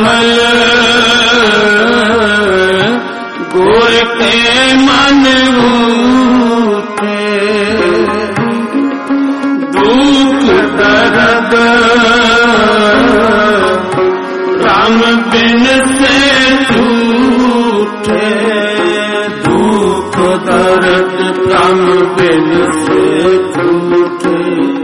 कमल गुर के मन उठे दुख दर्द राम बिन से छूटे दुख दर्द राम बिन से छूटे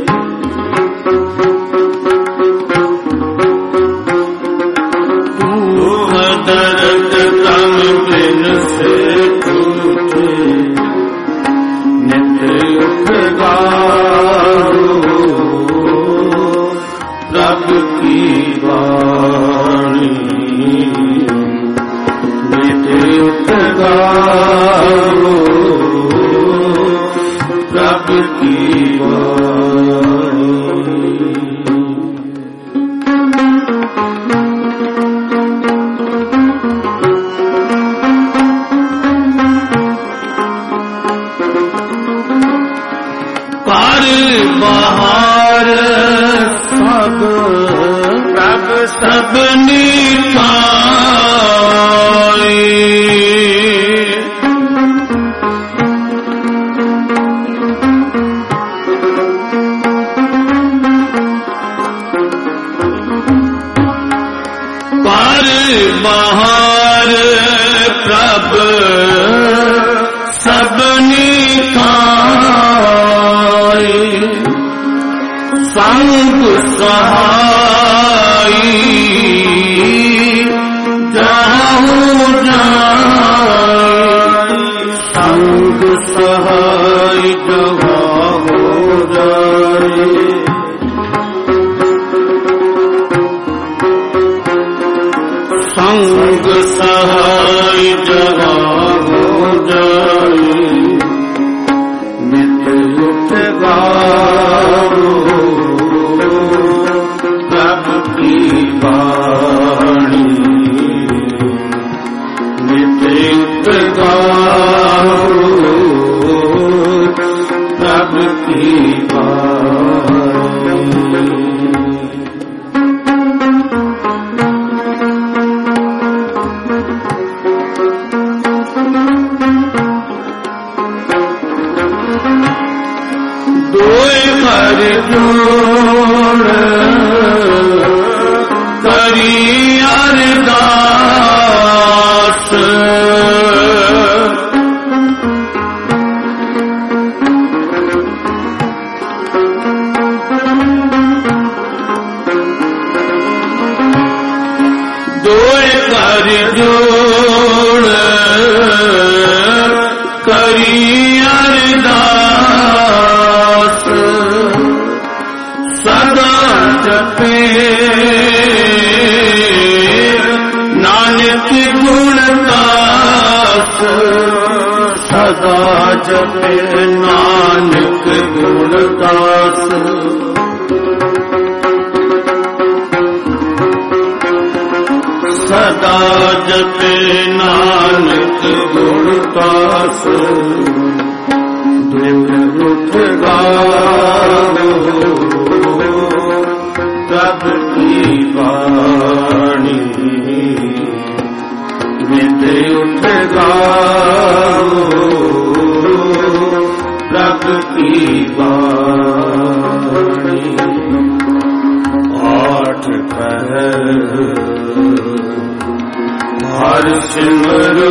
संग सहाई जाऊं जाए संग सहाई जहाँ हो जाए संग सहाई जहाँ हो जाए नित उठगा नानक गुणदास सदा जपे नानक गुणदास दिन उठ गाओ तब की वाणी नित उठ गाओ प्रभ की वाणी आठ पहर हर सिमरो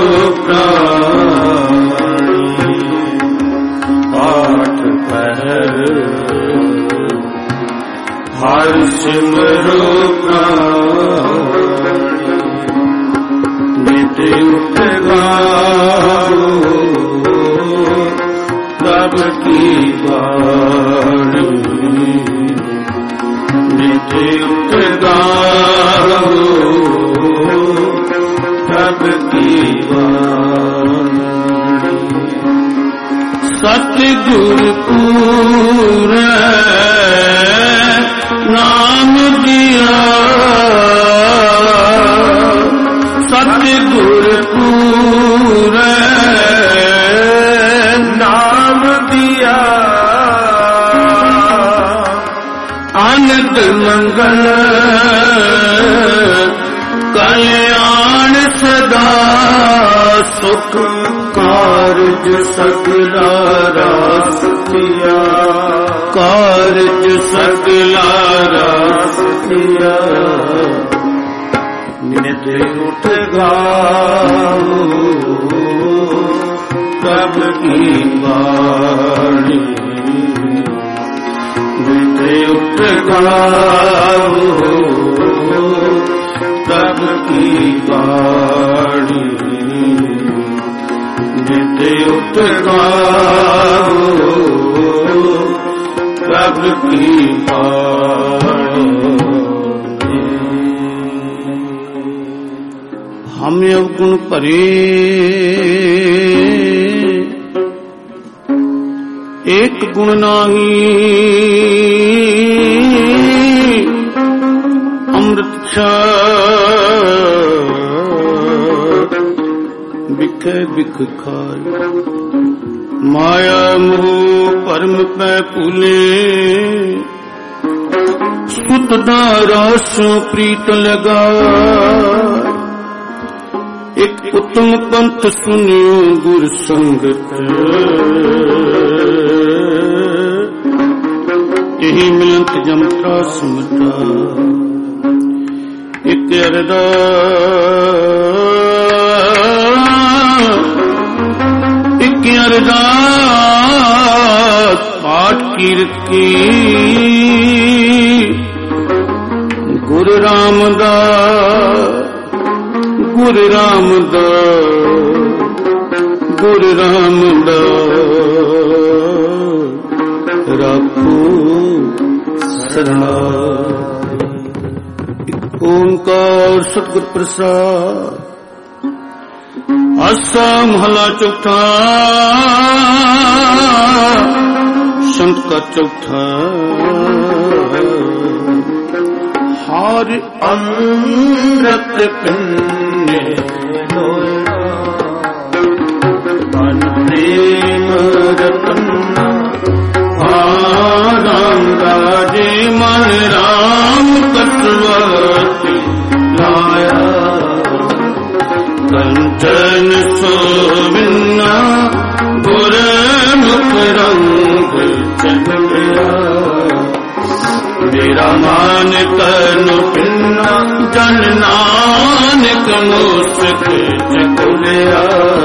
प्राणी आठ पहर हर सिमरो प्राणी नित उठ गाओ प्रभ की वाणी नित उठ गाओ प्रभ की वाणी सतगुर पूरे नाम दिया सतगुर पूरे नाम दिया आनंद मंगल ਸੁਖ ਕਾਰਜ ਸਗਲਾ ਰਾਸ ਦਿਆ, ਕਾਰਜ ਸਗਲਾ ਰਾਸ ਦਿਆ। ਨਿਤ ਉਠ ਗਾਓ ਪ੍ਰਭ ਕੀ ਬਾਣੀ, ਨਿਤ ਉਠ ਗਾਓ ਪ੍ਰਭ ਕੀ ਬਾਣੀ, ਨਿਤ ਉਠ ਗਾਓ ਪ੍ਰਭ ਕੀ ਬਾਣੀ। ਹਮ ਅਵਗੁਣ ਭਰੇ ਏਕ ਗੁਣ ਨਾਹੀ, ਅੰਮ੍ਰਿਤ ਬਿਖੇ ਬਿਖ ਖਾਏ। ਮਾਇਆ ਮੋਹ ਭਰਮ ਪੈ ਭੂਲੇ, ਸੁਤ ਦਾ ਰਸ ਪ੍ਰੀਤ ਲਗਾਏ। ਇਕ ਉਤਮ ਪੰਥ ਸੁਨਿਓ ਗੁਰ ਸੰਗਤ, ਇਹੀ ਮਿਲੰਤ ਜਮਤਾ ਸਮਤਾ। ਇਕ ਅਰਦਾਸ, ਇਕ ਅਰਦਾਸ ਪਾਠ ਕੀਰਤ ਕੀ, ਗੁਰ ਰਾਮਦਾਸ, ਗੁਰ ਰਾਮਦਾਸ, ਗੁਰ ਰਾਮਦਾਸ ਰਾਖੋ ਸਰਣਾ। ਇਕ ਓੰਕਾਰ ਸਤਿਗੁਰ ਪ੍ਰਸਾਦ। ਆਸਾ ਮਹਲਾ ਚੌਥਾ, ਸੰਤ ਕਾ ਚੌਥਾ। ਹਰਿ ਅੰਮ੍ਰਿਤ ਪਿੰਨੇ ਲੋੜਾ, ਮਨ ਪ੍ਰੇਮ ਰਤਨਾ। ਰਾਮ ਰਾਜੇ ਮਨ ਰਾਮ ਕਟਵਤੀ ਲਾਇਆ, ਕੰਚਨ ਸੋਵਿਨਾ ਗੁਰ ਮੁਖ ਰੰਗ ਚੰਦਿਆ। ਮੇਰਾ ਮਾਨ ਤਨ ਪਿੰਨਾ ਜਨ ਨਾਨਕ ਮੁਸਕ ਚਕੁਲਿਆ।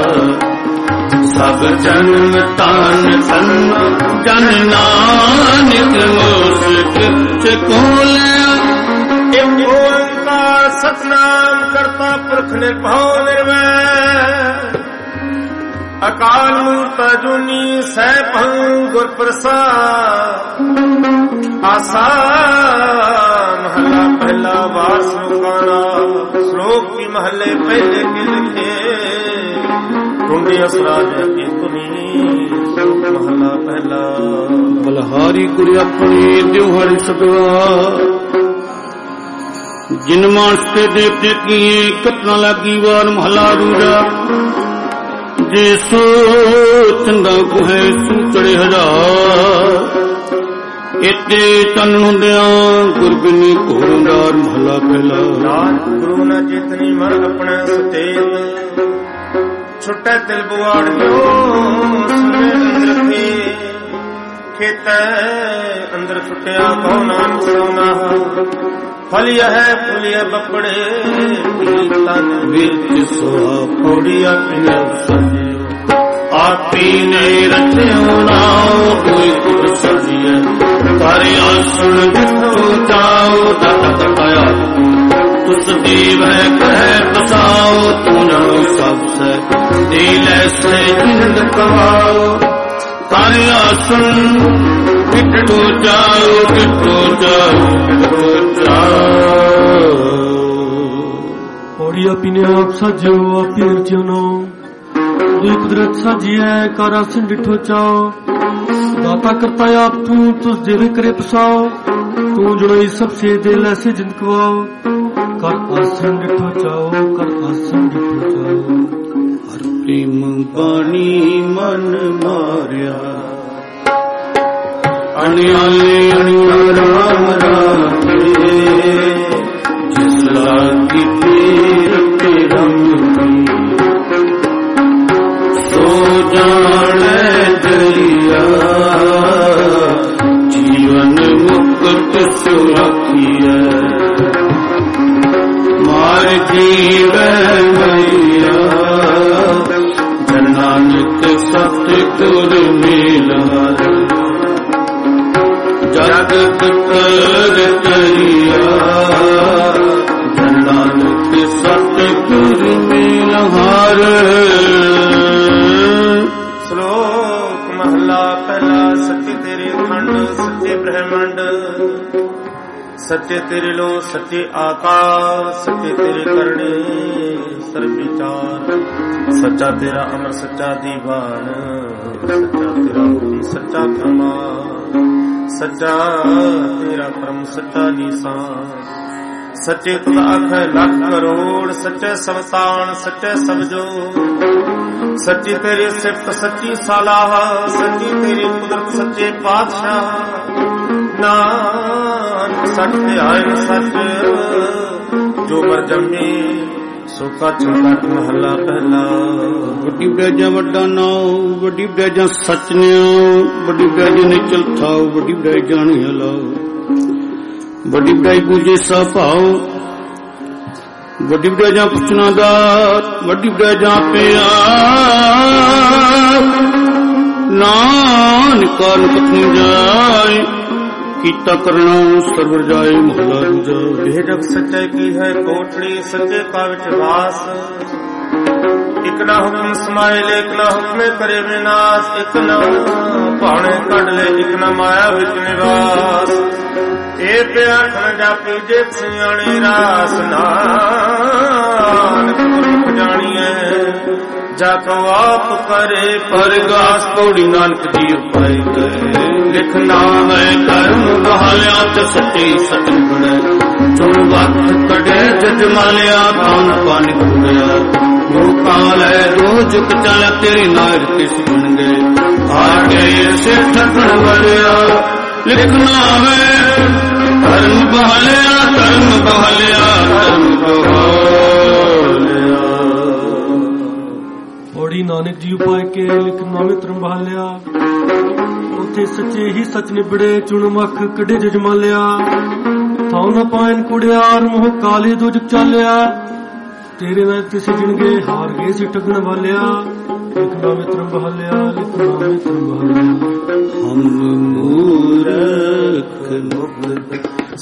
ਸਭ ਜਨਮ ਤਾਨ ਤਨ ਜਨ ਨਾਨਕ ਮੁਸਕ ਚਕੁਲਿਆ। ਇਕ ਓੰਕਾਰ ਸਤਿਨਾਮ ਕਰਤਾ ਪੁਰਖ ਨਿਰਭਉ ਨਿਰਵੈਰ, ਅਕਾਲ ਮੂਰਤ ਅਜੂਨੀ ਸੈਭੰ ਗੁਰ ਪ੍ਰਸਾਦ। ਆਸਾ ਮਹਲਾ ਪਹਿਲਾ ਵਾਰ ਸਲੋਕਾਨਾ। ਸ਼ਲੋਕ ਕੀ ਮਹੱਲੇ ਪਹਿਲੇ ਕੇ ਲਿਖੇ, ਟੁੰਡੀ ਅਸਰਾਜ ਕੀ ਤੁਨੀ। ਮਹਲਾ ਪਹਿਲਾ। ਬਲਹਾਰੀ ਗੁਰ ਆਪਣੀ ਦਿਉ ਹਰਿ ਸਤਵਾ, ਜਿਨ ਮਾਨਸ ਤੇ ਦੇਵਤੇ ਕੀਏ ਕਤਨਾ ਲਾਗੀ ਵਾਰ। ਮਹਲਾ ਦੂਜਾ। ਜੇ ਸੋ ਚੰਦਾ ਕੁਹੈ ਸੂ ਚੜੇ ਹਜ਼ਾਰ, ਇਤੇ ਤਨ ਹੁੰਦਿਆਂ ਗੁਰ ਬਿਨੀ ਘੋਰੰਦਾਰ। ਮਹਲਾ ਪਹਿਲਾ। ਨਾਨਕ ਗੁਰੂ ਨ ਚੇਤਨੀ ਮਨ ਆਪਣਾ ਸੁਤੇਤ, ਛੁਟੈ ਤਿਲ ਬੁਆੜ ਜੋ ਸੁਨੇ ਅੰਦਰ ਥੇ। ਖੇਤੈ ਅੰਦਰ ਛੁਟਿਆ ਕਉ ਨਾਨਕ ਸੋਨਾ। ਫਲ ਯਹ ਫੁਲ ਯਹ ਬਪੜੇ, ਤਨ ਵਿੱਚ ਸੋਆ ਪੌੜੀ ਆਪਣੇ ਸਜਿਓ। ਆਪੀ ਨੇ ਰਚਿਓ ਨਾਉ ਕੋਈ ਗੁਰ ਸਜੀਐ। ਕਰ ਆਸਣ ਜਿਤੋ ਜਾਓ ਦਾਤਾ ਕਟਾਇਆ, ਤੁਸ ਦੇਵ ਹੈ ਕਹਿ ਬਸਾਓ। ਤੂੰ ਜਣੋ ਸਭ ਸੇ ਦੇ ਲੈ ਸੇ ਜਿੰਦ ਕਵਾਓ। ਕਰ ਆਸਣ ਕਿਟੋ ਜਾਓ, ਕਿਟੋ ਜਾਓ, ਕਿਟੋ ਜਾਓ। ਪੌੜੀ ਆਪੀ ਆਪ ਸਾਜਿਓ ਆਪੀ ਰਚਿਓ ਨਾਉ। ਦੁਈ ਕੁਦਰਤ ਸਾਜੀਐ ਕਰ ਆਸਣ ਡਿਠੋ ਚਾਓ। ਦਾਤਾ ਕਰਤਾ ਆਪ ਤੂੰ ਤੁਸ ਦੇਵੇ ਕਰੇ ਪਸਾਓ। ਤੂੰ ਜੁੜੋਈ ਸਭ ਸੇ ਦੇ ਲੈ ਸੇ ਜਿੰਦ ਕਵਾਓ। ਕਰ ਆਸਣ ਡਿਠੋ ਚਾਓ, ਕਰ ਆਸਣ ਡਿਠੋ ਚਾਓ। ਹਰ ਪ੍ਰੇਮ ਬਾਣੀ ਮਨ ਮਾਰਿਆ, ਅਣਿਆਲੇ ਅਣਿਆ ਰਾਮ ਰਾਮੇ। ਜਿਸ ਲਾਗੀ ਤੀਰ ਤੇ ਰੰਗ ਸੱਚੇ ਤੇਰੇ ਖੰਡ ਸੱਚੇ ਬ੍ਰਹਮੰਡ ਸੱਚੇ ਤੇਰੇ ਲੋ ਸੱਚੇ ਆਕਾਸ਼ ਸੱਚੇ ਤੇਰੇ ਕਰਨੇ ਸਰਬ ਵਿਚਾਰ ਸੱਚਾ ਤੇਰਾ ਅਮਰ ਸੱਚਾ ਦੀਵਾਨ ਸੱਚਾ ਤੇਰਾ ਹੁਕਮ ਸੱਚਾ ਫਰਮਾਨ ਸੱਚਾ ਤੇਰਾ ਕਰਮ ਸੱਚਾ ਨਿਸ਼ਾਨ ਸੱਚੇ ਤੁਧ ਆਖੈ ਲੱਖ ਕਰੋੜ ਸੱਚੇ ਸਵਤਾਨ ਸੱਚੇ ਸਬਜੋ ਸੱਚੀ ਤੇਰੀ ਸਿਫਤ ਸੱਚੀ ਸਲਾਹ ਸੱਚੀ ਤੇਰੀ ਕੁਦਰਤ ਸੱਚੇ ਪਾਤਸ਼ਾਹ ਨਾਨਕ ਸੱਚ ਧਿਆਇ ਸੱਚ ਜੋ ਮਰ ਜੰਮੇ ਸੋ ਕੱਚ ਮਹੱਲਾ ਪਹਿਲਾ। ਵੱਡੀ ਬੈਜਾਂ ਵੱਡਾ ਨਾਉ ਵੱਡੀ ਬੈਜਾਂ ਸੱਚ ਨਿਆਉ ਵੱਡੀ ਬੈਜਾਂ ਨੇ ਚਲਥਾਉ ਵੱਡੀ ਬੈਜਾਂ ਨੇ ਹਲਾਉ ਵੱਡੀ ਬੈਜ ਪੂਜੇ ਸਾ ਭਾਉ ਵੱਡੀ ਬੈਜਾਂ ਪੁੱਛਣਾ ਦਾਤ ਵੱਡੀ ਬੈਜਾਂ ਪਿਆਰ ਨਾਨਕ ਕਾਰਨ ਕਥਨੀ ਜਾਏ ਕੀਤਾ ਕਰਨਾ ਸਰਵਰ ਜਾਏ ਮਹਲਾ ਦੂਜਾ। ਇਹ ਜਗ ਸੱਚੇ ਕੀ ਹੈ ਕੋਠੜੀ ਸੱਚੇ ਕਾ ਵਿੱਚ ਵਾਸ ਇਕ ਨਾ ਹੁਕਮ ਸਮਾਏ ਇਕ ਨਾ ਹੁਕਮੇ ਕਰੇ ਵਿਨਾਸ਼ ਇਕ ਨਾ ਭਾਣੇ ਕੱਢ ਲੈ ਇਕ ਨਾ ਮਾਇਆ ਵਿੱਚ ਨਿਵਾਸ ਇਹ ਪਿਆਖਣ ਜਾਪੀ ਜੇ ਸਿਆਣੇ ਰਾਸ ਨਾਨਕ ਗੁਰਮੁਖ ਜਾਣੀਐ ਜਾ ਕੋ ਆਪ ਕਰੇ ਪਰਗਾਸ ਪੌੜੀ ਨਾਨਕ ਜੀ ਉਪਾਇ ਕਰੇ ਲਿਖ ਨਾਮ ਹੈ ਕਰਮ ਬਹਾਲਿਆ ਤੇ ਸੱਚੀ ਸਤਿ ਗੁਣੈ ਚੁਣ ਵਕਤ ਕਢੇ ਜਜ ਮਾਲਿਆ ਤਾਨ ਪਾਨ ਗੁੜਿਆ ਉਹ ਕਾਲ ਹੈ ਦੋ ਜੁਗ ਚਲ ਤੇਰੀ ਨਾਰ ਕਿਸ ਬਣ ਗਏ ਆ ਗਏ ਸੇ ਠਗਣ ਵੜਿਆ ਲਿਖ ਨਾਮ ਹੈ ਕਰਮ ਬਹਾਲਿਆ ਕਰਮ ਬਹਾਲਿਆ ਕਰਮ ਬਹਾਲਿਆ। ਪੌੜੀ ਨਾਨਕ ਜੀ ਉਪਾਇ ਕੇ ਲਿਖ ਨਾਮੇ ਧਰਮ ਬਹਾਲਿਆ ਉਥੇ ਸੱਚੇ ਹੀ ਸੱਚ ਨਿਬੜੇ ਚੁਣ ਮੱਖ ਕੱਢੇ ਜਜਮਾਲਿਆ ਥਾਉ ਨਾ ਪਾਇਨ ਕੁੜਿਆਰ ਮੋਹ ਕਾਲੇ ਦੋ ਜਗ ਚਾਲਿਆ ਤੇਰੇ ਨਾਲ ਕਿਸੇ ਜਿਣਗੇ ਹਾਰ ਗਏ ਸੀ ਠੱਗਣ ਵਾਲਿਆ ਲਿਖ ਨਾਮੇ ਧਰਮ ਬਹਾਲਿਆ ਲਿਖ ਨਾਮੇ ਧਰਮ ਬਹਾਲਿਆ। ਹਮ ਮੂਰਖ ਮੁਗਧ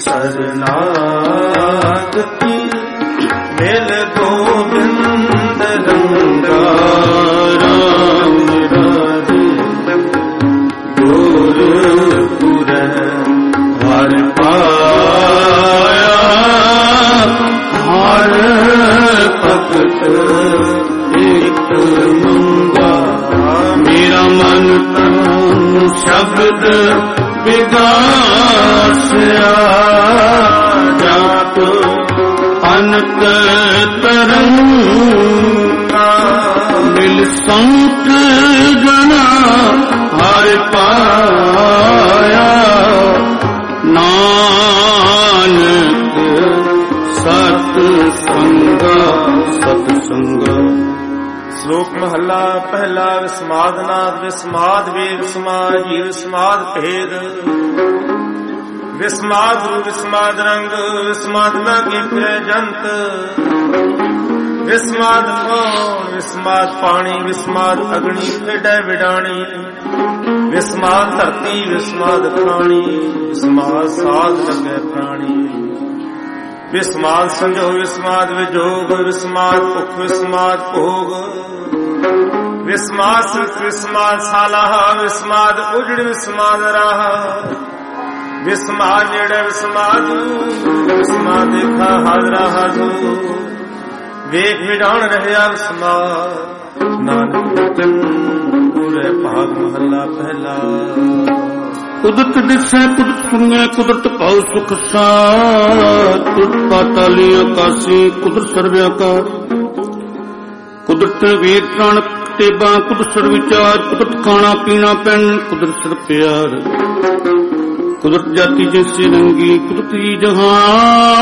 ਸਰਨਾਗਤੀ ਮਿਲ ਗੋਬਿੰਦ ਰੰਗਾ ਰਾਮ ਰਾਧੇ ਗੁਰਪੁਰ ਹਰ ਪਾਇਆ ਹਰ ਭਗਤ ਇੱਕ ਮੰਗਾ ਮੇਰਾ ਮਨ ਤਨ ਸ਼ਬਦ ਵਿਗਾਸਿਆ ਜਾਤ ਅਨਕ ਤਰੰਗਾ ਮਿਲ ਸੰਤ ਜਨਾ ਹਰਿ ਪਾਇਆ ਨਾਨਕ ਸਤ ਸੰਗਾ ਸਤ ਸੰਗਾ। ਸ਼ਲੋਕ ਮਹੱਲਾ ਪਹਿਲਾ ਵਿਸਮਾਦ ਨਾਦ ਵਿਸਮਾਦ ਵੇਦ ਸਮਾਜ ਜੀਵ ਵਿਸਮਾਦ ਭੇਦ ਵਿਸਮਾਦ ਰੂਪ ਵਿਸਮਾਦ ਰੰਗ ਵਿਸਮਾਦ ਨਾ ਕੀਤੇ ਜੰਤ ਵਿਸਮਾਦ ਕੌਣ ਵਿਸਮਾਦ ਪਾਣੀ ਵਿਸਮਾਦ ਅਗਨੀ ਖੇਡੈ ਵਿਡਾਣੀ ਵਿਸਮਾਦ ਧਰਤੀ ਵਿਸਮਾਦ ਪ੍ਰਾਣੀ ਵਿਸਮਾਦ ਸਾਧ ਲੱਗੇ ਪ੍ਰਾਣੀ ਵਿਸਮਾਦ ਸੰਜੋ ਵਿਸਮਾਦ ਵਿਜੋਗ ਵਿਸਮਾਦ ਭੁਖ ਵਿਸਮਾਦ ਭੋਗ ਵਿਸਮਾਦ ਸੁਖ ਵਿਸਮਾਦ ਸਾਲਾਹ ਵਿਸਮਾਦ ਉਜੜ ਵਿਸਮਾਦ ਰਾਹ ਵਿਸਮਾਦ ਨੇੜੇ ਵਿਸਮਾਦ ਵਿਸਮਾਦ ਦੇਖਾ ਹਾਜ਼ਰਾ ਹਾਜ਼ੂ ਵੇਖ ਵਿਡਾਣ ਰਹਿਆ ਵਿਸਮਾਦ ਨਾਨਕ ਪੂਰੇ ਭਾਗ ਮਹੱਲਾ ਪਹਿਲਾ। ਕੁਦਰਤ ਦਿਸੈ ਕੁਦਰਤ ਸੁਣੈ ਕੁਦਰਤ ਭਾਉ ਸੁਖ ਸਾਧ ਕੁਦਰਤ ਪਾਤਾਲੀ ਆਕਾਸ਼ੀ ਕੁਦਰਤ ਸਰਵਿਆਕਾਰ ਕੁਦਰਤ ਵੇਦ ਪ੍ਰਾਣ ਤੇਬਾਂ ਕੁਦਰਤ ਸਰਵ ਵਿਚਾਰ ਕੁਦਰਤ ਖਾਣਾ ਪੀਣਾ ਪੈਣ ਕੁਦਰਤ ਸਰ ਪਿਆਰ ਕੁਦਰਤ ਜਾਤੀ ਜਿਸੇ ਰੰਗੀ ਕੁਦਰਤ ਹੀ ਜਹਾਨ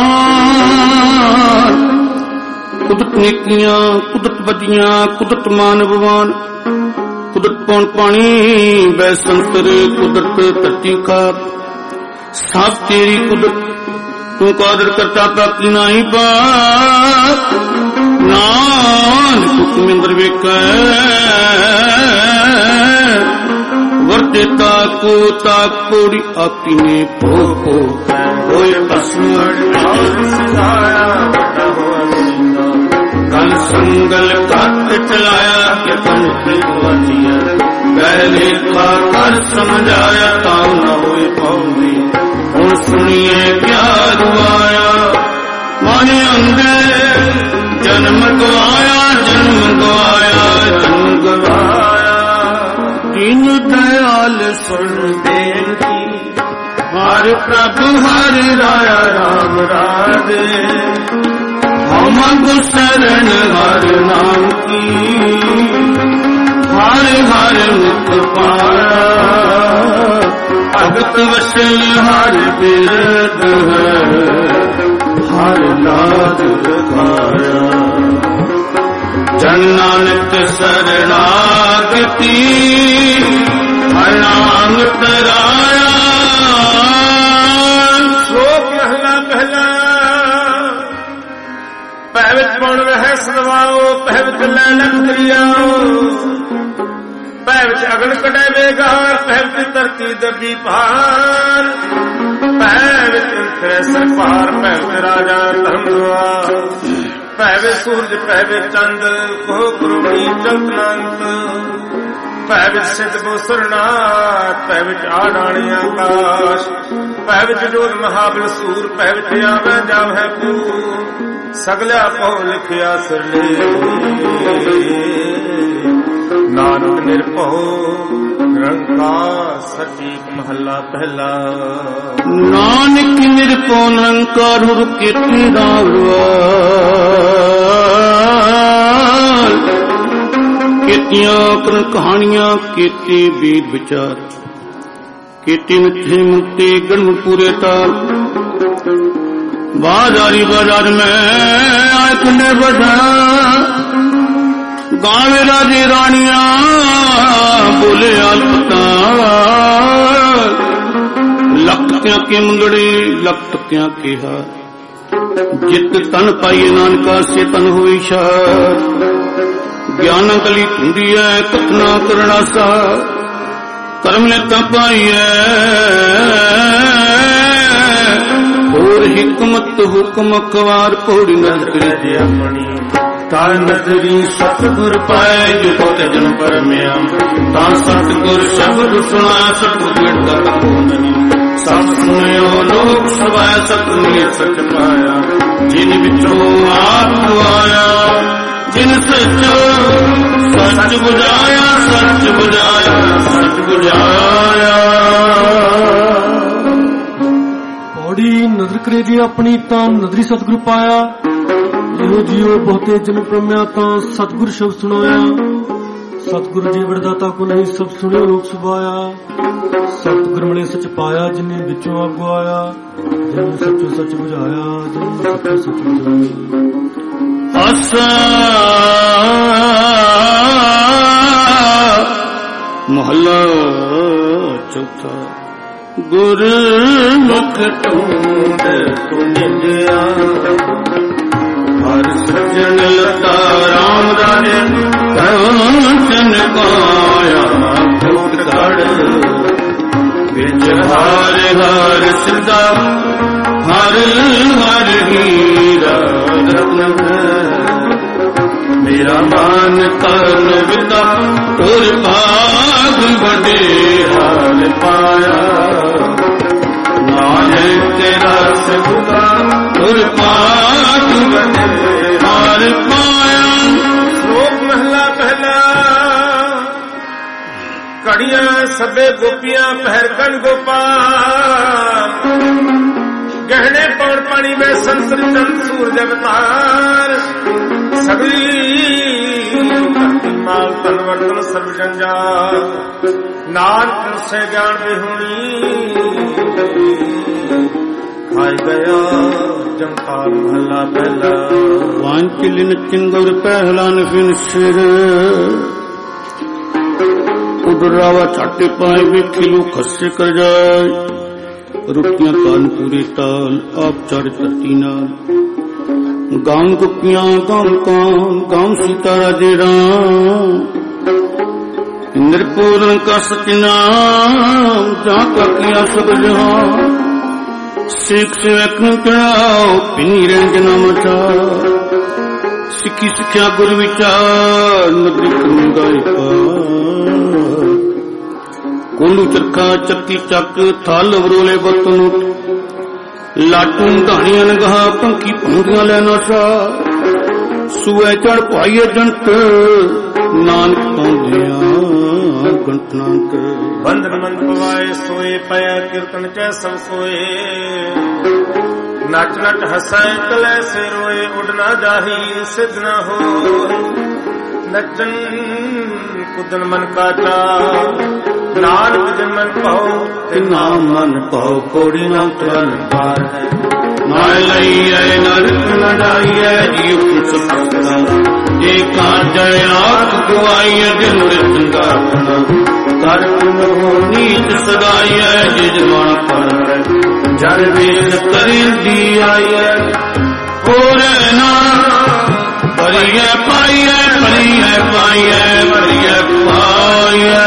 ਕੁਦਰਤ ਨੇਕੀਆਂ ਕੁਦਰਤ ਵਧੀਆਂ ਕੁਦਰਤ ਮਾਨਵਵਾਨ ਕੁਦਰਤ ਪੌਣ ਪਾਣੀ ਬੈ ਸੰਤਰ ਕੁਦਰਤ ਧਰਤੀ ਕਾ ਸਭ ਤੇਰੀ ਕੁਦਰਤ ਤੂੰ ਕਾਦਰ ਕਰਤਾ ਬਾਕੀ ਨਹੀਂ ਬਾਤ ਨਾਨਕ ਹੁਕਮਿੰਦਰ ਵੇਖੈ ਵਰਤੇ ਤਾਕੋ ਤਾਕੋੜੀ ਆਪੀ ਨੇ ਭੋਗੋ ਹੋਏ ਪਸਮੜ ਆਉ ਸਿਧਾਇਆ ਵੱਡਾ ਹੋਇਆ ਕਲ ਸੰਗਲ ਕੱਟ ਚਲਾਇਆ ਕਿ ਤਨ ਕੀ ਵਾਚੀਆ ਗਹਿ ਲੇਖਾ ਕਰ ਸਮਝਾਇਆ ਤਾਂ ਨਾ ਹੋਏ ਪਾਉਂਦੀ ਹੁਣ ਸੁਣੀਏ ਕਿਆ ਗਵਾਇਆ ਮਨ ਅੰਦੇ ਜਨਮ ਗਵਾਇਆ ਜਨਮ ਗਵਾਇਆ ਜਨਮ ਗਵਾਇਆ ਦੀਨ ਦਇਆਲ ਸੁਣ ਬੇਨਤੀ ਹਰ ਪ੍ਰਭ ਹਰ ਰਾਇਆ ਰਾਮ ਰਾਜੇ ਹਮ ਗੁਸਰਨ ਹਰ ਨਾਮ ਕੀ ਹਰ ਹਰ ਮੁਖ ਪਾਇਆ ਭਗਤ ਵਸਲ ਹਰ ਬਿਰਦ ਹੈ ਹਰ ਲਾਜ ਰਖਾਇਆ ਜਨ ਨਾਨਕ ਸਰਣਾਗਤੀ ਹਰ ਨਾਮ ਤਰਾਇਆ ਸ਼ਲੋਕ ਮਹਲਾ ਪਹਿਲਾ ਭੈ ਵਿੱਚ ਪਉਣ ਰਹਿ ਸਦਵਾਓ ਭੈ ਵਿੱਚ ਲੈ ਲਖ ਦਰਿਆਓ ਭੈ ਵਿੱਚ ਅਗਨ ਕਢੈ ਵੇਗਾਰ ਭੈ ਵਿੱਚ ਧਰਤੀ ਦੱਬੀ ਭਾਰ ਭੈ ਵਿੱਚ ਫਿਰੈ ਸਰਕਾਰ ਭੈ ਵਿੱਚ ਰਾਜਾ ਧਰਮ ਦੁਆਰ ਭੈ ਵਿੱਚ ਸੂਰਜ ਭੈ ਵਿੱਚ ਚੰਦ ਕੋ ਕਰੋੜੀ ਜਗਤਨੰਤ ਭੈ ਵਿੱਚ ਸਿੱਧ ਬੋਸਰਨਾਥ ਭੈ ਵਿੱਚ ਆਡਾਣੀ ਆਕਾਸ਼ ਭੈ ਵਿੱਚ ਜੋਤ ਮਹਾਬਲ ਸੂਰ ਭੈ ਵਿੱਚ ਆਵੈ ਜਾਵੈ ਪੂ ਸਗਲਿਆ ਪਉ ਲਿਖਿਆ ਸਰਲੇ ਨਾਨਕ ਨਿਰਭਉ ਨਿਰੰਕਾਰ ਸਚੀਕ ਮਹੱਲਾ ਪਹਿਲਾ ਨਾਨਕ ਨਿਰਭਉ ਨਿਰੰਕਾਰ ਹੁਰ ਕੀਰਤੀ ਦਾਵਰਵਾਲ ਕੀਤੀਆਂ ਕਰਨ ਕਹਾਣੀਆਂ ਕੀਤੇ ਵੀਰ ਵਿਚਾਰ ਕੀਤੇ ਮਿੱਠੇ ਮੁਕਤੇ ਗਣ ਪੂਰੇ ਤਾਲ ਬਾਜ਼ਾਰੀ ਬਾਜ਼ਾਰ ਮੈਂ ਆਇਕ ਨੇ ਬਜਾ ਗਾਵੇ ਰਾਜੇ ਰਾਣੀਆਂ ਬੋਲੇ ਅਲਪਤਾ ਲਖਤਿਆਂ ਕੇ ਮੰਗੜੇ ਲਖਤਿਆਂ ਕੇ ਹਾਰ ਜਿਤ ਤਨ ਪਾਈਏ ਨਾਨਕਾ ਸੇ ਤਨ ਹੋਈ ਸ਼ਾਰ ਗਿਆਨ ਕਲੀ ਹੁੰਦੀ ਹੈ ਕਥਨਾ ਕਰਨਾ ਸਾ ਕਰਮ ਨੇ ਤਾਂ ਪਾਈਐ ਹੋਰ ਹਿਕਮਤ ਹੁਕਮ ਕਵਾਰ ਪੌੜੀ ਨਜ਼ਰ ਜੇ ਆਪਣੀ ਤਾਂ ਨਜ਼ਰੀ ਸਤਿਗੁਰ ਪਾਏ ਜੋ ਤੇ ਜਨ ਪਰਮਿਆ ਤਾਂ ਸਤਿਗੁਰ ਸ਼ਬਦ ਸੁਣਾ ਸਤਿਗੁਰ ਦਾ ਕੋ ਨਹੀਂ ਸਭ ਸੁਣਿਓ ਲੋਕ ਸਵਾਇ ਸਤਿਗੁਰ ਸਚ ਪਾਇਆ ਜਿਨ ਵਿੱਚੋਂ ਆਪ ਆਇਆ ਜਿਨ ਸੱਚੋ ਸੱਚ ਬੁਝਾਇਆ ਸੱਚ ਬੁਝਾਇਆ ਸੱਚ ਬੁਝਾਇਆ ਪੌੜੀ ਨਜ਼ਰ ਕਰੇ ਜੀ ਆਪਣੀ ਤਾਂ ਨਜ਼ਰੀ ਸਤਿਗੁਰ ਪਾਇਆ ਇਹੋ ਜੀਓ ਬਹੁਤੇ ਜਨ ਪ੍ਰਮਿਆ ਤਾਂ ਸਤਿਗੁਰ ਸ਼ਬਦ ਸੁਣਾਇਆ ਸਤਿਗੁਰ ਜੀ ਵਰਦਾਤਾ ਕੋ ਨਹੀਂ ਸਭ ਸੁਣਿਓ ਲੋਕ ਸੁਭਾਇਆ ਸਤਿਗੁਰ ਮਿਲੇ ਸੱਚ ਪਾਇਆ ਜਿਨੇ ਵਿੱਚੋਂ ਆਪ ਗਵਾਇਆ ਜਿਨ ਸੱਚੋ ਸੱਚ ਬੁਝਾਇਆ ਜਿਨ ਸੱਚੋ ਸੱਚ ਬੁਝਾਇਆ ਆਸਾ ਮਹੱਲਾ ਚੌਥਾ ਗੁਰ ਮੁਖ ਟੂੰਡ ਤੁੰਡਿਆ ਹਰ ਸਜਣ ਲਤਾ ਰਾਮ ਰਾਜੇ ਕੰਚਨ ਕਾਇਆ ਭੂਤ ਕੜ ਵਿੱਚ ਹਰ ਹਰ ਸਿੱਧਾ ਹਰ ਹਰ ਹੀਰਾ ਰਤਨ ਮੇਰਾ ਮਨ ਤਨ ਵਿਦਾ ਤੁਰ ਭਾਗ ਵੱਡੇ ਹਾਲ ਪਾਇਆ ਨਾਨਕ ਤੇਰਾ ਸਬੂਤਾ ਤੁਰ ਭਾਗ ਵੱਡੇ ਹਾਲ ਪਾਇਆ ਸ਼ਲੋਕ ਮਹਲਾ ਪਹਿਲਾ ਘੜੀਆਂ ਸਭੇ ਗੋਪੀਆਂ ਪਹਿਰ ਕਨ ਗੋਪਾਲ ਗਹਿਣੇ ਪੌਣ ਪਾਣੀ ਵਿੱਚ ਸੰਸਰ ਚੰਦ ਸੂਰਜ ਅਵਤਾਰ ਸਗਲੀ ਮਾਲ ਤਨ ਵਰਤਨ ਸਰਬ ਜੰਜਾਲ ਨਾਨਕ ਸੇ ਗਿਆਨ ਵਿਹੁਣੀ ਖਾਈ ਗਿਆ ਜੰਕਾਰ ਮਹਲਾ ਪਹਿਲਾ ਵਾਂਚਲਿਨ ਚਿੰਗੁਰ ਪਹਿਲਾਨ ਫਿਨ ਸਿਰ ਉਡਰਾਵਾ ਛਾਟੇ ਪਾਏ ਵੇਖੀ ਲੂ ਖੱਸੇ ਕਰ ਜਾਏ ਰੁਕੀਆਂ ਕਾਨ ਪੂਰੇ ਤਾਲ ਆਪ ਚੜ ਧਰਤੀ ਨਾਲ ਗਾਉਂ ਗੁਪੀਆਂ ਗਾਉਂ ਕਾਨ ਗਾਉਂ ਸੀਤਾ ਰਾਜੇ ਰਾਮ ਨਿਰਪੂਰਨ ਕਾ ਸਤਿਨਾਮ ਜਾਂ ਕਾਕੀਆਂ ਸਭ ਜਹਾਂ ਸਿੱਖ ਸਿੱਖ ਨੂੰ ਕਰਾਓ ਪਿਨੀ ਰੰਜ ਨਾਮ ਚਾ ਸਿੱਖੀ ਸਿੱਖਿਆ ਗੁਰ ਵਿਚਾਰ ਨਦਰੀ ਕੰਦਾਈ ਪਾ ਕੋਲੂ ਚਰਖਾ ਚੱਕੀ ਚੱਕ ਥਲ ਵਰੋਲੇ ਬਤਨ ਲਾਟੂ ਧਾਣੀਆਂ ਨਗਾਹ ਪੰਖੀ ਭੰਗੀਆਂ ਲੈ ਨਸ਼ਾ ਸੂਏ ਚੜ ਪਾਈਏ ਜੰਟ ਨਾਨਕ ਪਾਉਂਦਿਆਂ ਗੰਟਣਾ ਕੇ ਬੰਧਨ ਮੰਦ ਪਵਾਏ ਸੋਏ ਪਿਆ ਕੀਰਤਨ ਚੈ ਸਭ ਸੋਏ ਨੱਚ ਨੱਚ ਹਸੈ ਕਲੇ ਸੇ ਰੋਏ ਉਡ ਨਾ ਜਾਹੀ ਸਿਧ ਨਾ ਹੋਏ ਨੱਚਨ ਕੁਦਨ ਮਨ ਕਾਟਾ ਨਾਨਕ ਜਨ ਮਨ ਪਾਉ ਤੇ ਨਾਮ ਮਨ ਪਾਉ ਕੋੜੀ ਨਾ ਤੁਰਨ ਪਾਰ ਹੈ ਨਾਇ ਲਈਐ ਨਰਕ ਨ ਜਾਈਐ ਜੀਵ ਕਿਸ ਸਕਦਾ ਜੇ ਕਾਜੈ ਆਖ ਗਵਾਈਐ ਦਿਨ ਚੰਗਾ ਆਪਣਾ ਕਰ ਪੁਨਹੁ ਨੀਤ ਸਦਾਈਐ ਜਿਜ ਮਨ ਪਰ ਜਨ ਵੇਖ ਕਰਿੰਦੀ ਆਈਐ ਹੋਰੇ ਨਾ ਪਰਿਐ ਪਾਈਐ ਪਰਿਐ ਪਾਈਐ ਪਰਿਐ ਪਾਈਐ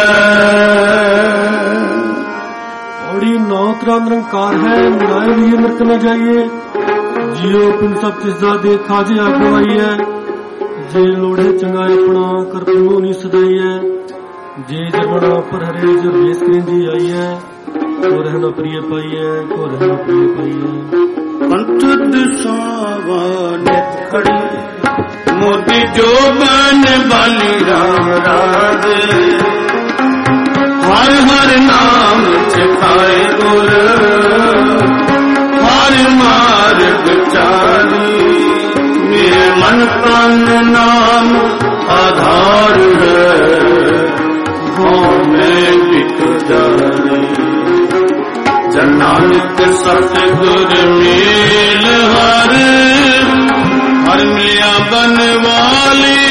ਔੜੀ ਨੌ ਤਰ੍ਹਾਂ ਨਿਰੰਕਾਰ ਹੈ ਨਾਇ ਲਈ ਨਰਕ ਨ ਜਾਈਏ ਜਿਉ ਪਿੰਡ ਸਭ ਤਿਸ ਦਾ ਦੇਖਾ ਜੇ ਆਗਵਾਈ ਹੈ ਜੇ ਲੋੜੇ ਚੰਗਾ ਆਪਣਾ ਕਰ ਪੁਨਹੁ ਨੀ ਸਦਾਈਐ ਜੇ ਜਰਮਣਾ ਪਰ ਹਰੇ ਜੋ ਵੇਸ ਕਰਿੰਦੀ ਆਈਐ ਕੋ ਰਹਿਣਾ ਪ੍ਰਿਯ ਪਾਈਐ ਕੋ ਰਹਿਣਾ ਪ੍ਰਿਯ ਪਾਈਐ ਪੰਥ ਦਿਸ਼ਾਵਾਂ ਨਿਤ ਖੜੀ ਮੋਤੀ ਜੋ ਬਨ ਬਾਲੀ ਰਾਮ ਰਾਜੇ ਹਰ ਹਰ ਨਾਮ ਸਿਖਾਏ ਗੁਰ ਹਰ ਮਾਰਗ ਚਾਲੀ ਮੇਰੇ ਮਨ ਤਨ ਨਾਮ ਆਧਾਰ ਹੈ ਹਉ ਮੈਂ ਬਿਕ ਜਾਣੀ ਜਨ ਨਾਨਕ ਸਤਿਗੁਰ ਮੇਲ ਹਰ ਹਰ ਮਿਲਿਆ ਬਨਵਾਲੀ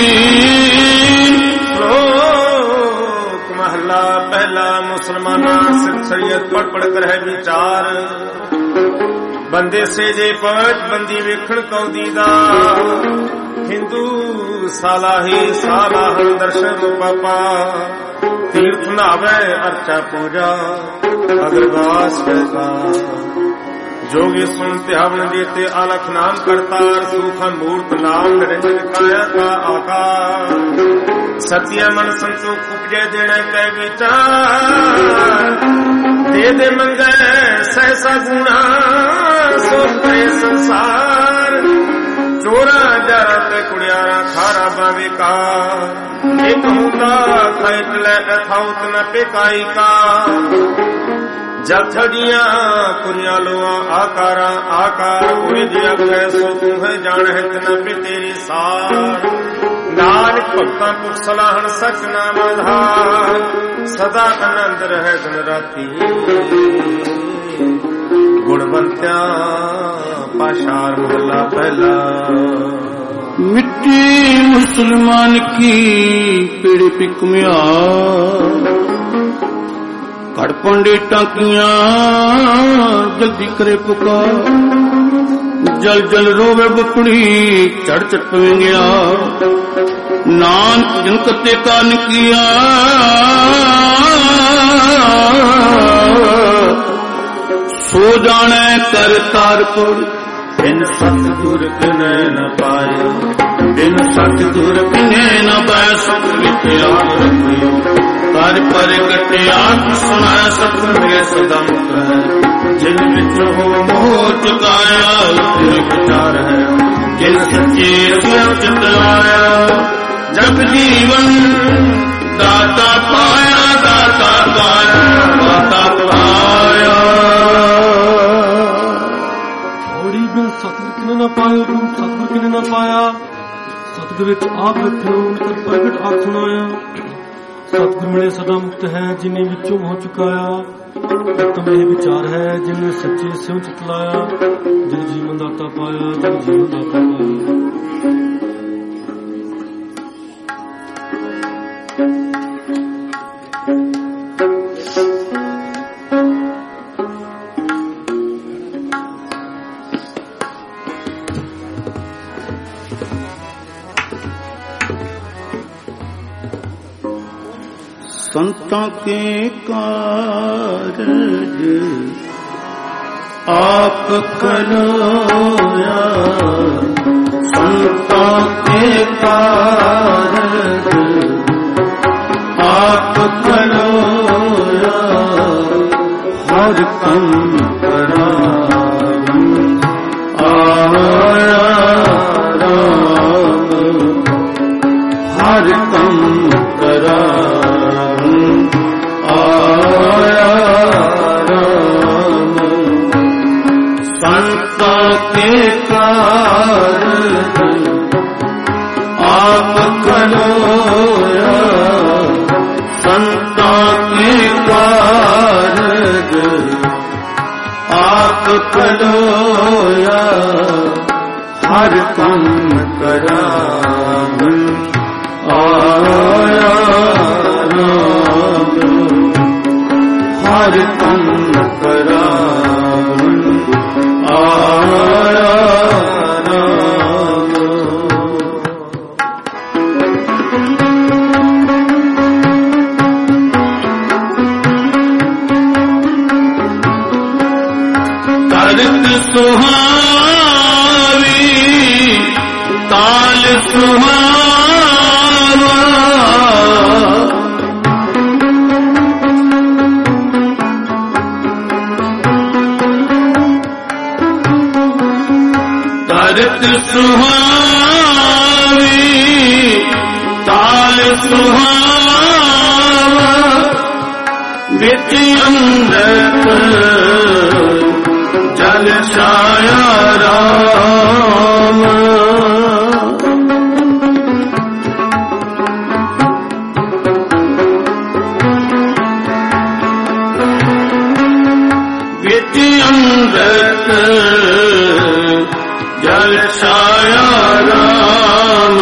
ਸ਼ਲੋਕ ਮਹਲਾ ਪਹਿਲਾ ਮੁਸਲਮਾਨਾਂ ਸਿੱਖ ਸ਼ਰੀਅਤ ਪੜ ਪੜ ਕਰ ਹੈ ਵਿਚਾਰ ਬੰਦੇ ਸੇ ਜੇ ਪਵਟ ਬੰਦੀ ਵੇਖਣ ਕਉਦੀ ਦਾ ਹਿੰਦੂ ਸਾਲਾਹੀ ਸਾਲਾਹਨ ਦਰਸ਼ਨ ਪਾਪਾ ਤੀਰਥ ਨਾਵੇ ਅਰਚਾ ਪੂਜਾ ਅਗਰਵਾਸ ਕਰਤਾ जोगी सुन त्यावन देते अलख नाम करतार सूखा मूर्त नाम निरंजन काया का आकार सत्य मन संतोख उपजे देने कै विचार दे मंगे सहसा गुणा सो करे संसार चोरा जरा ते कुड़ियारा खारा बावे का एक होता खैट ले अथाउत न पेकाई का जब छड़िया कुरिया लोआ आकारा आकार कोई दिया कैसो तू है जान है तना पे तेरी सार नानक भक्ता पुख सलाहन सच नाम आधार सदा आनंद रहे दिन राती गुणवंत्या पाशार महला पहला मिट्टी मुसलमान की पेड़ पिकमिया घड़ पंडे टाकियां जल्दी करे पुकार जल जल रोवे बपड़ी चढ़ चटवे गया नानक जिन कते कान किया सो जाने कर तारपुर बिन सतगुर किने न पायो बिन सतगुर किने न पायो सुख विच आप रखियो कर प्रगटिया सुना सतगुर मेरे सदम जिन विच हो मोह चुकाया विचार है जिन सच्चे चित लाया जब जीवन दाता पाया दाता पाया दाता पाया सतगुर किने न पायो तुम सतगुर किने न पाया सतगुर विच आप रखो उनकर प्रगट आप सुनाया सतगुर मिले सदा मुक्त है जिन्हें विचों हो चुकाया उत्तम यह विचार है जिन्हें सच्चे स्यों चितलाया जिन जीवन दाता पाया जिन जीवन दाता पाया संतां के कारज आप करोया संतां के कारज आप ਖਲੋਇਆ ਹਰ ਕੰਮ ਕਰਾਵਨ ਆਇਆ ਰਾਮ ਹਰ ਕੰਮ ਕਰਾਵਨ ਆਇਆ ਰਾਮ ਸੰਤਾ ਕੇ ਕਾਰਜ ਆਪ ਖਲੋਇਆ ਸੰਤਾ ਕੇ ਕਾਰਜ ਆਪ ਖਲੋਇਆ ਹਰ ਕੰਮ ਕਰਾਵਨ ਆਇਆ ਰਾਮ ਹਰ ਕੰਮ ਕਰਾਵਨ ਆਇਆ ਰਾਮ ਕਰਤ ਸੁਹਾਵੀ ਤਾਲ ਸੁਹਾਵਾ ਕਰਤ ਸੁਹਾਵੀ ਤਾਲ ਸੁਹਾਵਾ ਵਿੱਚ ਅੰਮ੍ਰਿਤ ਜਲ ਛਾਇਆ ਰਾਮ ਵਿੱਚ ਅੰਮ੍ਰਿਤ ਜਲ ਛਾਇਆ ਰਾਮ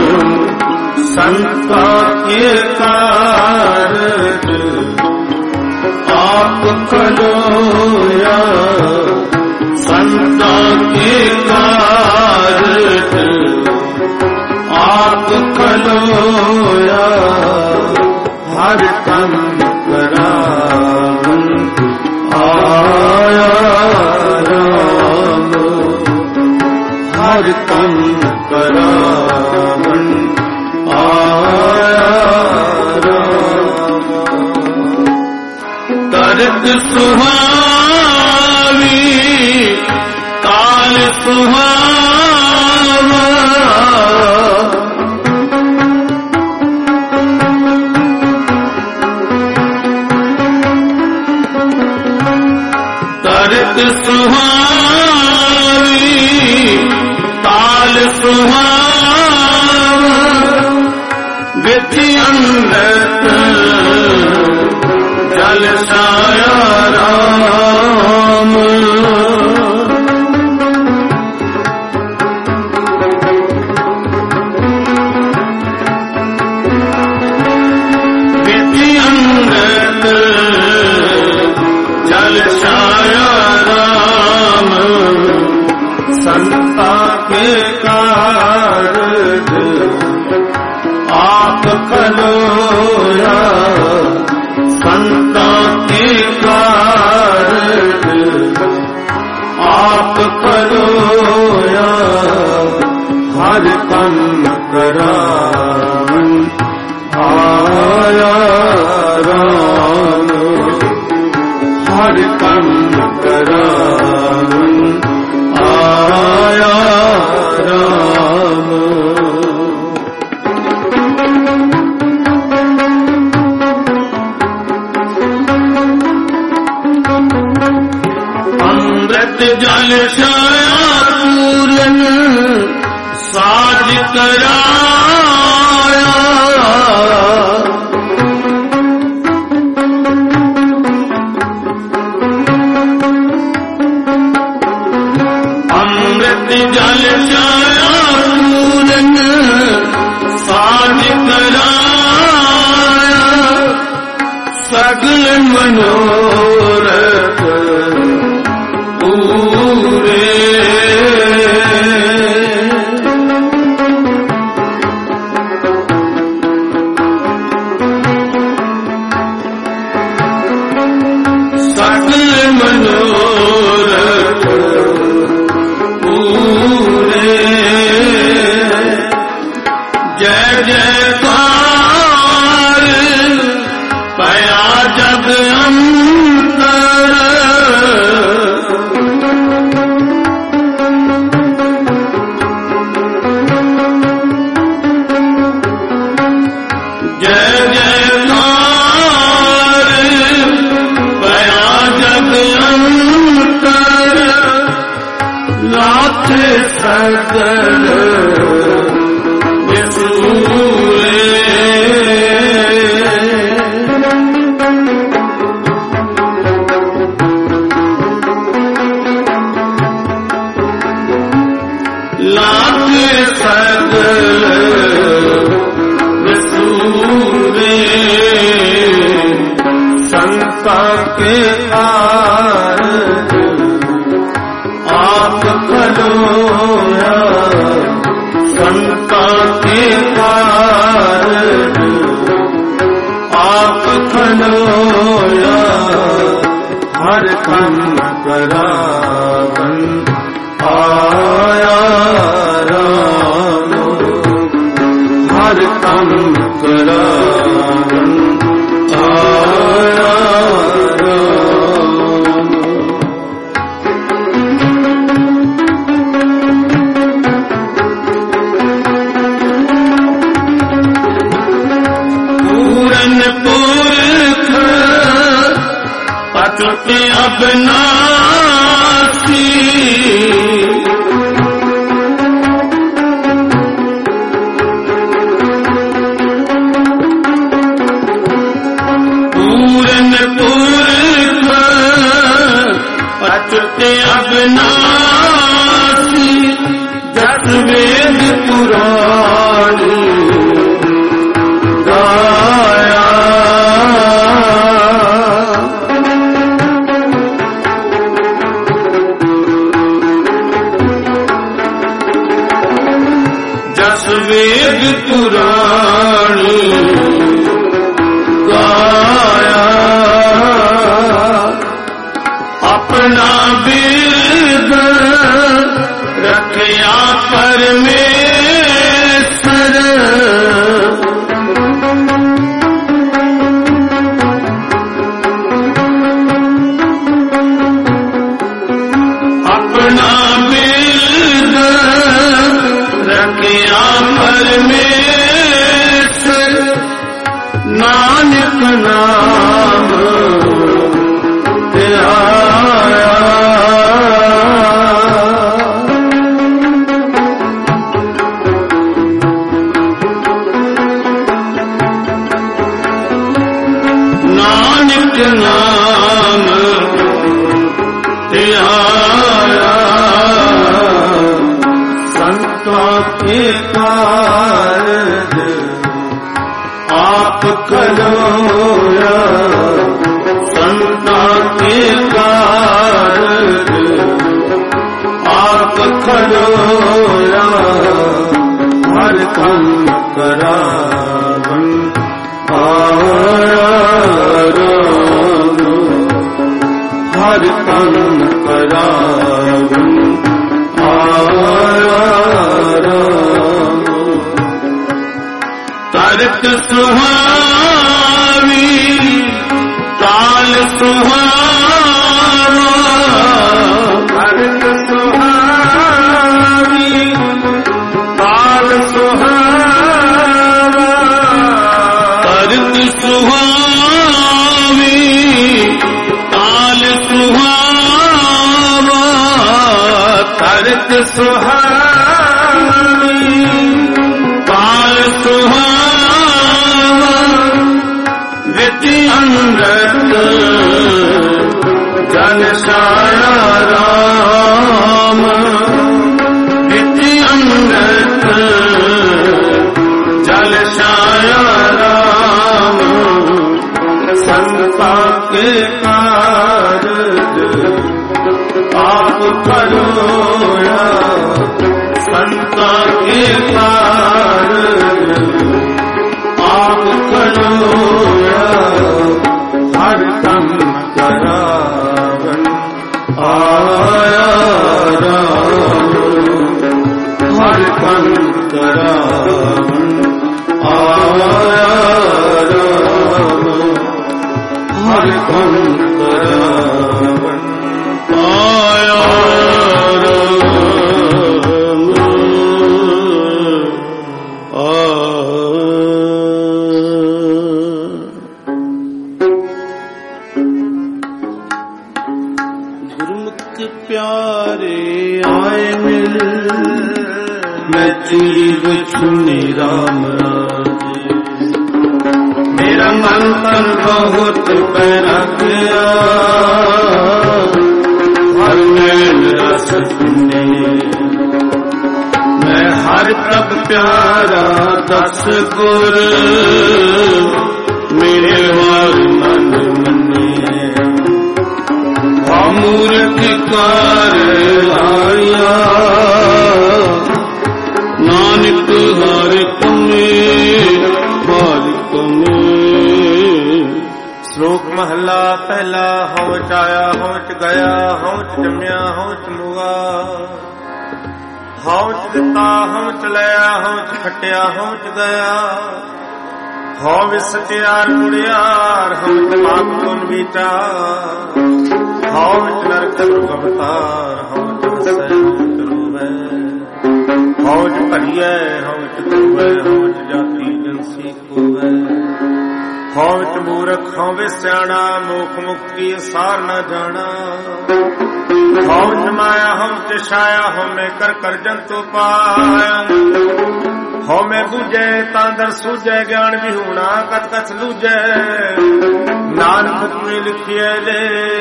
ਸੰਤਾ ਕੇ ਕਾਰਜ ਆਪ ਖਲੋਇਆ ਸੰਤਾ ਕੇ ਕਾਰਜ ਆਪ ਖਲੋਇਆ ਹਰ ਕੰਮ ਕਰਾਵਨ ਆਇਆ ਰਾਮ ਹਰ ਕੰਮ ਕਰਾਵਨ ਆਇਆ ਰਾਮ ਕਰਤ ਸੁਹਾਵੀ ਤਾਲ ਸੁਹਾਵਾ ਕਰਤ ਸੁਹਾਵੀ ਤਾਲ ਸੁਹਾਵਾ ਵਿੱਚ ਅੰਮ੍ਰਿਤ ਜਲ ਛਾਇਆ ਰਾਮ ਵਿੱਚ ਅੰਮ੍ਰਿਤ ਜਲ ਛਾਇਆ ਰਾਮ ਸੰਤਾ ਕੇ ਕਾਰਜ ਆਪ ਖਲੋਇਆ ਸੰਤਾ ਕੇ ਕਾਰਜ ਆਪ ਖਲੋਇਆ ਹਰ ਕੰਮ ਕਰਾਵਨ ਆਇਆ ਰਾਮ ਹਰ ਕੰਮ ਕਰਾਵਨ ਆਇਆ ਰਾਮ ਅੰਮ੍ਰਿਤ ਜਲ ਛਾਇਆ ਪੂਰਨ ਸਾਜ ਕਰਾਇਆ ਅੰਮ੍ਰਿਤ ਜਲ ਛਾਇਆ ਪੂਰਨ ਸਾਜ ਕਰਾਇਆ ਸਗਲ ਮਨੋਰਥ ਪੂਰੇ सकल विसूरे लागे सकल विसूरे संता के आप खलोया संता के आप खलोया हर काम करावन आया राम हर काम करावन आया पूरन पुरख अटूट अविनाशी पूरन पुरख अटूट अविनाशी जस वेद पुराणी गाया जस वेद पुराणी गाया अपना वेद रखया परमेश्वर अपना वेद रखया परमेश्वर नानक नाम ध्याया नानक नाम ध्याया संतों के कारज आप खलोया संतों के कारज आप खलोया हर काम करावन आया राम हर काम करावन आया राम तर्क सुहावी ताल सुहावा तर्क सुहावी ताल सुहावा तर्क सुहावी ताल सुहावा तर्क सुहावी ताल सुहावा विधि अमृत जन साया राम विधि अमृत जल साया राम संता के कारज आप खलोया संता के कारज आप खलोया हर काम करावन आया राम हर काम करावन आया राम हर काम करावन आया राम गुरुमुख प्यारे आए मिल, मैं चीर छुनी राम राजे। मेरा मन तन बहुत पैरा गया, हर नैन रस सुने। मैं हर तब प्यारा दस गुर, मेरे हर मन मने। मूर्ख कार लाया, नानक हर कमे हर कमे। श्लोक महला पहला। होंच आया होंच गया, होंच जम्या होंच मुआ। होंच दिता होंच लिया, होंच खटिया होंच गया। हो विसटियार मुड़ियार, होंच पाप पुन विचार। होंच नरक अवतार, होंच हंसे होंच रोवे। होंच भरिए होंच धोवे, होंच जाति जनसी कोवे। होंच मूर्ख होवे स्याणा, मोख मुक्ति सार न जाना। होंच माया होंच छाया, होमे कर कर जंतु पाया। होमे बुझे तांदर सूझे, ज्ञान विहूणा कत कछ लूझे। नानक में लिखिए ले,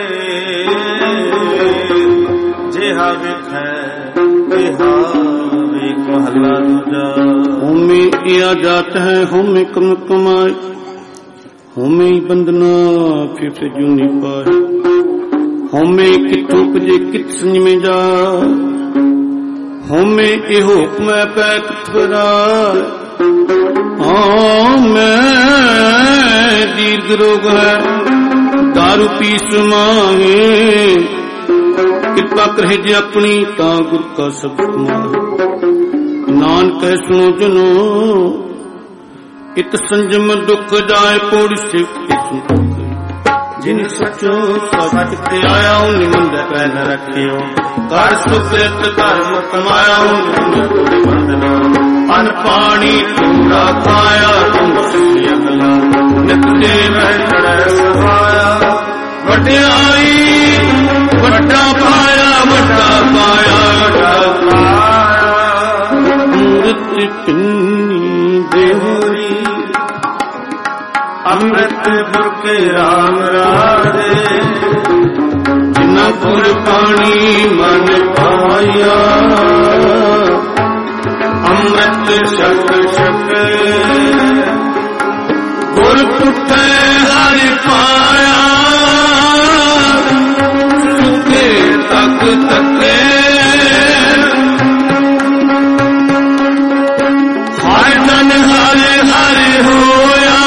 जेहा विखै तेहा विख। महला दूजा। होमे किया जाता है, होमे कम कमाए। होमे बंदना फिर से जूनी पाए। होमे किथों पुजे कित संज में जा। होमे एहो हुक्म पै किथरा। मैं दीर्घ रोग है, दारू पीस मांगे। कृपा करे जे अपनी, ता गुर का सब मांगे। नानक कह सुनो जनो, इत संजम दुख जाए पौड़ से। जिन सचो सच ते आया, उन मंद पै न रखियो। कर सुकृत धर्म कमाया, उन बंदना। अन पानी चूड़ा खाया, तुम अगला। नित देव चढ़ सहाया, वड्याई वड्डा पाया, वड्डा पाया, वड्डा पाया। मूर्त पिन्नी देहोरी, अमृत बुरके राम राजे। जिना पुर पानी मन पाया, अमृत शक शक। गुर पुठे हर पाया, सुखे तक तके। हाय तन हरे हरे होया,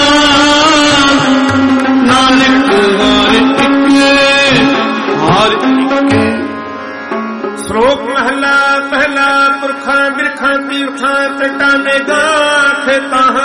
नानक हर इके हर इके। श्लोक महला पहला। पुरखा बिरखा तीर्था चट्टाने गाथ ताहा।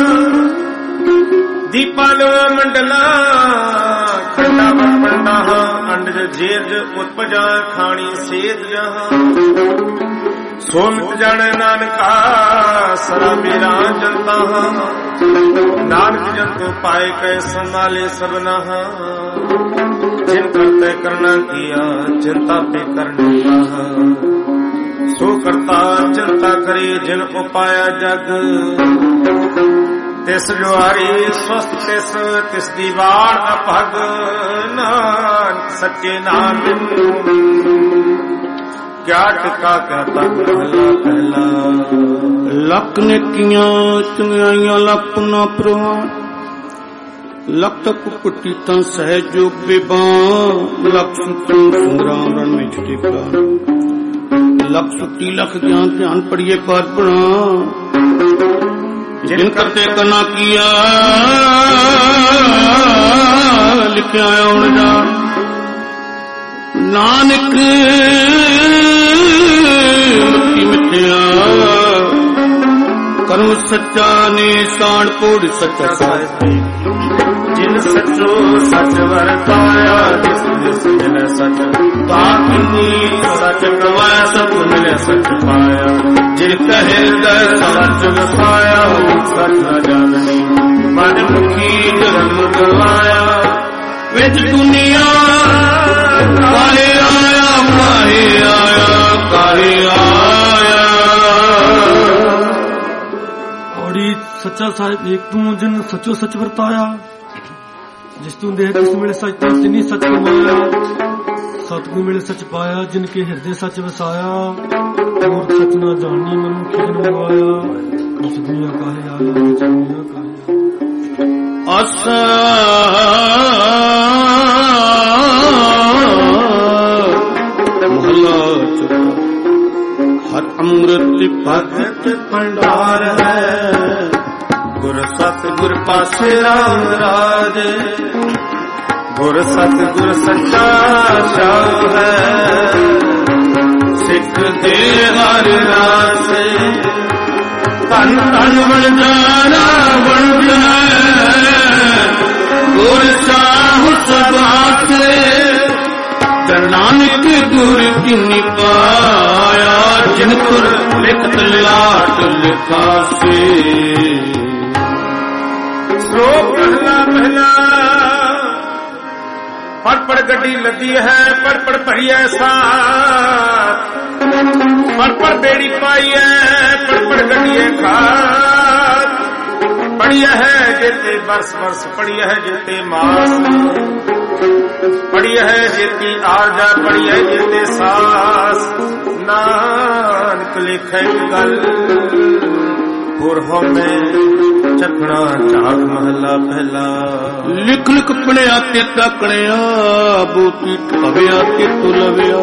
दीपालो मंडला खंडा पंडा। अंडज जेज उत्पजा, खानी सेज जहां। सोमित जाने नानका, सरा मेरा जनता। नानक जंतु पाए कै संभाले सबना। जिन करते करना किया, चिंता पे करने कहा। सो करता चिंता करी, जिन उपाया जग। तिस जुआरी स्वस्थ तिस, तिस दीवार अपग। नानक सच्चे नाम क्या टिका क्या तक। महला पहला। लख ने किया चंगाइयां लख ना प्रवान। लख तक कुटीता सहजो बेबान। लख सुती संग्राम रण में छुटे प्राण। लख सुती लख ज्ञान ध्यान पढ़िए पार पढ़ा। जिन करते करना किया, लिखा उन जान। नानक मती मिथ्या, कर्म सच्चा ने साण कोड़ सच्चा साहिब। जिन सचो सच वरताया, जिस जिस मिले सच। ताकि सच कमाया, सब मिले सच पाया। जिन कहे सच वसाया, सच न जाननी। मन मुखी जन्म गवाया, विच दुनिया काले सच्चा साहिब एक तू जिन सचो सच वरताया, जिस तू देह तिस मिले सच तो तिनी सच कमाया, सतगुरु मिले सच पाया, जिनके हृदय सच वसाया, मूर्ख सच ना जानी मनुष्य जन मंगाया, इस दुनिया काहे आया इस दुनिया काहे आसा महला चौथा। हर अमृत भगत भंडार है, गुर सतगुर पासे राम राज, गुर सतगुर सच्चा शाह है, सिख दे हर रास, धन धन बन जाना बन जाए, गुर साहु सबासे, नानक गुर किन्नी पाया, जिन तुर लिखत लाट लिखासे। श्लोक पहला पहला। पढ़ पढ़ गड्डी लदी है, पढ़ पढ़ भरी है साथ, पढ़ पढ़ बेड़ी पाई है, पढ़ पढ़ गड्डी है खात, पढ़ी है जेते बरस बरस, पढ़ी है जेते मास, पढ़ी है जेती आरजा, पढ़ी है जेते सास, नानक लिखे गल पुर हो में चखना चाक महला पहला। लिख लिख पढ़िया ते तकड़िया, बोती भविया ते तू लविया,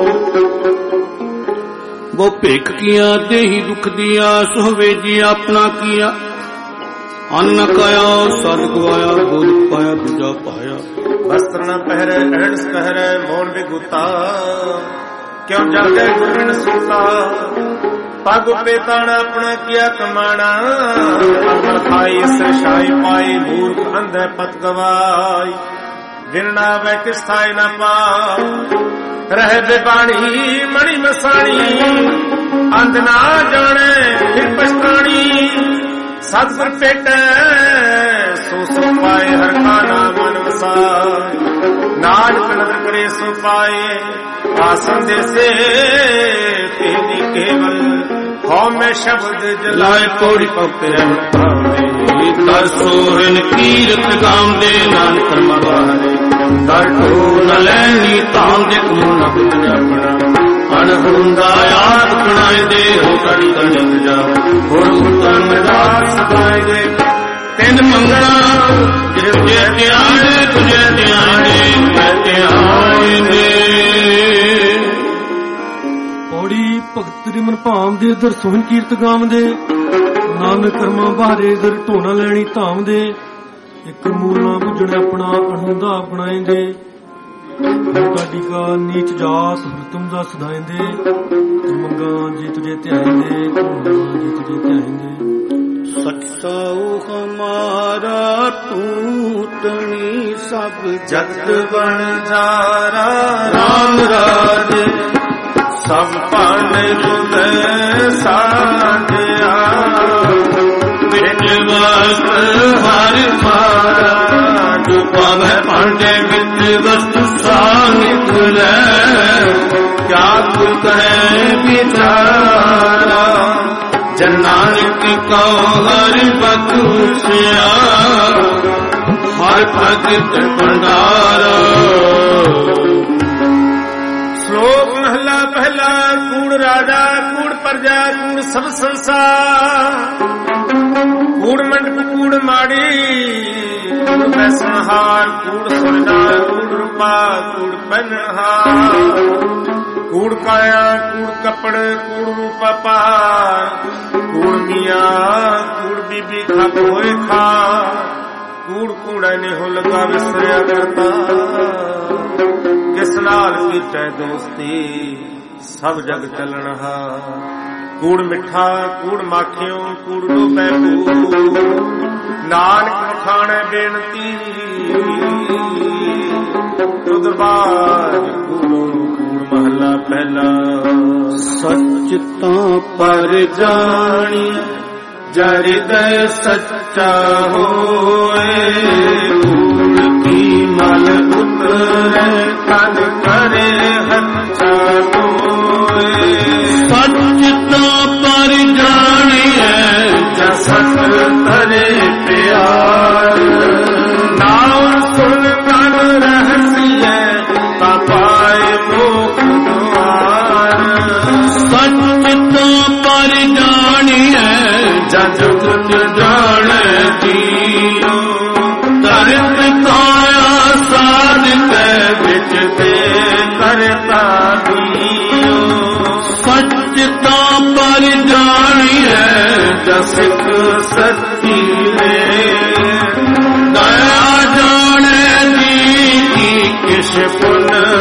वो भेख किया दे ही दुख दिया, सोहवे जी अपना किया, अन्न काया सद गवाया, बोध पाया दूजा पाया। वस्त्र न पहरे अहनस पहरे, मौन विगुता, क्यों जागे गुरबिन सूता, पग पेताना अपना किया कमाना, अमर खाई सरशाई पाई, मूर्ख अंधे पत गवाई, गिरना वह किस थाई न पा, रहे बेबाणी मणि मसाणी, अंध ना जाने फिर पछतानी, सतगुर पेटे सो सो पाए, हर खाना मन वसाए, नानक नदर करे सो पाए, आसन दे से तेरी केवल, हौ में शब्द जलाए पौड़ी पौते कर सोहन कीरत गाम दे, नानक मवारे कर न लैनी ताम दे, मुन बुझ अपना अनहुंदा याद बनाए दे, हो कड़ी कड़ी जा होर उत्तम दास सदाए दे, तिन मंगना तुझे ध्याने तुझे ध्याने ध्याने दे। पौड़ी भगत रिमन भाम दे, दर सोहन कीरत गाम दे, नानक कर्मा बारे दर ढोना लैनी धाम दे, एक मूल ना बुझने अपना अनहुंदा अपनाए दे, गाड़ी का नीच जात तुम दा सदाए दे, मंगा जी तुझे ध्यान दे, जी तुझे ध्यान दे। सत्साऊ हमारा टूटनी, सब जगत बन जारा राम राज, सब पाने तुझे साधिया, बिन वस्त हर मारा, जो पावे पांडे बिन वस्तु सा निकले, क्या तू करे बिचारा, जन नानक को हर बख्शिया, हर भगत भंडारा। श्लोक महला पहला। कूड़ राजा कूड़ प्रजा कूड़ सब संसार, कूड़ मंडप कूड़ माड़ी, कूड़ पैसनहार कूड़ सोनार, कूड़ रूपा कूड़ पहनहार, कूड़ काया कूड़ कपड़ कूड़ रूपा पार, कूड़ मियाँ कूड़ बीबी खा कोई खा, कूड़ कूड़ा ने हो लगा विसरिया करता, किस नाल कीते दोस्ती सब जग चलनहा, कूड़ मिठा कूड़ माखियों कूड़ डूबे नानक खाने बेनती, रुद्रबाज कूड़ों कूड़ महला पहला। सच तो पर जानी, हृदय सच्चा होए, कूड़ की मल उतरे तन करे हच्चा होए, सच तो पर जानी है, जसत तरे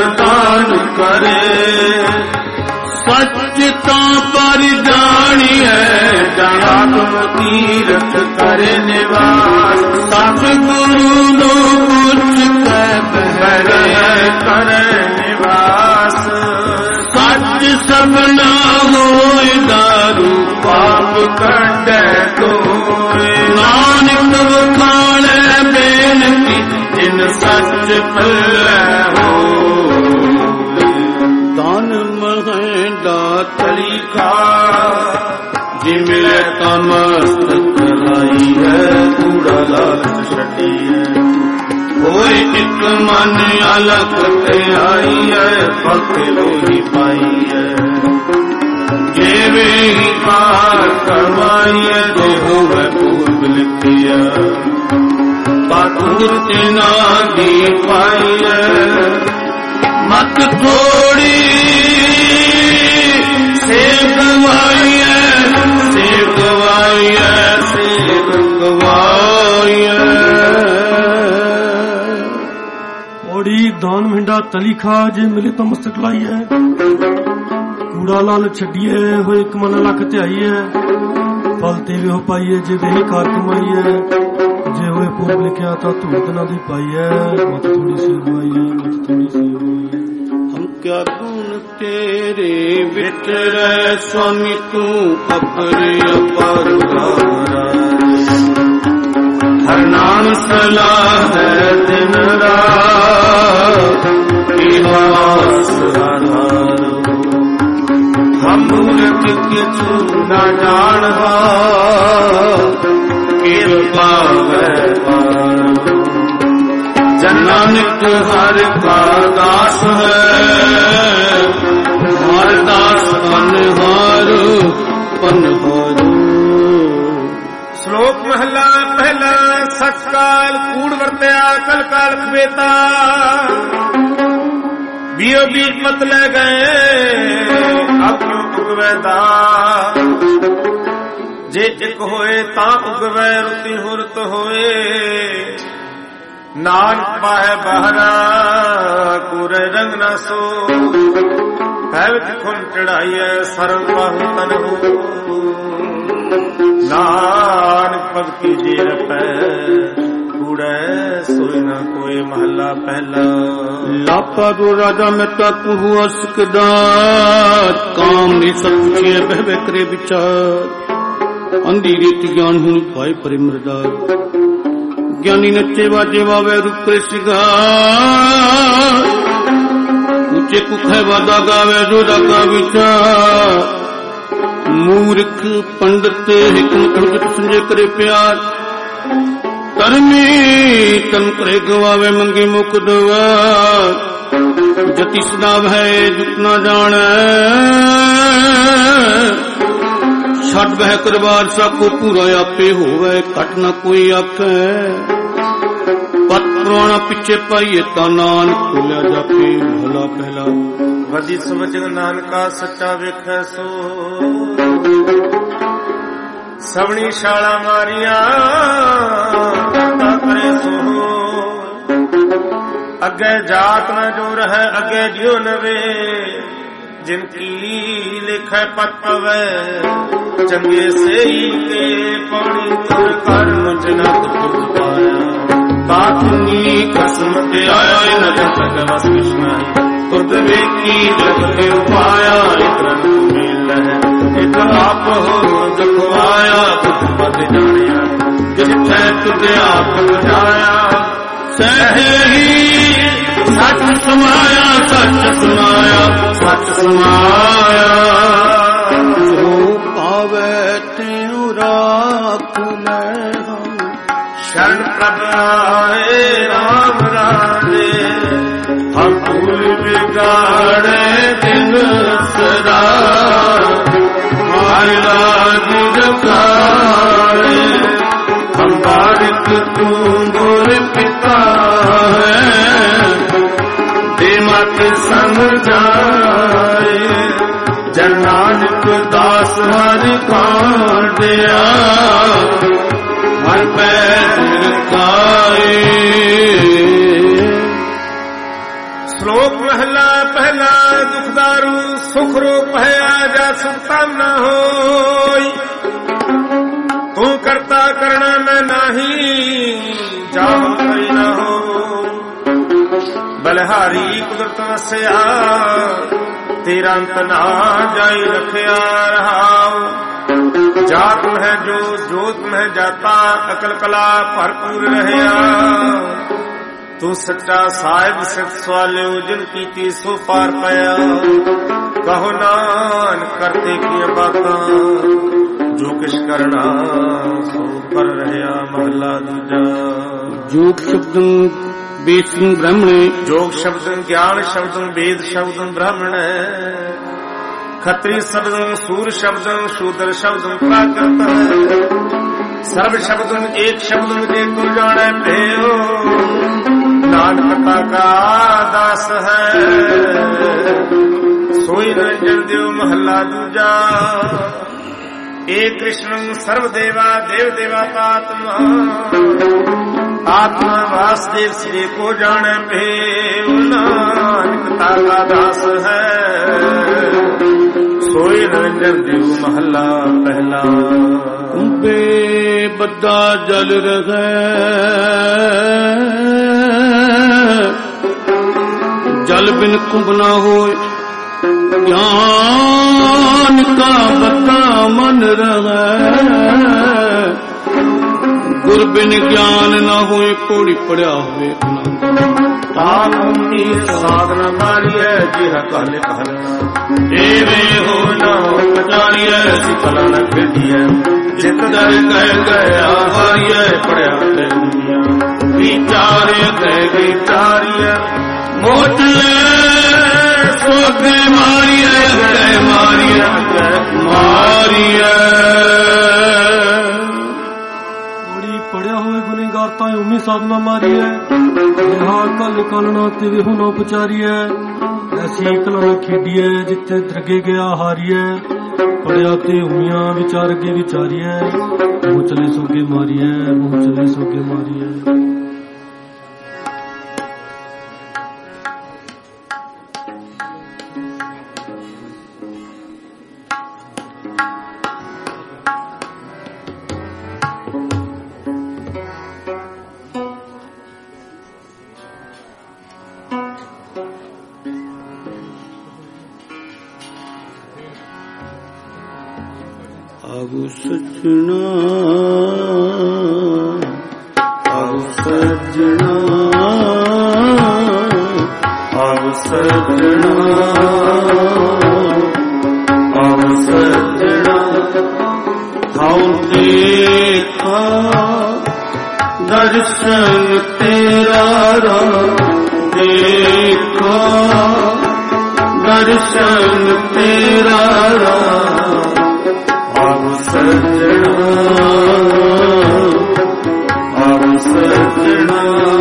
दान करे। सच तां पर जानिए जाना तुम तीरथ करे निवास। सतगुरु नो कुछ करे करे निवास। सच सबना होए दारू पाप कटे तोरे। नानक वखाणे बेनती जिन सच पल्ले हो। दान महेंदा तली खा जिमिले तमस्तक लाई है। कूड़ा लालच छड़ी है। कोई एक मन अलग ते आई है। फल लोही पाई है। जेवे ही कार करवाई है। जो होवे पूर्व लिखी है। पातुर तेना दी पाई है। मत थोड़ी सेव गवाई है। सेव गवाई है। सेव गवाई है। पौड़ी दान मिंडा तली खा जे मिले तो मस्तक लाई है। कूड़ा लाल छड़िए हो एक मन लख ध्याई है। फल तेवे हो पाई है जे वे कार कमाई है। जे होए पूर्व लिखिया था धूत ना दी पाई है। मत थोड़ी सी हुई है। मत थोड़ी सी हुई है। हम क्या गुण तेरे विचरै स्वामी तू अपरे अपार। हर नाम सलाह है दिन रात। हम मूर्ख किछु न जान कृपा जन नानक हर का दास है। हर दास पनहारो पनहारो। श्लोक महला पहला। सच काल कूड़ वरत्या कल काल खवेता। बीओ बीच मत ले गए अब क्यों उगवेदा। जे एक होए ता उगवे रुति हुरत होए। नानक पाए बहरा कूरे रंग न सो। है खुन चढ़ाई है सरम बाहु तन हो। नानक भक्ति जी रपै कूड़े सोई न कोई महला पहला। लापा दो राजा में तक हुआ सिकदार। काम ने सत्य बहवे करे विचार। अंधी रीति ज्ञान हुन पाए परे मरदार। ज्ञानी नचे वाजे वावे रूप सिगार। ऊंचे कुखे वादा गावे जो रागा विचार। मूर्ख पंडित हिकमत भगत संजय करे प्यार। तरमी तन करे गवावे मंगे मुख दवार। जति सदा भय जुत न जाने। छठ बह करवार साको पूरा आपे होवे। कट न कोई आखे। पत पुराना पिछे पाइए ता नानक खोलिया जापे भला पहला। वजी समझ नानका सच्चा वेखै सो। सवनी शाला मारिया करे सो। अगे जात न जो रहे अगे जियो नवे। जिनकी लिखे पत पवे चंगे से ही के। पौड़ी तुर कर जनक तुर पाया। बातनी कसम ते आया न जग बस कृष्ण। तुद वेकी जगत उपाया। इतना मिल है एक आप हो जखवाया। तुझ पद जानिया जिथे तुझे आप बुझाया। सही सच समाया। सच समाया। सच समाया। जो पावे त्यों राख ले हम। शरण प्रभ आए राम राजे। हम भूल बिगाड़े दिन सदा। हमारे लाज रखाए। हम बारिक तू गोर पिता है। दे मत समझाए। जन नानक दास हर कांडिया। हर पैर काए। ਸ਼ਲੋਕ ਮਹਲਾ ਪਹਿਲਾ ਦੁਖਦਾਰੂ ਸੁਖ ਰੂਪ ਹੈ ਆਜਾ ਸੁਖਤਾ ਨਾ ਹੋਈ ਤੂੰ ਕਰਤਾ ਕਰਣਾ ਮੈਂ ਨਹੀਂ ਜਾਉ ਕਰੀ ਨਾ ਹੋ ਬਲਹਾਰੀ ਕੁਦਰਤ ਵਸਿਆ ਤੇਰਾ ਅੰਤ ਨਾ ਜਾਈ ਰਖਿਆ ਰਹਾਉ ਜਾਤ ਹੈ ਜੋ ਜੋਤ ਹੈ ਜਾਤਾ ਅਕਲ ਕਲਾ ਭਰਪੂਰ ਰਹਿਆ ਤੂੰ ਸੱਚਾ ਸਾਹਿਬ ਸਿੱਧ ਸਵਾਲਿਓ ਜਿਨ ਕੀਤੀ ਸੋ ਪਾਰ ਪਾਇਆ ਕਹੋ ਨਾਨਕ ਕਰਤੇ ਕੀ ਬਾਤਾਂ ਜੋ ਕਿਛ ਕਰਨਾ ਸੋ ਕਰ ਰਹਿਆ ਮਹਲਾ ਦੂਜਾ ਜੋਗ ਸ਼ਬਦੰ ਵੇਦ ਬ੍ਰਾਹਮਣੇ ਜੋਗ ਸ਼ਬਦੰ ਗਿਆਨ ਸ਼ਬਦੰ ਵੇਦ ਸ਼ਬਦੰ ਬ੍ਰਾਹਮਣ ਖੱਤਰੀ ਸ਼ਬਦੰ ਸੂਰ ਸ਼ਬਦੰ ਸ਼ੂਦਰ ਸ਼ਬਦੰ ਪ੍ਰਾਕ੍ਰਿਤ ਸਰਬ ਸ਼ਬਦੰ ਏਕ ਸ਼ਬਦੰ ਜੇ ਕੋ ਜਾਣੈ ਭੇਉ ਨਾਨਕ ਕਾ ਦਾਸ ਹੈ ਸੋਈ ਨਿਰੰਜਨ ਦਿਓ ਮਹੱਲਾ ਦੂਜਾ ਏ ਕ੍ਰਿਸ਼ਨ ਸਰਵ ਦੇਵਾ ਦੇਵ ਦੇਵਾਤਾ ਆਤਮਾ ਆਤਮਾ ਵਾਸੁਦੇਵ ਸ੍ਰੀ ਕੋ ਜਾਣੈ ਭੇਉ ਨਾਨਕ ਕਾ ਦਾਸ ਹੈ ਸੋਈ ਨਿਰੰਜਨ ਦਿਓ ਮਹੱਲਾ ਪਹਿਲਾ ਕੁੰਭੇ ਬੱਦਾ ਜਲ ਰਹੈ ਜਲ ਬਿਨ ਕੁੰਭ ਨਾ ਹੋਏ ਗਿਆਨ ਕਾ ਬੱਦਾ ਮਨ ਰਹੈ ਗੁਰ ਬਿਨ ਗਿਆਨ ਨਾ ਹੋਏ ਪੌੜੀ ਪੜਿਆ ਹੋਵੇ ਤਾਮੀ ਸਾਧਨ ਮਾਰੀਐ ਜਿਹ ਕਾਲੇ ਕਹਲਣਾ ਦੇਵੇ ਹੋ ਨਾ ਪਚਾਰੀਐ ਸਿਕਲਾ ਨ ਖੇਡੀਐ ਜਿਤ ਦਰ ਕਹਿ ਗਿਆ ਹਾਰੀਐ ਪੜਿਆ ਤੇ ਦੁਨੀਆ ਵਿਚਾਰੇ ਕਹਿ ਗਈ ਚਾਰੀਐ ਮੋਟ ਲੈ ਸੋਗੇ ਮਾਰੀਐ ਕਹਿ ਮਾਰੀਐ ਮਾਰੀਐ ਬੜੀ ਪੜਿਆ ਹੋਏ ਗੁਨੇਗਾਰ ਤਾਂ ਉਮੀ ਸਾਧਨਾ ਮਾਰੀਐ ਰਹਾ ਕਲ ਕਲਣਾ ਤੇ ਵਿਹੁ ਨਾ ਪਚਾਰੀਐ ਐਸੀ ਕਲਾ ਖੇਡੀਐ ਜਿੱਥੇ ਦਰਗੇ ਗਿਆ ਹਾਰੀਐ ਪੜਿਆ ਤੇ ਉਮੀਆਂ ਵਿਚਾਰ ਅੱਗੇ ਵਿਚਾਰੀਐ ਮੂੰਹ ਚਲੇ ਸੋਗੇ ਮਾਰੀਐ ਮੂੰਹ ਚਲੇ ਸੋਗੇ ਮਾਰੀਐ ਆਗੂ ਸਜਣਾ ਆਗੂ ਸਜਣਾ ਆਗੂ ਸਜਣਾ ਆਗੂ ਸਜਣਾ ਹਉ ਦੇਖਾ ਦਰਸ਼ਨ ਤੇਰਾ ਦੇਖਾ ਦਰਸ਼ਨ ਤੇਰਾ ਆਗੂ ਸਜਣਾ ਆਗੂ ਸਜਣਾ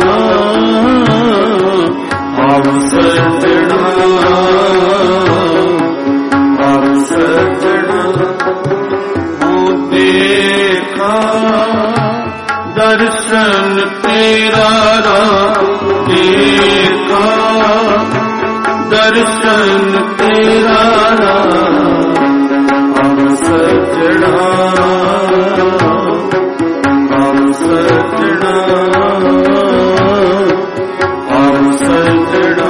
ਆਗੂ ਸਜਣਾ ਆਗੂ ਸਜਣਾ ਹਉ ਦੇਖਾ ਦਰਸ਼ਨ ਤੇਰਾ ਦੇਖਾ ਦਰਸ਼ਨ ਤੇਰਾ ਆਗੂ ਸਜਣਾ ਆਗੂ ਸਜਣਾ ਆਗੂ ਸਜਣਾ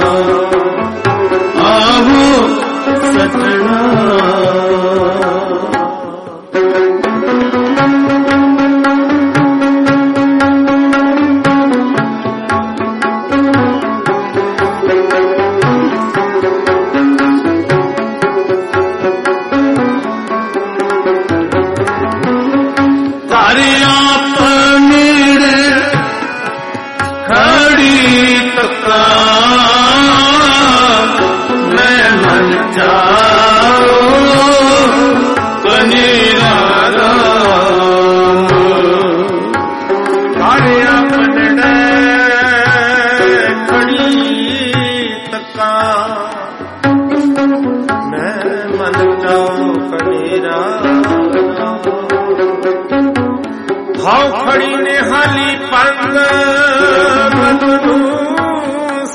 ਆਹੋ ਸਜਣਾ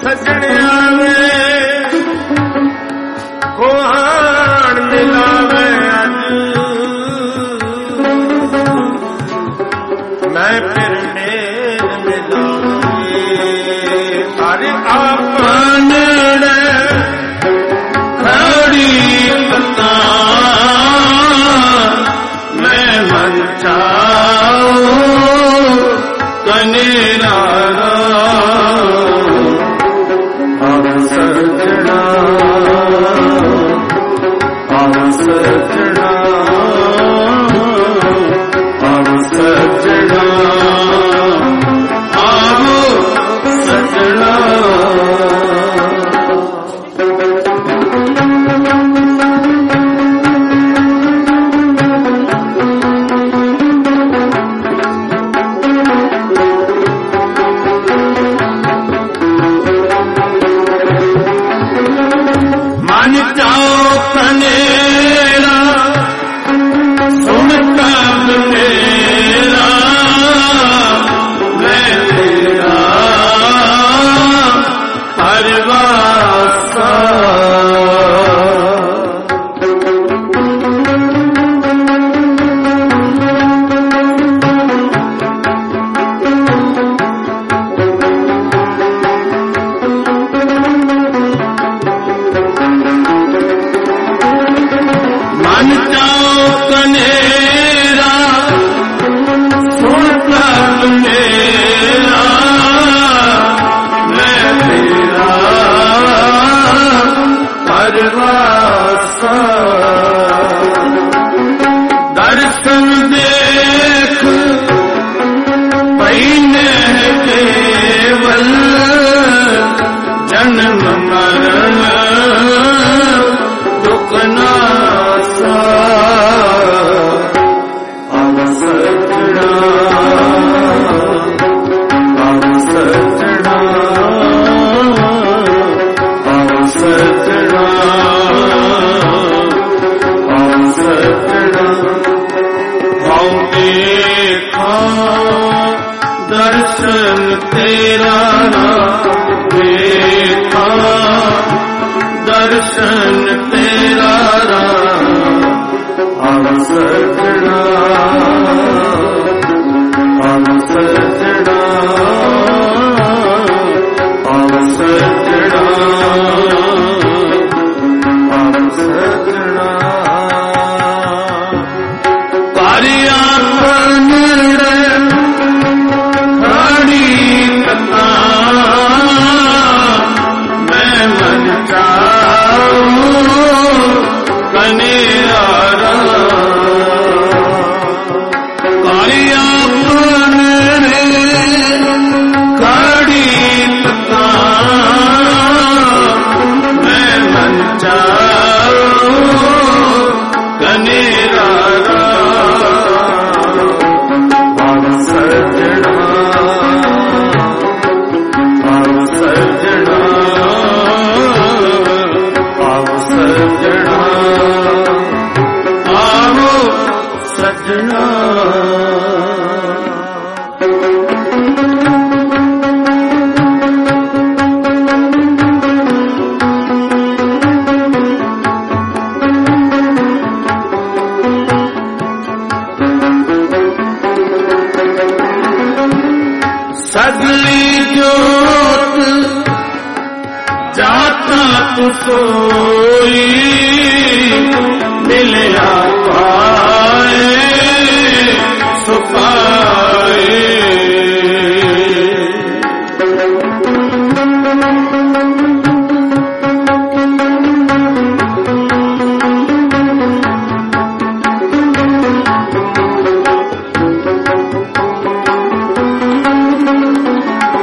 ਸੱਜਣ ਆਵੇ ਕੋਹਾਣ ਮਿਲਾਵੇ ਅੱਜ ਮੈਂ ਫਿਰ ਮੇਰ ਮਿਲਾਵੇ ਸਾਰੇ ਆਪਣ ਖੜੀ ਪਤਾ ਮੈਂ ਮਨ ਚਾਉ ਕਨੇਰਾ ਸਜਣਾ ਆਵ ਸਜਣਾ ਆਵ ਸਜਣਾ ਆਵ ਸਜਣਾ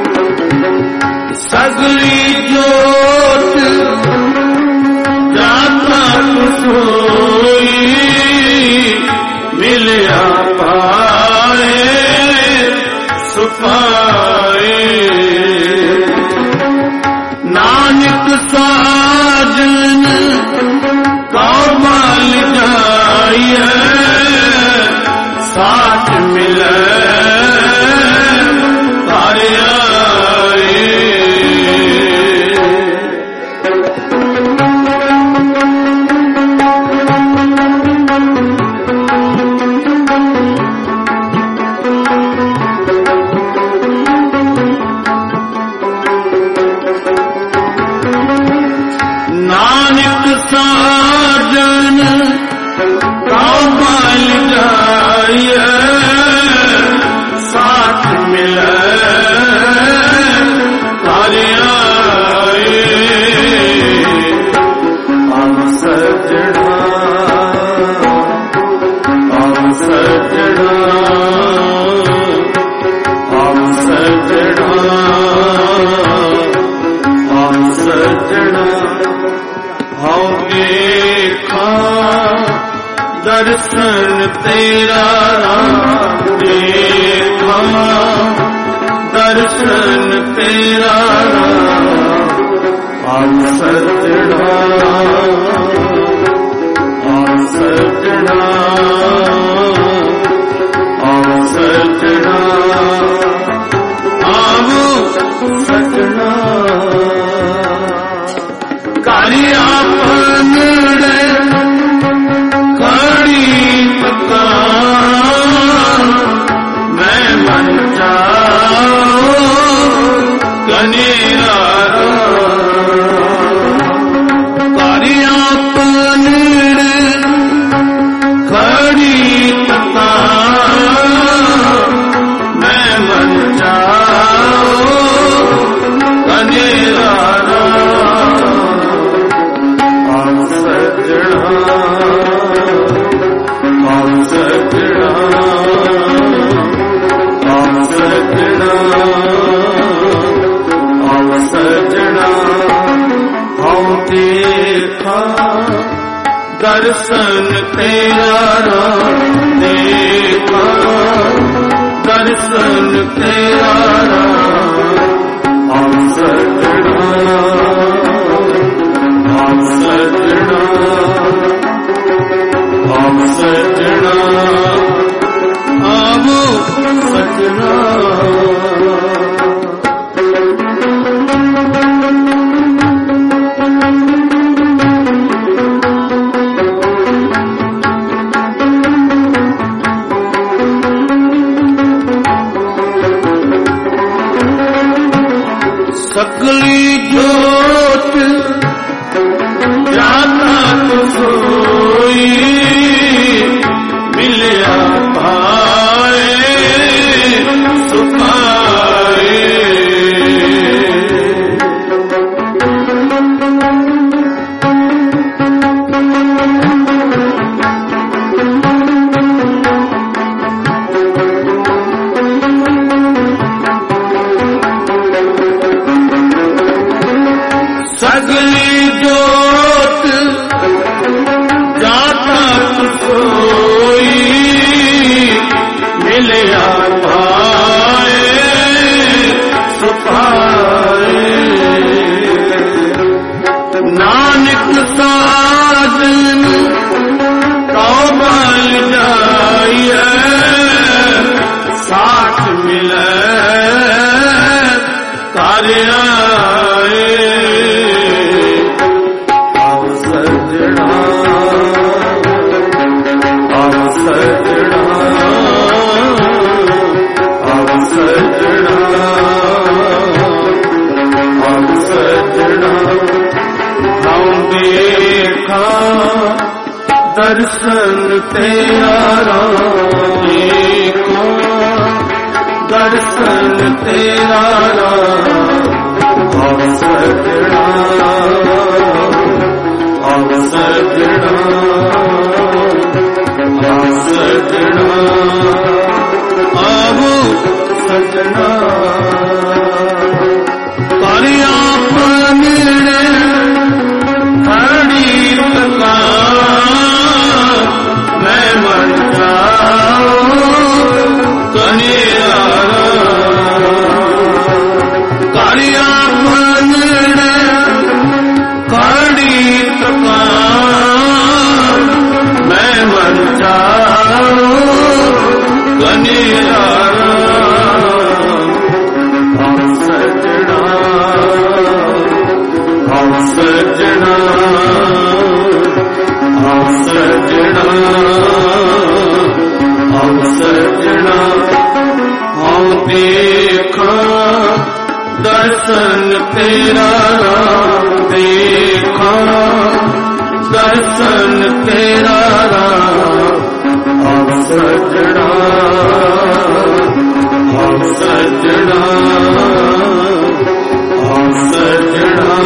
सगली जोत जात ਦਰਸ਼ਨ ਤੇਰਾ ਰਾਮ ਦੇਖਾ, ਦਰਸ਼ਨ ਤੇਰਾ ਰਾਮ ਆਮ ਸਜਣਾ, ਆਮ ਸਜਣਾ, ਆਮ ਸਜਣਾ, ਆਮ ਸਜਣਾ। ਕਾਲੀ ਆਪਨ ਕਾੜੀ ਤਕਾ ਮੈਂ ਮਨ ਚਾਉ ਕਨੇਰਾ, ਕਾਲੀ ਆਪਨ ਕਾੜੀ ਤਕਾ ਮੈਂ ਮਨ ਚਾਉ ਕਨੇਰਾ। ਆਮ ਸਜਣਾ, ਆਮ ਸਜਣਾ, ਆਮ ਸਜਣਾ, ਆਮ ਸਜਣਾ। ਹਉ ਦੇਖਾ ਦਰਸ਼ਨ ਤੇਰਾ ਰਾਮ ਦੇਖਾ, ਦਰਸ਼ਨ ਤੇਰਾ ਰਾਮ ਆਮ ਸਜਣਾ, ਆਮ ਸਜਣਾ, ਆਮ ਸਜਣਾ, ਆਮ ਸਜਣਾ। ਸਕਲੀ ਜੋਤ ਜਾਤਾ ਸੋਈ ਮਿਲਿਆ ਭਾਏ ਸੁਖਾਏ। ਸਗਲੀ ਜੋਤ ਜਾਤਾ ਸੋਈ ਮਿਲਿਆ ਭਾਏ ਸੁਖਾਏ। ਨਾਨਕ ਸਾਜਨ ਕਉ ਬਲ ਜਾਈਐ ਸਾਥ ਮਿਲੈ ਘਰ ਆਏ। ਆਮ ਸਜਣਾ, ਆਮ ਸਜਣਾ, ਆਮ ਸਜਣਾ, ਆਮ ਸਜਣਾ। ਹਉ ਦੇਖਾ ਦਰਸ਼ਨ ਤੇਰਾ ਰਾਮ ਦੇਖਾ, ਦਰਸ਼ਨ ਤੇਰਾ ਰਾਮ ਆਮ ਸਜਣਾ, ਆਮ ਸਜਣਾ, ਆਮ ਸਜਣਾ, ਆਮ ਸਜਣਾ। ਕਾਲੀ ਆਪਨ ਖੜੀ ਤਕਾ ਮੈਂ ਮਨ ਚਾਉ ਕਨੇਰਾ। ਕਾਲੀ ਆਪਨ ਖੜੀ ਤਕਾ ਮੈਂ ਮਨ ਚਾਉ ਕਨੇਰਾ। ਆਮ ਸਜਣਾ, ਆਮ ਸਜਣਾ, ਆਮ ਸਜਣਾ, ਆਮ ਸਜਣਾ। ਹਉ ਦੇਖਾ ਦਰਸ਼ਨ ਤੇਰਾ ਰਾਮ ਦੇਖਾ, ਦਰਸ਼ਨ ਤੇਰਾ ਰਾਮ ਆਮ ਸਜਣਾ, ਆਮ ਸਜਣਾ, ਆਮ ਸਜਣਾ,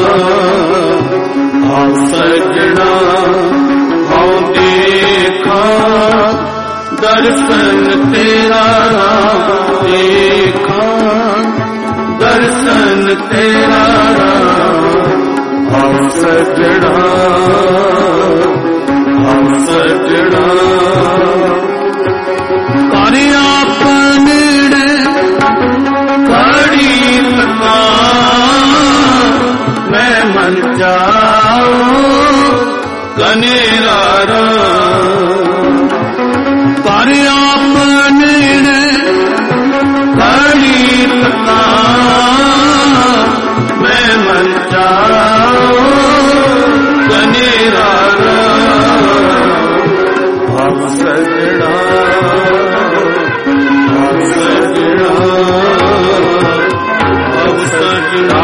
ਆਮ ਸਜਣਾ। ਹਉ ਦੇਖਾ ਦਰਸ਼ਨ ਤੇਰਾ ਰਾਮ ਦੇਖਾ, ਦਰਸ਼ਨ ਤੇਰਾ ਰਾਮ ਆਮ ਸਜਣਾ, ਆਮ ਸਜਣਾ, ਕਨੇਰਾ ਪਰ ਆਪਣੇ ਖੜੀ ਤਕਾ ਮੈਂ ਮਨ ਚਾਉ ਕਨੇਰਾ ਭਾਵ ਸਜਣਾ ਭਾਵ ਸਜਣਾ ਭਾਵ ਸਜਣਾ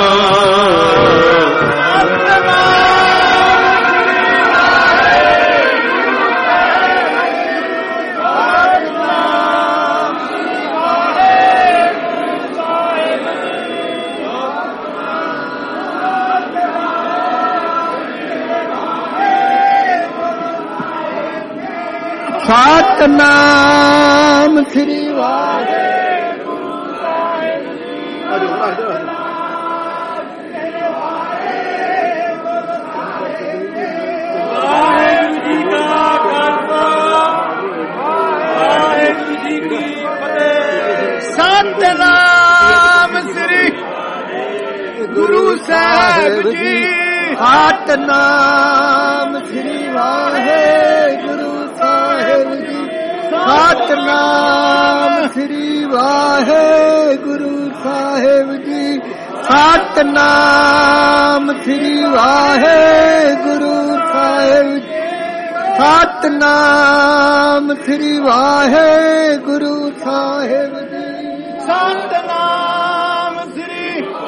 ਸਤਿਨਾਮ ਸ੍ਰੀ ਵਾਹਿਗੁਰੂ ਸਾਹਿਬ ਵਾਹਿਗੁਰੂ ਜੀ ਕਾ ਖਾਲਸਾ ਵਾਹਿਗੁਰੂ ਜੀ ਕੀ ਫਤਿਹ। ਸਤਿਨਾਮ ਸ੍ਰੀ ਗੁਰੂ ਸਾਹਿਬ ਜੀ। ਸਤਿਨਾਮ ਸ੍ਰੀ ਵਾਹਿਗੁਰੂ ਸਾਹਿਬ ਜੀ। ਸਤਿਨਾਮ ਸ੍ਰੀ ਵਾਹਿਗੁਰੂ ਸਾਹਿਬ ਜੀ। ਸਤਿਨਾਮ ਸ੍ਰੀ ਵਾਹਿਗੁਰੂ ਸਾਹਿਬ ਜੀ। ਸਤਿਨਾਮ ਸ੍ਰੀ ਵਾਹਿਗੁਰੂ ਸਾਹਿਬ ਜੀ। ਸਤਿਨਾਮ ਸ੍ਰੀ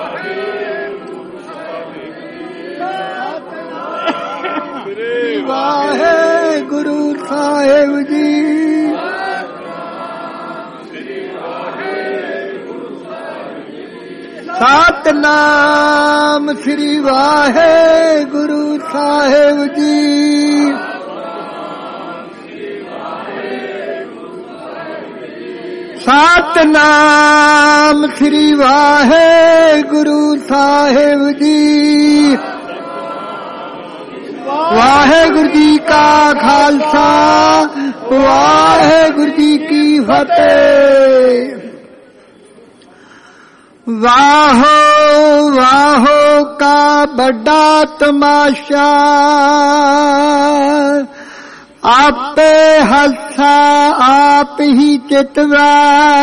ਵਾਹਿਗੁਰੂ ਸਾਹਿਬ ਜੀ। ਸਤਿਨਾਮ ਸ੍ਰੀ ਵਾਹਿਗੁਰੂ ਸਾਹਿਬ ਜੀ। ਸਤਿਨਾਮ ਸ੍ਰੀ ਵਾਹਿਗੁਰੂ ਸਾਹਿਬ ਜੀ। ਵਾਹਿਗੁਰੂ ਜੀ ਕਾ ਖਾਲਸਾ ਵਾਹਿਗੁਰੂ ਜੀ ਕੀ ਫਤਿਹ। ਵਾਹੋ ਵਾਹੋ ਕਾ ਵੱਡਾ ਤਮਾਸ਼ਾ ਆਪੇ ਹੱਸਾ ਆਪ ਹੀ ਚਿਤਵੈ।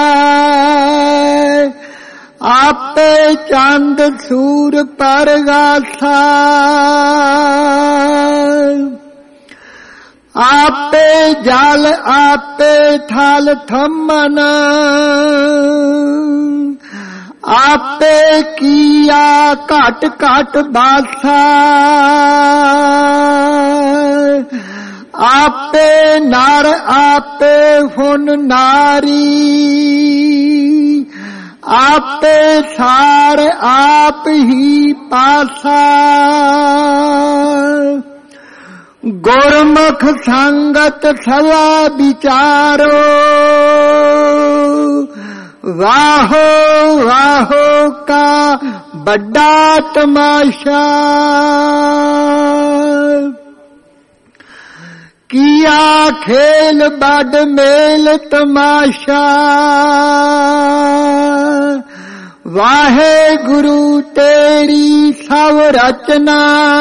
ਆਪੇ ਚੰਦ ਸੂਰ ਪਰਗਾਸਾ ਆਪੇ ਜਲ ਆਪੇ ਥਲ ਥੰਮਨ ਆਪੇ ਕੀਆ ਘਟ ਘਟ ਬਾਸਾ। ਆਪੇ ਨਰ ਆਪੇ ਫੁਨ ਨਾਰੀ ਆਪੇ ਸਾਰ ਆਪ ਹੀ ਪਾਸਾ। ਗੁਰਮੁਖ ਸੰਗਤ ਸਵਾ ਵਿਚਾਰੋ ਵਾਹੋ ਵਾਹੋ ਕਾ ਵੱਡਾ ਤਮਾਸ਼ਾ। ਕੀਆ ਖੇਲ ਬੜ ਮੇਲ ਤਮਾਸ਼ਾ। ਵਾਹਿਗੁਰੂ ਤੇਰੀ ਸਭ ਰਚਨਾ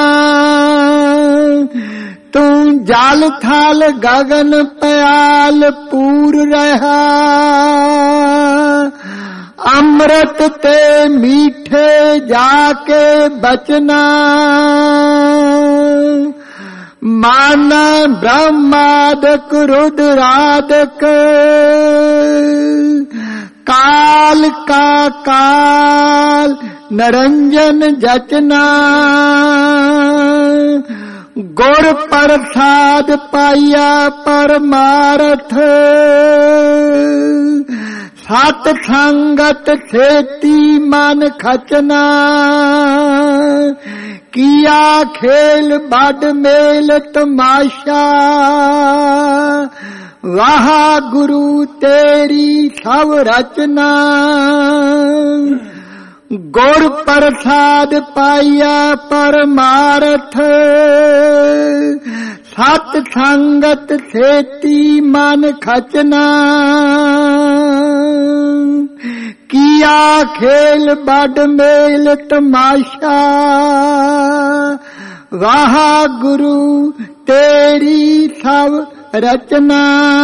ਤੂੰ ਜਲ ਥਲ ਗਗਨ ਪਿਆਲ ਪੂਰ ਰਹਾ। ਅੰਮ੍ਰਿਤ ਤੇ ਮੀਠੇ ਜਾ ਕੇ ਬਚਨਾ ਮਨ ਬ੍ਰਹਮਾਦਿਕ ਰੁਦਰਾਦਿਕ ਕਾਲ ਕਾ ਕਾਲ ਨਰੰਜਨ ਜਚਨਾ। ਗੁਰ ਪ੍ਰਸਾਦ ਪਾਇਆ ਪਰਮਾਰਥ ਸਤ ਸੰਗਤ ਸੇਤੀ ਮਨ ਖਚਨਾ। ਕੀਆ ਖੇਲ ਬੜ ਮੇਲ ਤਮਾਸ਼ਾ ਵਾਹਿਗੁਰੂ ਤੇਰੀ ਸਭ ਰਚਨਾ। ਗੁਰ ਪ੍ਰਸਾਦ ਪਾਇਆ ਪਰਮਾਰਥ ਸਤ ਸੰਗਤ ਸੇਤੀ ਮਨ ਖਚਨਾ। ਕੀਆ ਖੇਲ ਬੜ ਮੇਲ ਤਮਾਸ਼ਾ ਵਾਹਿਗੁਰੂ ਤੇਰੀ ਸਭ ਰਚਨਾ।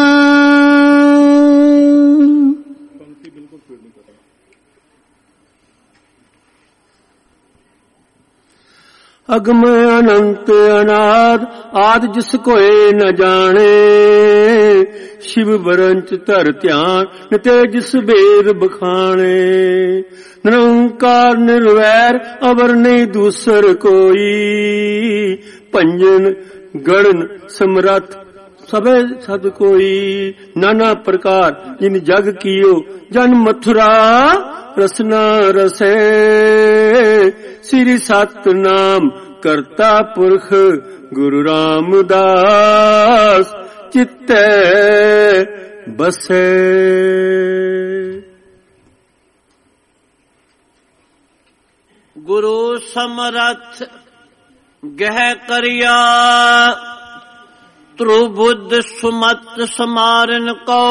ਅਗਮ ਅਨੰਤ ਅਨਾਦ ਆਦ ਜਿਸ ਕੋਏ ਨ ਜਾਣੇ। ਸ਼ਿਵ ਬਰੰਚ ਧਰ ਧਿਆਨ ਨਿਤੇ ਜਿਸ ਬੇਦ ਬਖਾਣੇ। ਨਿਰੰਕਾਰ ਨਿਰਵੈਰ ਅਵਰ ਨਹੀਂ ਦੂਸਰ ਕੋਈ। ਭੰਜਨ ਗੜਨ ਸਮਰੱਥ ਸਭੇ ਸਦ ਕੋਈ। ਨਾਨਾ ਪ੍ਰਕਾਰ ਜਿਨ ਜਗ ਕੀਓ ਜਨ ਮਥੁਰਾ ਰਸਨਾ ਰਸੇ। ਸ੍ਰੀ ਸਤਨਾਮ ਕਰਤਾ ਪੁਰਖ ਗੁਰੂ ਰਾਮਦਾਸ ਚਿੱਤੈ ਬਸੇ। ਗੁਰੂ ਸਮਰੱਥ ਗਹਿ ਕਰਿਆ। ਤ੍ਰੂ ਬੁੱਧ ਸੁਮਤ ਸਮਾਰਨ ਕੋ।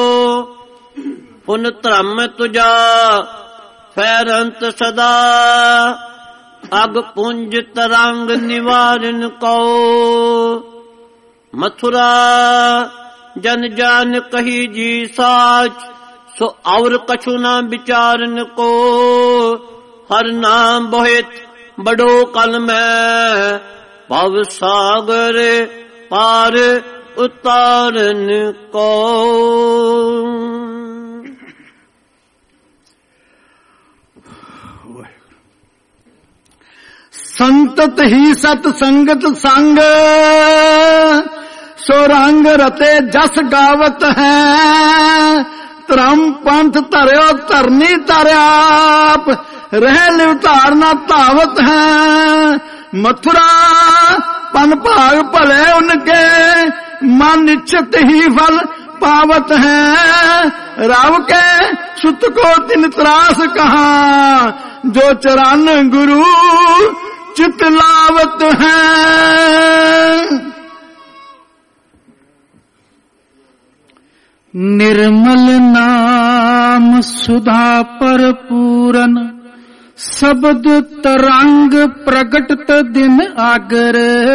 ਪੁਨ ਧਰਮ ਤੁਜਾ ਫੈਰੰਤ ਸਦਾ। ਅਗ ਪੁੰਜ ਤਰੰਗ ਨਿਵਾਰਨ ਕੋ। ਮਥੁਰਾ ਜਨ ਜਾਨ ਕਹੀ ਜੀ ਸਾਚ। ਸੋ ਔਰ ਕਛੁ ਨਾ ਵਿਚਾਰਨ ਕੋ। ਹਰ ਨਾਮ ਬੋਹਿਤ ਬੜੋ ਕਲ ਮੈਂ। ਭਵ ਸਾਗਰ ਪਾਰ ਉਤਾਰਨ ਕੋ। ਸੰਤਤ ਹੀ ਸਤ ਸੰਗਤ ਸੰਗ। ਸੋ ਰੰਗ ਰਤੇ ਜਸ ਗਾਵਤ ਹੈ। ਧਰਮ ਪੰਥ ਧਰਿਓ ਧਰਨੀ ਧਰਿਆਪ। ਰਹਿ ਲਿਵ ਧਾਰਨਾ ਧਾਵਤ ਹੈ। ਮਥੁਰਾ ਪਨ ਭਾਗ ਭਲੇ ਉਨਕੇ। ਮਨ ਨਿश्चित ही फल पावत है। राव के सुत को तिन त्रास कहा। जो चरण गुरु चित लावत है। निर्मल नाम सुधा पर पूरन। शब्द तरंग प्रगटत दिन आगर।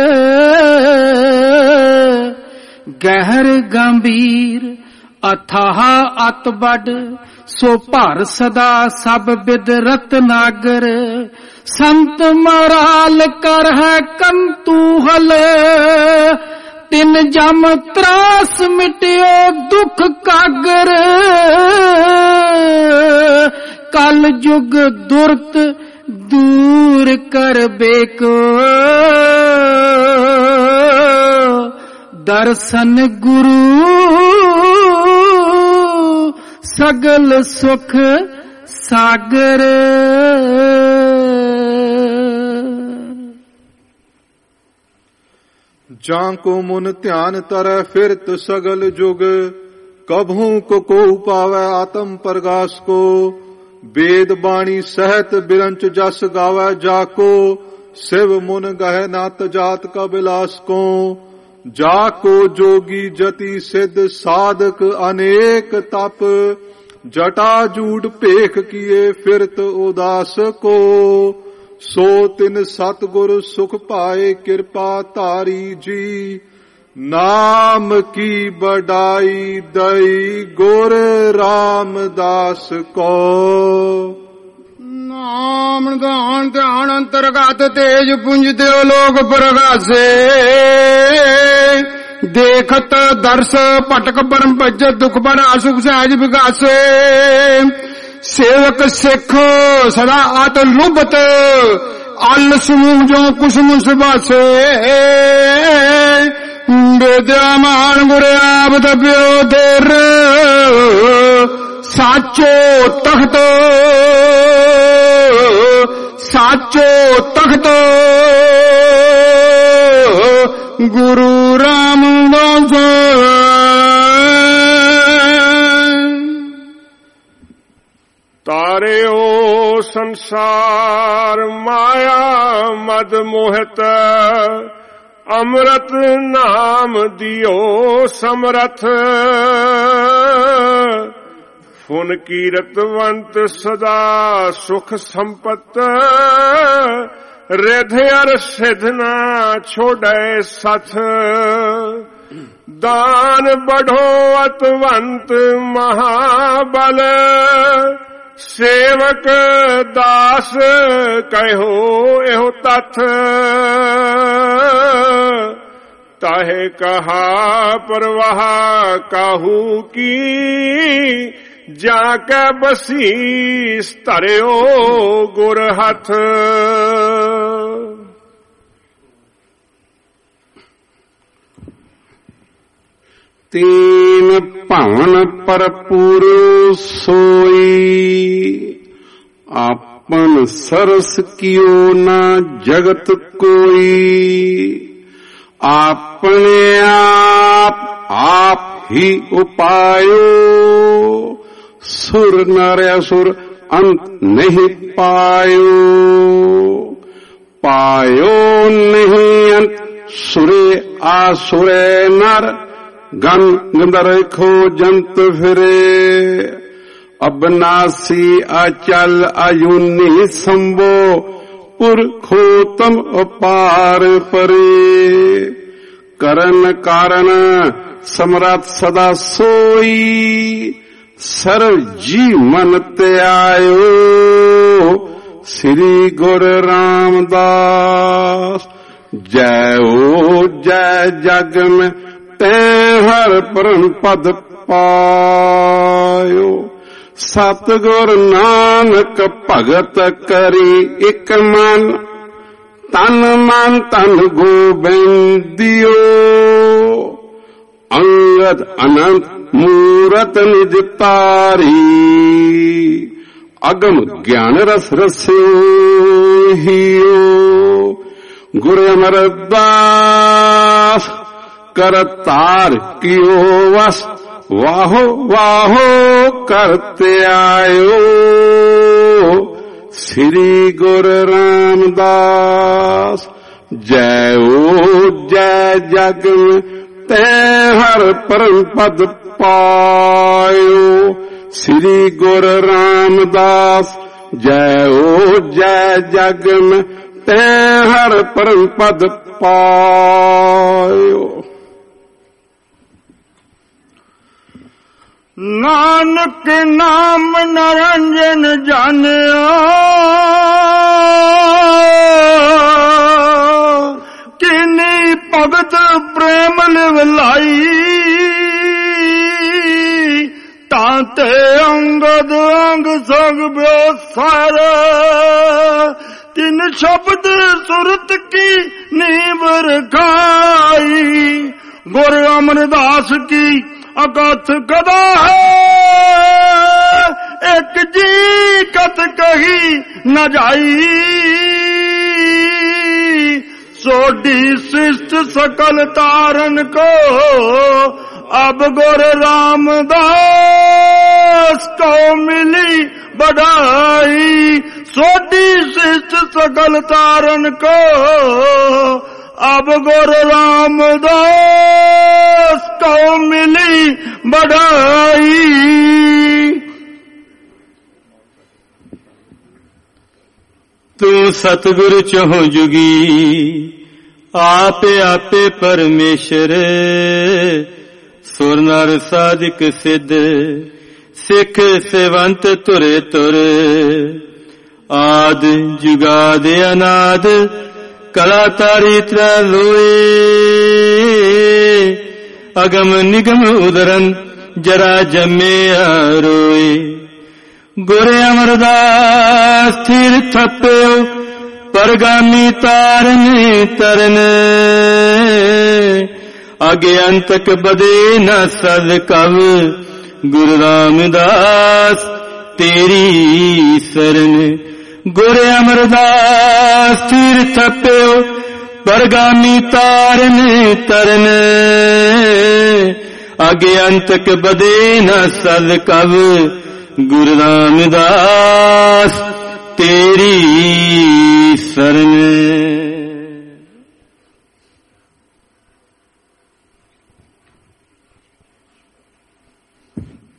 गहर गंभीर अथाह अत बड़। सो भर सदा सब बिद रत्नागर। संत मराल कर है कंतूहल। तिन जम त्रास मिटियो दुख कागर। कल जुग दुर्त दूर कर बेको। दर्शन गुरु सगल सुख सागर। जाको मुन ध्यान तरह फिरत सगल जुग। कभू को पावै आत्म प्रगास को। वेद बाणी सहत बिरंच जस गावै जाको। शिव मुन गह नात जात का बिलास को। जाको जोगी जति सिद्ध साधक अनेक तप। जटा जूट पेख किए फिरत उदास को। सो तिन सतगुर सुख पाए कृपा तारी जी। नाम की बड़ाई दई गुर रामदास को। नाम दान ध्यान अंतर्गत तेज पुंज देव लोक प्रगासे। देखत दर्श पटक परम भज दुख बड़ा सुख सहज विकासे। सेवक सिख सदा आत लुभत। अल समूह जो कुसुम सुबासे। विद्यामान गुरु आप दब्यो देर। साचो तख्त साचो तख्त गुरु रामदास। तारियो संसार माया मद मोहित। अमृत नाम दियो समरथ। फुन कीरतवंत सदा सुख संपत। रिध अर सिध ना छोड़े सथ, दान बढ़ो अतवंत महाबल, सेवक दास कहो एहो तथ, ताहे कहा परवाह काहू की, जाके बसीस धरियो गुर हथ। तीन भवन पर पूरो सोई, आपन सरस कियो ना जगत कोई, अपने आप ही उपायो, सुर नर असुर अंत नहीं पायो, पायो नहीं अंत सुरे आसुरे नर, गन गंधर खो जंत फिरे, अबनासी अचल अयुनि संभो, पुरखोतम अपार परे, करन कारण समरथ सदा सोई, सर्व जी मन ते आयो, श्री गुरु रामदास। जय हो जय जग में ते हर परम पद पायो, सतगुर नानक भगत करी एक मन, तन मन तन गोबिंदियो, अंगद अनंत मूरत निज तारी, अगम ज्ञान रस रस्यो हियो, गुरु अमरदास करतार कियो वस, वाहो वाहो करते आयो, श्री गुरु रामदास। जय हो जय जग में ते हर परम पद पायो, श्री गुरु रामदास। जय हो जय जग में ते हर परम पद पायो। नानक नाम निरंजन जानियो, किनी भगत प्रेम लिवलाई, ताते अंगद अंग संग ब्योसार, तिन शब्द सुरत की नींव रखाई, गुरु अमरदास की अकथ कदा है, एक जी कथ कही न जाई, सोडी शिष्ट सकल तारन को, अब गुरु रामदास को मिली बढ़ाई, सोडी शिष्ट सकल तारन को, अब गुरु रामदास को मिली बढ़ाई। तू सतगुरु चहु जुगी, आपे आपे परमेश्वर, सुर नर साधिक सिद्ध, सिख सेवंत तुरे तुर, आद जुगाद अनाद, कला तारी त्रलोए, अगम निगम उदरन जरा जमे आरोए, गुरु अमरदास स्थिर थप्यो, परगामी तारन तरन, आगे अंतक बदे न सद कव, गुरु रामदास तेरी शरण। गुरु अमरदास स्थिर थप्यो, परगामी तारन तरन, आगे अंतक बदे न सद कव, गुरु रामदास तेरी शरण।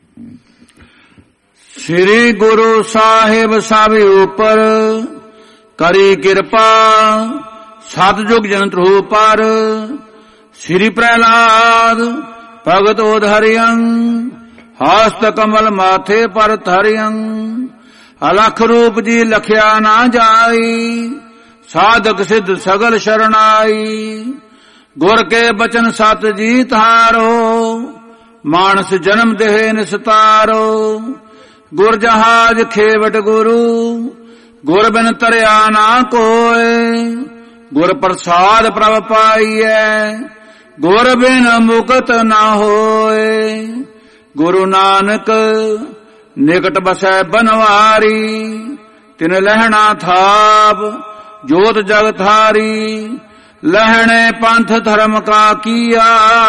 श्री गुरु साहिब सब ऊपर, ਕਰੀ ਕਿਰਪਾ ਸਤਜੁਗ ਜਨ ਧਰੁ ਪਰ। ਸ੍ਰੀ ਪ੍ਰਹਿਲਾਦ ਭਗਤ ਉਧਰਿਯੰ ਹਸਤ ਕਮਲ ਮਾਥੇ ਪਰ ਧਰਿਯੰ। ਅਲਖ ਰੂਪ ਜੀ ਲਖਿਆ ਨਾ ਜਾਈ ਸਾਧਕ ਸਿੱਧ ਸਗਲ ਸ਼ਰਨਾਈ। ਗੁਰ ਕੇ ਬਚਨ ਸਤ ਜੀ ਤਾਰੋ ਮਾਨਸ ਜਨਮ ਦੇਹ ਨਿਸਤਾਰੋ। ਗੁਰ ਜਹਾਜ ਖੇਵਟ ਗੁਰੂ ਗੁਰ ਬਿਨ ਤਰਿਆ ਨਾ ਕੋਇ। ਗੁਰ ਪ੍ਰਸਾਦ ਪ੍ਰਭ ਪਾਈਐ ਗੁਰ ਬਿਨ ਮੁਕਤ ਨਾ ਹੋਏ। ਗੁਰੂ ਨਾਨਕ ਨਿਕਟ ਬਸੈ ਬਨਵਾਰੀ ਤਿਨ ਲਹਿਣਾ ਥਾਪ ਜੋਤ ਜਗ ਥਾਰੀ। ਲਹਿਣੇ ਪੰਥ ਧਰਮ ਕਾ ਕੀਆ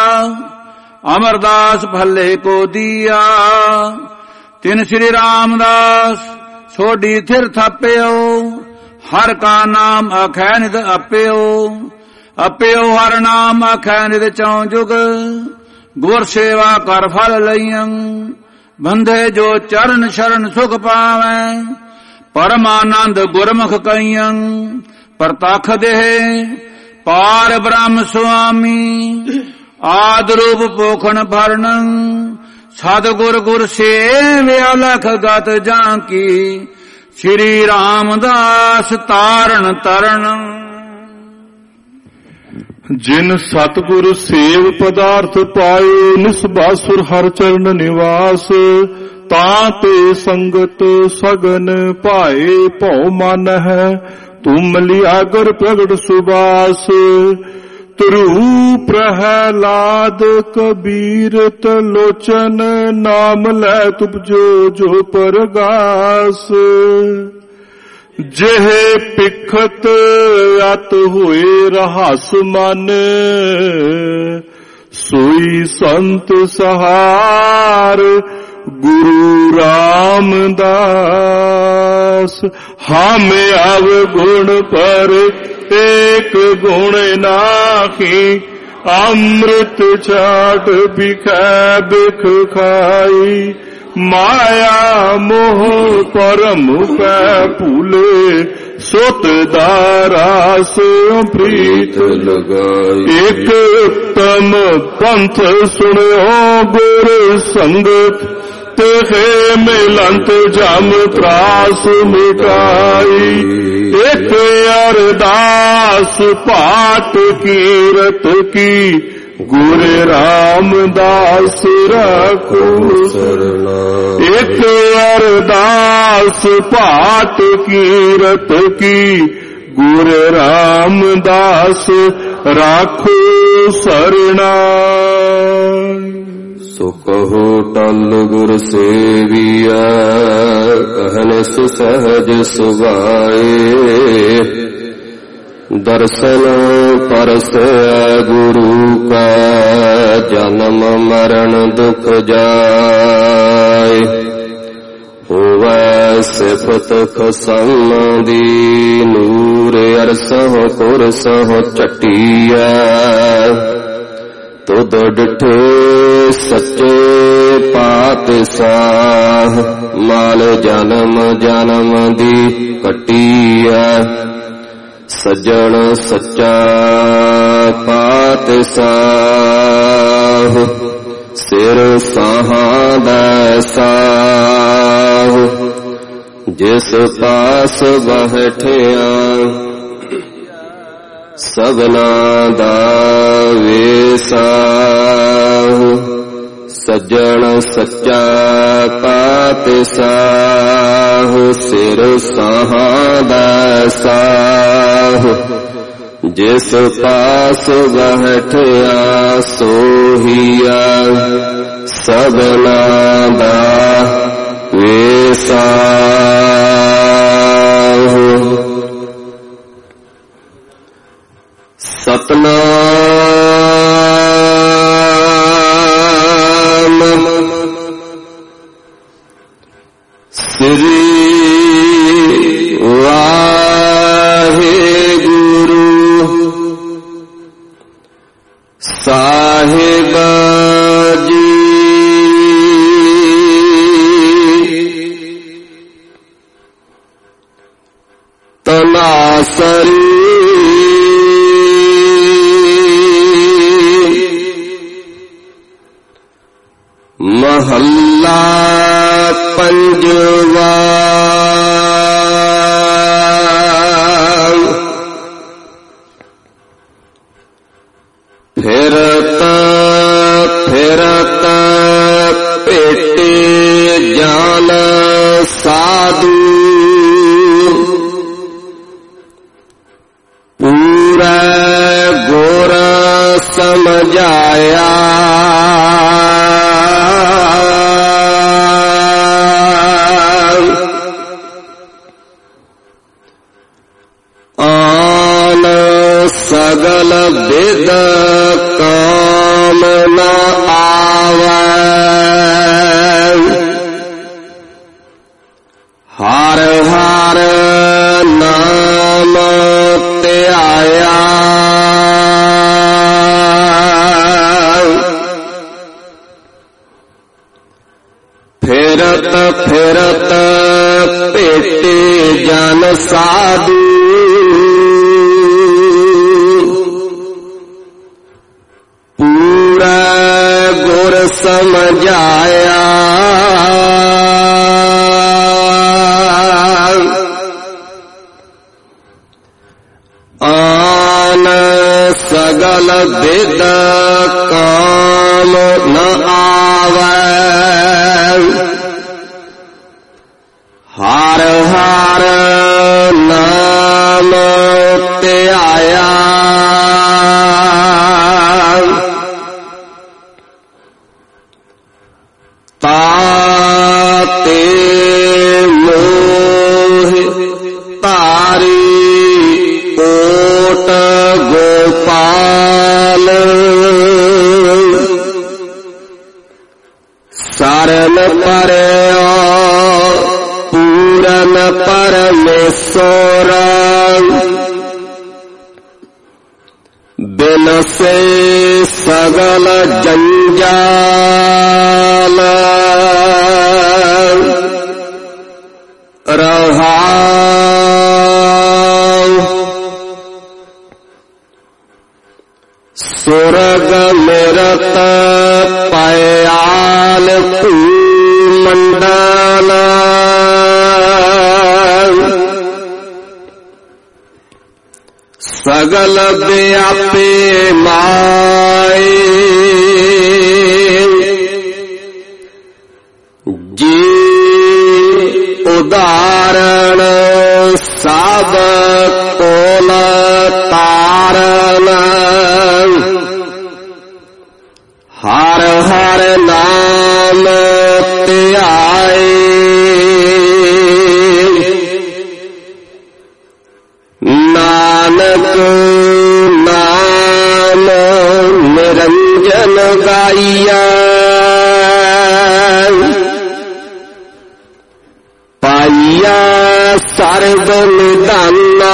ਅਮਰਦਾਸ ਭੱਲੇ ਕੋ ਦੀਆ। ਤਿਨ ਸ੍ਰੀ ਰਾਮਦਾਸ ਸੋਢੀ ਥਿਰ ਥਾਪਿਓ ਹਰ ਕਾ ਨਾਮ ਆਖੈ ਨਿਤ ਆਪਿਓ। ਆਪਿਓ ਹਰ ਨਾਮ ਆਖੈ ਨਿਤ ਚੌ ਜੁਗ ਗੁਰ ਸੇਵਾ ਕਰ ਫਲ ਲਈਅੰ। ਬੰਧੇ ਜੋ ਚਰਨ ਸ਼ਰਨ ਸੁਖ ਪਾਵੈ ਪਰਮਾਨੰਦ ਗੁਰਮੁਖ ਕਈਅੰ। ਪ੍ਰਤਖ ਦੇਹ ਪਾਰ ਬ੍ਰਹਮ ਸੁਆਮੀ ਆਦ ਰੂਪ ਪੋਖਣ ਭਰਨੰ। ਸਤਿਗੁਰ ਗੁਰ ਸੇਵ ਅਲਖ ਗਤ ਜਾਂਕੀ ਸ੍ਰੀ ਰਾਮਦਾਸ ਤਾਰਨ ਤਰਨ। ਜਿਨ ਸਤਿਗੁਰ ਸੇਵ ਪਦਾਰਥ ਪਾਇਓ ਨਿਸਬਾਸੁਰ ਹਰ ਚਰਨ ਨਿਵਾਸ। ਤਾਂ ਤੇ ਸੰਗਤ ਸਗਨ ਭਾਏ ਭਉ ਮਨ ਹੈ ਤੁਮ ਲਿਆਗਰ ਪ੍ਰਗਟ ਸੁਬਾਸ। ਧਰੂ ਪ੍ਰਹਿਲਾਦ ਕਬੀਰ ਤਲੋਚਨ ਨਾਮ ਲੈ ਤੁਪਜੋ ਜੋ ਪਰਗਾਸ। ਜਿਹ ਪਿਖਤ ਅਤ ਹੋਏ ਰਹਸ ਮਨ ਸੋਈ ਸੰਤ ਸਹਾਰ ਗੁਰੂ ਰਾਮਦਾਸ। ਹਮ ਅਵ ਗੁਣ ਪਰ ਏਕ ਗੁਣ ਨਾਹੀ ਅੰਮ੍ਰਿਤ ਛਾਟ ਬਿਖੈ ਬਿਖ ਖਾਈ। ਮਾਇਆ ਮੋਹ ਪਰਮ ਪੈ ਭੂਲੇ ਸੁਤ ਦਾਰਾਸ ਪ੍ਰੀਤ ਲਗਾਈ। ਇਕ ਤਮ ਪੰਥ ਸੁਣਿਓ ਗੁਰ ਸੰਗਤ ਤੇ ਮਿਲੰਤ ਜਮ ਤਰਾਸ ਮਿਟਾਈ। ਇਕ ਅਰਦਾਸ ਪਾਠ ਕੀਰਤ ਕੀ ਗੁਰ ਰਾਮਦਾਸ ਰਖੋ ਸਰਨਾ। ਇਕ ਅਰਦਾਸ ਪਾਠ ਕੀਰਤ ਕੀ ਗੁਰ ਰਾਮਦਾਸ ਰਾਖੋ ਸਰਣਾ। ਸੋ ਕਹੋ ਟਲ ਗੁਰ ਸੇਵੀਐ ਕਹਿਨ ਸੁਸਹਜ ਸੁਭਾਏ। ਦਰਸ਼ਨ ਪਰਸੈ ਗੁਰੂ ਕਾ ਜਨਮ ਮਰਨ ਦੁਖ ਜਾਏ। ਹੋਵੈ ਸਿਫਤ ਖਸਮ ਦੀ ਨੂਰ ਅਰਸਹੁ ਕੁਰਸਹੁ ਚਟੀਐ। ਤੁਧ ਡਿਠੇ ਸੱਚੇ ਪਾਤਸ਼ਾਹ ਮਾਲ ਜਨਮ ਜਨਮ ਦੀ ਕੱਟੀਐ। ਸੱਜਣ ਸੱਚਾ ਪਾਤਸ਼ਾਹ ਸਿਰ ਸਾਹਾਂ ਦਾ ਸਾਹ। ਜਿਸ ਪਾਸ ਬੈਠਿਆ ਸਭਨਾ ਦਾ ਵੇਸਾਹ। ਸੱਜਣ ਸੱਚਾ ਪਾਤਸ਼ਾਹ ਸਿਰ ਸਾਹਾਂ ਦਾ ਸਾਹ। ਜਿਸ ਪਾਸ ਬੈਠਿਆ ਸੋਹੀਆ ਸਭਨਾ ਦਾ ਵੇਸਾਹ। ਸਤਨਾਮ ਸ੍ਰੀ ਵਾਹਿਗੁਰੂ ਸਾਹਿਬ ਜੀ। ਤਨਾ ਮਹੱਲਾ ਪੰਜਵਾ। ਫਿਰਤ ਫਿਰਤ ਭੇਟੇ ਜਾਨ ਸਾਧੂ, ਪੂਰਾ ਗੁਰ ਸਮਝਾਇਆ। ਆਨ ਸਗਲ ਵਿਦ ਕਾਮ ਨ ਆਵੈ, ਹਰ ਹਰ ਨਾਮ ਧਿਆਇਆ। ਫਿਰਤ ਫਿਰਤ ਭੇਟੇ ਜਨ ਸਾਧੂ, ਪੂਰਾ ਗੁਰ ਸਮਝਾਇਆ। ਆਨ ਸਗਲ ਵਿਦ ਕਾਮ ਨ ਆਵੈ, ਹਰ ਹਰ ਨਾਮ ਧਿਆਇਆ। ਤਾਤੇ ਮੋਹ ਤਾਰੀ ਕੋਟ ਗੋਪਾਲ, ਸਰਨ ਪਰਿਆ ਪੂਰਨ ਪਰਮੇਸ਼ਰ। ਬਿਨਸੇ ਸਗਲ ਜੰਜਾਲ, ਰਹਾਉ ਸੁਰਗ ਮਿਰਤ ਪਇਆਲ ਭੂ ਮੰਡਲ। ਸਗਲ ਵਿਆਪੇ ਮਾਏ, ਜੀ ਉਦਾਹਰਣ ਸਭ ਕੋਲ ਤਾਰਨ। ਹਰ ਹਰ ਨਾਮ ਧਿਆਏ, ਨਾਨਕ ਨਾਮ ਨਿਰੰਜਨ ਗਾਈਆ। ਪਾਈਆ ਸਰਬ ਨਿਧਾਨਾ,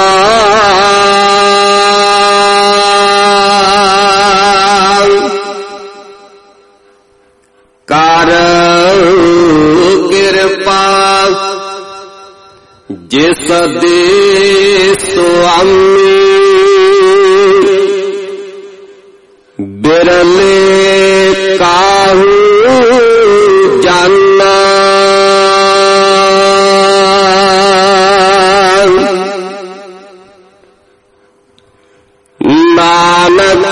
ਕਰ ਕਿਰਪਾ ਜਿਸ ਦੇ ਸੁਆਮੀ। ਬਿਰਲੇ ਕਾਹੂ ਜਾਨਾ, ਨਾਨਕ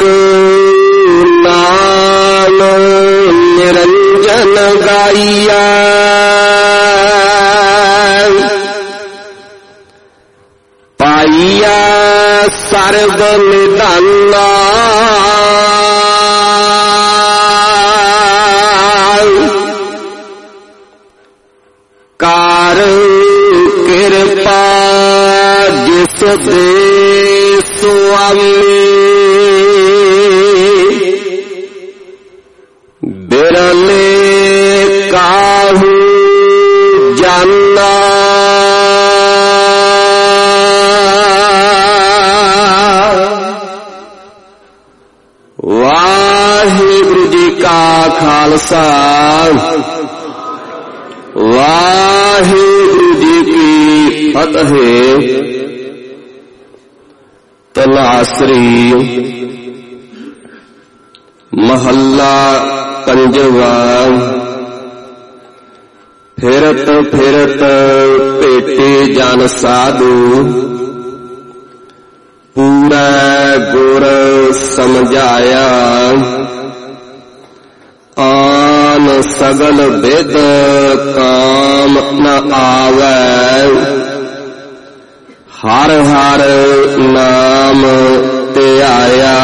ਨਾਮ ਨਿਰੰਜਨ ਗਾਈਆ। ਪਾਈਆ ਸਰਬ ਨਿਧਾਨਾ, ਕਰ ਕਿਰਪਾ ਜਿਸ ਦੇ ਸੁਆਮੀ। ਬਿਰਲੇ ਕਾਹੂ ਜਾਨਾ, ਵਾਹਿਗੁਰੂ ਜੀ ਕਾ ਖਾਲਸਾ, ਵਾਹਿਗੁਰੂ ਜੀ ਕੀ ਫਤਿਹ। ਤਲਾਸਰੀ ਮਹੱਲਾ ਪੰਜਵਾ। फिरत फिरत भेटे जन साधु, पूरा गुर समझाया, आन सगल विद काम न आवै, हर हर नाम ध्याया।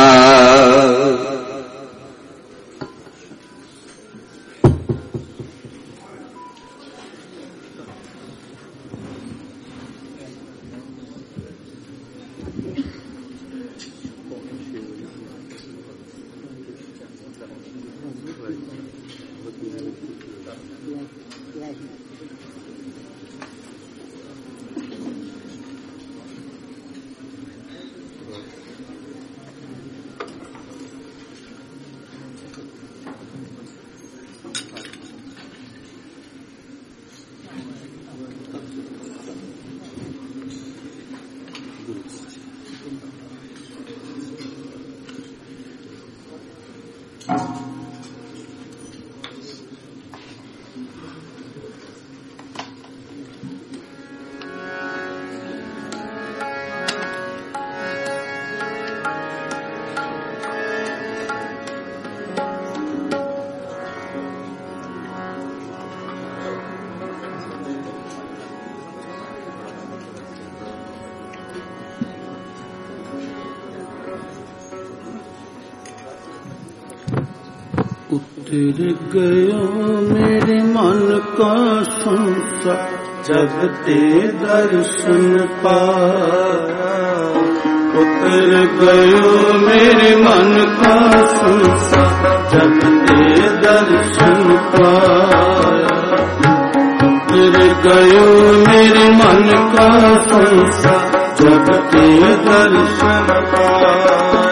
उतर गया मेरे मन का संसार, जब ते दर्शन पाया। उतर गयो मेरे मन का संसार, जब ते दर्शन पाया। उतर गयो मेरे मन का संसार, जब ते दर्शन पाया।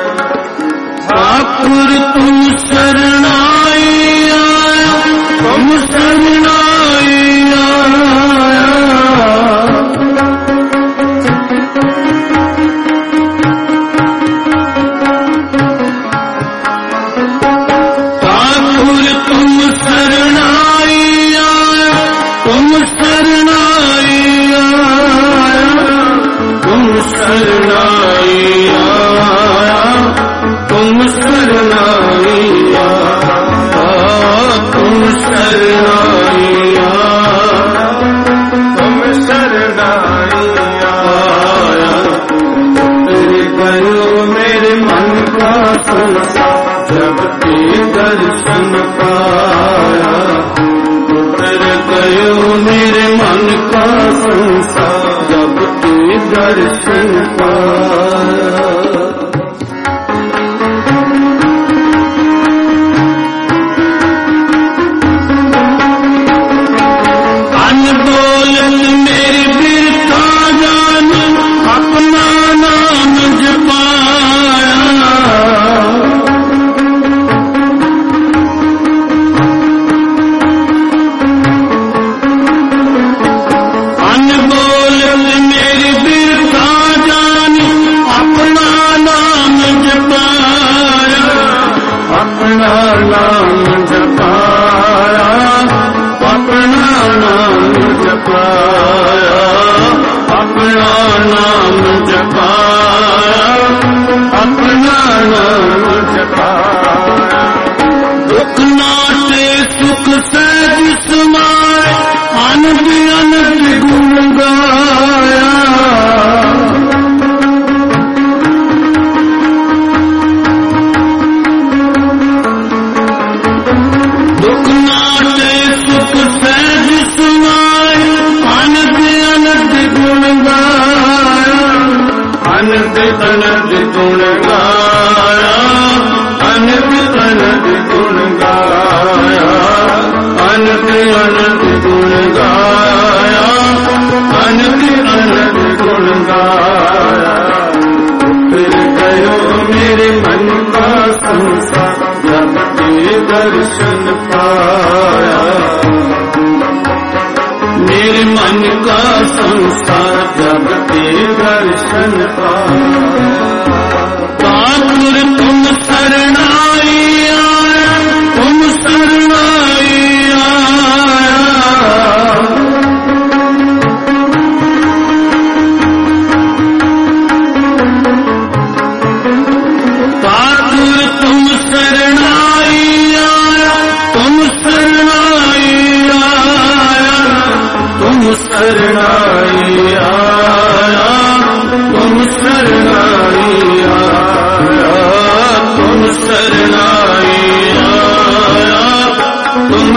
ठाकुर तुम शरणाई आया, तुम शरणाई आया। ठाकुर तुम शरणाई आया, तुम शरणाई आया, तुम शरणाई आया, तुम शरणाई आया, तुम शरणाई आया, तुम शरणाई आया। तेरे गयो मेरे मन का संसार, जब ते दर्शन पाया। तेरे गयो मेरे मन का संसार, जब ते दर्शन पाया।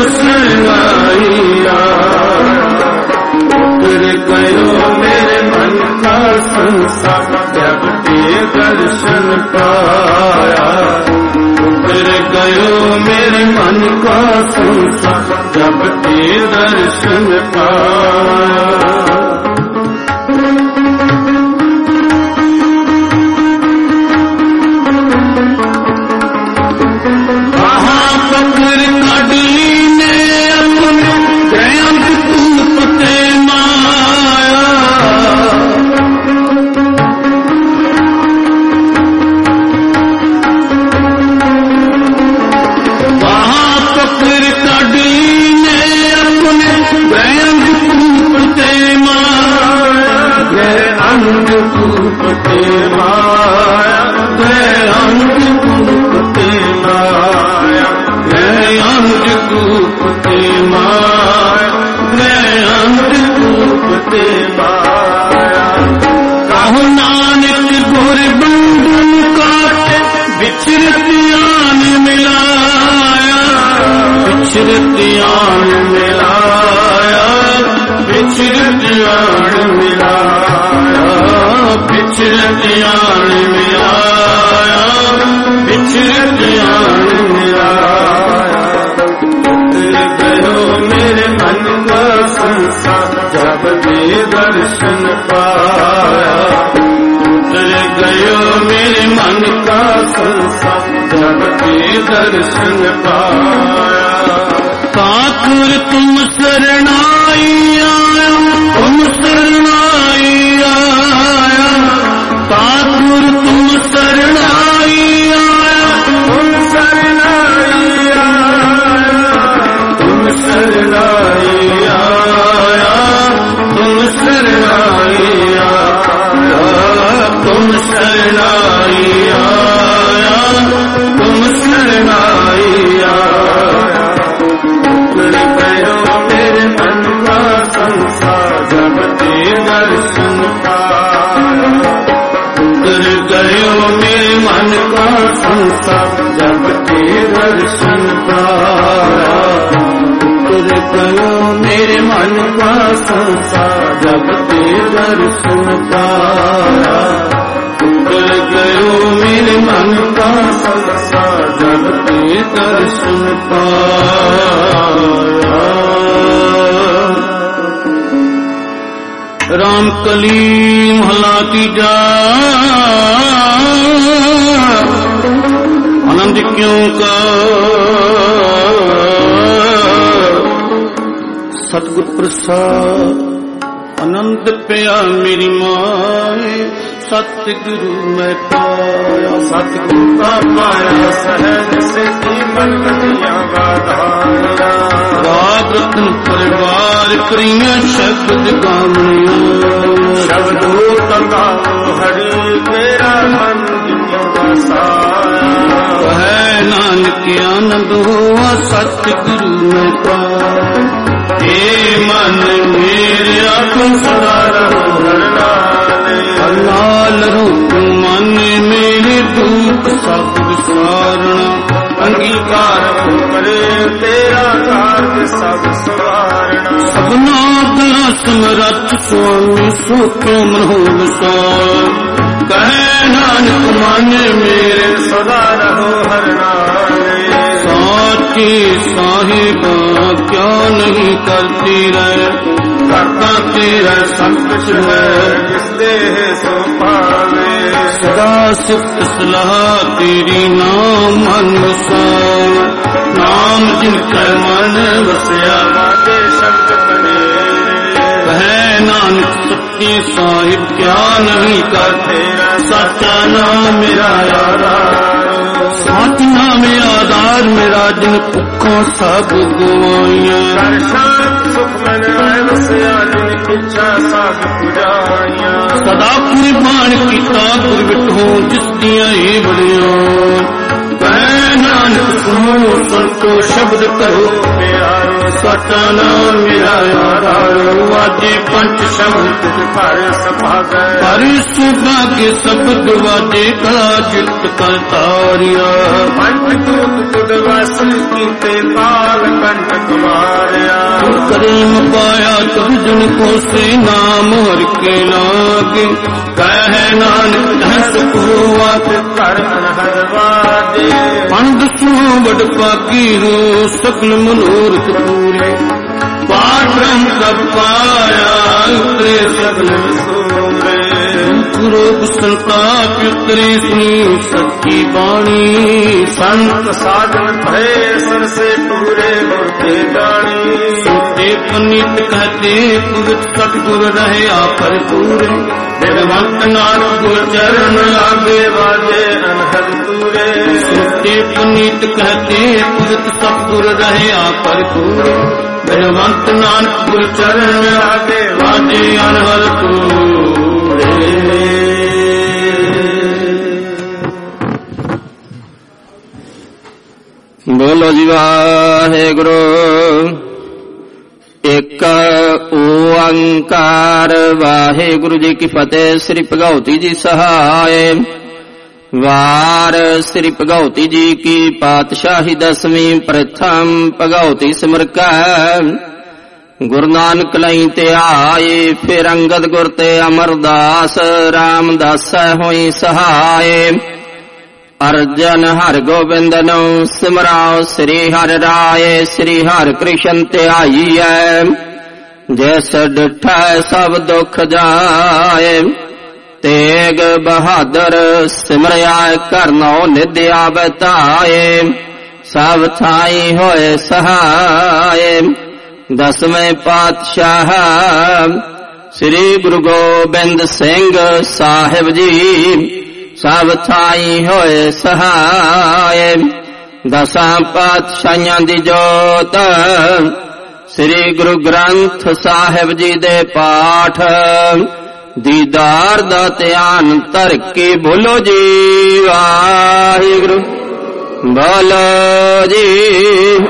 शरणाइया उतर गयो मेरे मन का संसार जब ते दर्शन पाया उतर गयो मेरे मन का संसार जब ते दर्शन पाया दर्शन पाया ठाकुर तुम शरणाई आया तुम शरणाई आया ठाकुर तुम शरणाई आया तुम शरणाई आया तुम शरणाई आया तुम शरणाई आया तुम शरणाई आया तुम शरणाई आया उतर गयो मेरे मन का संसार जब ते दर्शन पाया उतर गयो मेरे मन का संसार जब ते दर्शन पाया उतर गयो मेरे मन का संसार जब ते दर्शन पाया उतर गयो मेरे मन का संसार जब ते दर्शन पाया राम कली महला तीजा आनंद क्यों का सतगुर प्रसाद आनंद पिया मेरी माए सतगुरु मैं पाया सतगुरु का पाया सहज से मन कटिया गाधाया राग रतन परिवार करिया शब्द गावनिया शब्दो तकाओ हरि तेरा मन जियो बसाया है नानक आनंद हुआ सतगुरु मैं पाया हे मन मेरे आत्म सदा रहो लाल रूप मन मेरे दुख सब विसारणा अंगीकार करे तेरा कार्य सब सवारणा सबना गला समरथ स्वामी सो क्यों मनोल सार कहे नानक मन मेरे सदा रहो हर नाले साची साहिबा क्या नहीं करती रहे करता तेरा सब कुछ है जिस देह सो पावे सदा सिफ्त सलाह तेरी नाम मन वसाए नाम जिनका मन वसया बाते शब्द बने कहे नानक सच्चे साहिब क्या नहीं करते सच्चा नाम मेरा आधार साच नाम आधार मेरा जिन भुखों सब गवाइया सुख मन वसया जिन इच्छा सब पुजाइया सदा कुर्बान किता गुरबिठो जिस दिया ये बड़िया नानक सुनो संतो शब्द करो प्यारो ਸਟਨ ਮੇਰਾ ਆਧਾਰ ਵਾਜੇ ਪੰਚ ਸ਼ਬਦ ਘਰ ਸਭਾਗੈ ਹਰਿ ਸੁਭਾਗੇ ਸਬਦ ਵਾਜੇ ਕਲਾ ਚਿਤ ਕਰਤਾਰਿਆ ਪੰਚ ਦੂਤ ਤੁਧ ਵਸ ਕੀਤੇ ਕਾਲ ਕੰਟਕ ਮਾਰਿਆ ਕਰੀਮ ਪਾਇਆ ਤੁਧ ਜਨ ਕੋ ਸੇ ਨਾਮ ਹਰਿ ਕੇ ਲਾਗੇ ਕਹਿ ਨਾਨਕ ਹਸ ਕੋ ਆਪ ਕਰ ਅਨਹਦ ਵਾਜੇ ਪੰਡ ਸੂ ਵਡ ਪਾਗੀ ਹੋ ਸਕਲ ਮਨੋਰਥ ਪੂਰੇ ਪਾਠ ਰੰਗ ਪਾਇਆ ਉਤਰੇ ਸਗਲ ਸੂਰੇ ਰੂਪ ਸੰਤਾਪ ਉਤਰੀ ਸੀ ਸੱਚੀ ਬਾਣੀ ਸੰਤ ਸਾਧਨ ਭਏ ਸਰਸੇ ਪੂਰੇ ਗੁਰ ਤੇ ਜਾਣੀ ਸੁਤੇ ਪਨੀਤ ਕਹਤੇ ਪੁਗਤ ਸਤਿਗੁਰ ਰਹਿਆ ਭਰਪੂਰੇ ਭਗਵੰਤ ਨਾਨਕ ਗੁਰ ਚਰਨ ਲਾਗੇ ਵਾਜੇ ਅਨਹਦ ਤੂਰੇ ਸੁਤੇ ਪਨੀਤ ਕਹਤੇ ਪੁਗਤ ਸਤਿਗੁਰ ਰਹਿਆ ਭਰਪੂਰੇ ਭਗਵੰਤ ਨਾਨਕ ਗੁਰ ਚਰਨ ਲਾਗੇ ਵਾਜੇ ਅਨਹਦ ਤੂਰੇ। ਬੋਲੋ ਜੀ ਵਾਹਿਗੁਰੂ। ਇੱਕ ਓੰਕਾਰ ਵਾਹਿਗੁਰੂ ਜੀ ਕੀ ਫਤਿਹ। ਸ੍ਰੀ ਭਗਉਤੀ ਜੀ ਸਹਾਇ। ਵਾਰ ਸ੍ਰੀ ਭਗਉਤੀ ਜੀ ਕੀ ਪਾਤਸ਼ਾਹੀ ਦਸਵੀਂ ਪ੍ਰਥਮ ਭਗਉਤੀ ਸਿਮਰ ਕੈ ਗੁਰੂ ਨਾਨਕ ਲਈ ਧਿਆਏ। ਫਿਰ ਅੰਗਦ ਗੁਰ ਤੇ ਅਮਰਦਾਸ ਰਾਮਦਾਸ ਹੋਈ ਸਹਾਇ। ਅਰਜਨ ਹਰਿ ਗੋਬਿੰਦ ਨੂੰ ਸਿਮਰਾਓ ਸ੍ਰੀ ਹਰਿ ਰਾਏ। ਸ੍ਰੀ ਹਰਿ ਕ੍ਰਿਸ਼ਨ ਧਿਆਈਐ ਜੈਸ ਡਿਠੈ ਸਭ ਦੁਖ ਜਾਏ। ਤੇਗ ਬਹਾਦਰ ਸਿਮਰਿਆ ਕਰਨੋ ਨਿਦਿਆ ਬਤਾਏ। ਸਭ ਥਾਈ ਹੋਏ ਸਹਾਏ। ਦਸਵੇਂ ਪਾਤਸ਼ਾਹ ਸ੍ਰੀ ਗੁਰੂ ਗੋਬਿੰਦ ਸਿੰਘ ਸਾਹਿਬ ਜੀ ਸਭ ਥਾਈ ਹੋਏ ਸਹਾਇ। ਦਸਾਂ ਪਾਤਸ਼ਾਹਾਂ ਦੀ ਜੋਤ ਸ੍ਰੀ ਗੁਰੂ ਗ੍ਰੰਥ ਸਾਹਿਬ ਜੀ ਦੇ ਪਾਠ ਦੀਦਾਰ ਦਾ ਧਿਆਨ ਧਰ ਕੇ ਬੋਲੋ ਜੀ ਵਾਹਿਗੁਰੂ। ਬੋਲੋ ਜੀ।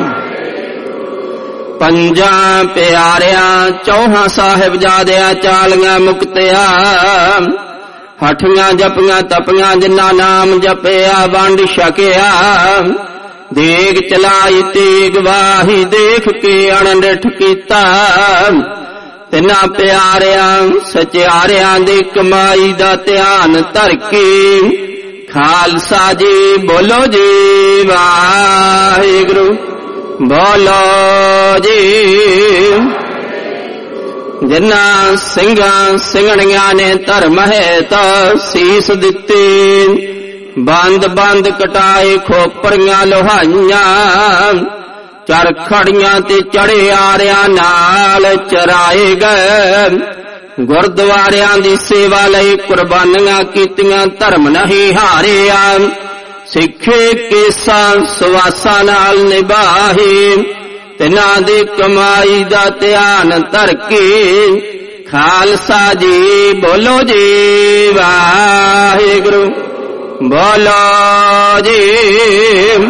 ਪੰਜਾਂ ਪਿਆਰਿਆਂ ਚੌਹਾਂ ਸਾਹਿਬਜ਼ਾਦਿਆਂ ਚਾਲੀਆਂ ਮੁਕਤਿਆ ਹਠੀਆਂ ਜਪੀਆਂ ਤਪੀਆਂ ਜਿਨ੍ਹਾਂ ਨਾਮ ਜਪਿਆ ਵੰਡ ਛਕਿਆ। ਦੇਗ ਚਲਾਈ ਤੇਗ ਵਾਹੀ ਦੇਖ ਕੇ ਅਣਡਿਠ ਕੀਤਾ। ਤਿੰਨਾਂ ਪਿਆਰਿਆਂ ਸਚਿਆਰਿਆਂ ਦੀ ਕਮਾਈ ਦਾ ਧਿਆਨ ਧਰ ਕੇ ਖਾਲਸਾ ਜੀ ਬੋਲੋ ਜੀ ਵਾਹਿਗੁਰੂ। ਬੋਲੋ ਜੀ। ਜਿਨ੍ਹਾਂ ਸਿੰਘਾਂ ਸਿੰਘਣੀਆਂ ਨੇ ਧਰਮ ਹੈਤ ਸੀਸ ਦਿੱਤੇ। ਬੰਦ ਬੰਦ ਕਟਾਏ ਖੋਪਰੀਆਂ ਲੋਹਾਈਆਂ। ਚਰਖੜੀਆਂ ਤੇ ਚੜੇ ਆਰਿਆਂ ਨਾਲ ਚਰਾਏ ਗਏ। ਗੁਰਦੁਆਰਿਆਂ ਦੀ ਸੇਵਾ ਲਈ ਕੁਰਬਾਨੀਆਂ ਕੀਤੀਆਂ ਧਰਮ ਨਹੀਂ ਹਾਰਿਆ। ਸਿੱਖੇ ਕੇਸਾਂ ਸੁਵਾਸਾਂ ਨਾਲ ਨਿਭਾਹੇ। ਤਿਨਾਂ ਦੀ ਕਮਾਈ ਦਾ ਧਿਆਨ ਧਰ ਕੇ ਖਾਲਸਾ ਜੀ ਬੋਲੋ ਜੀ ਵਾਹਿਗੁਰੂ। ਬੋਲੋ ਜੀ।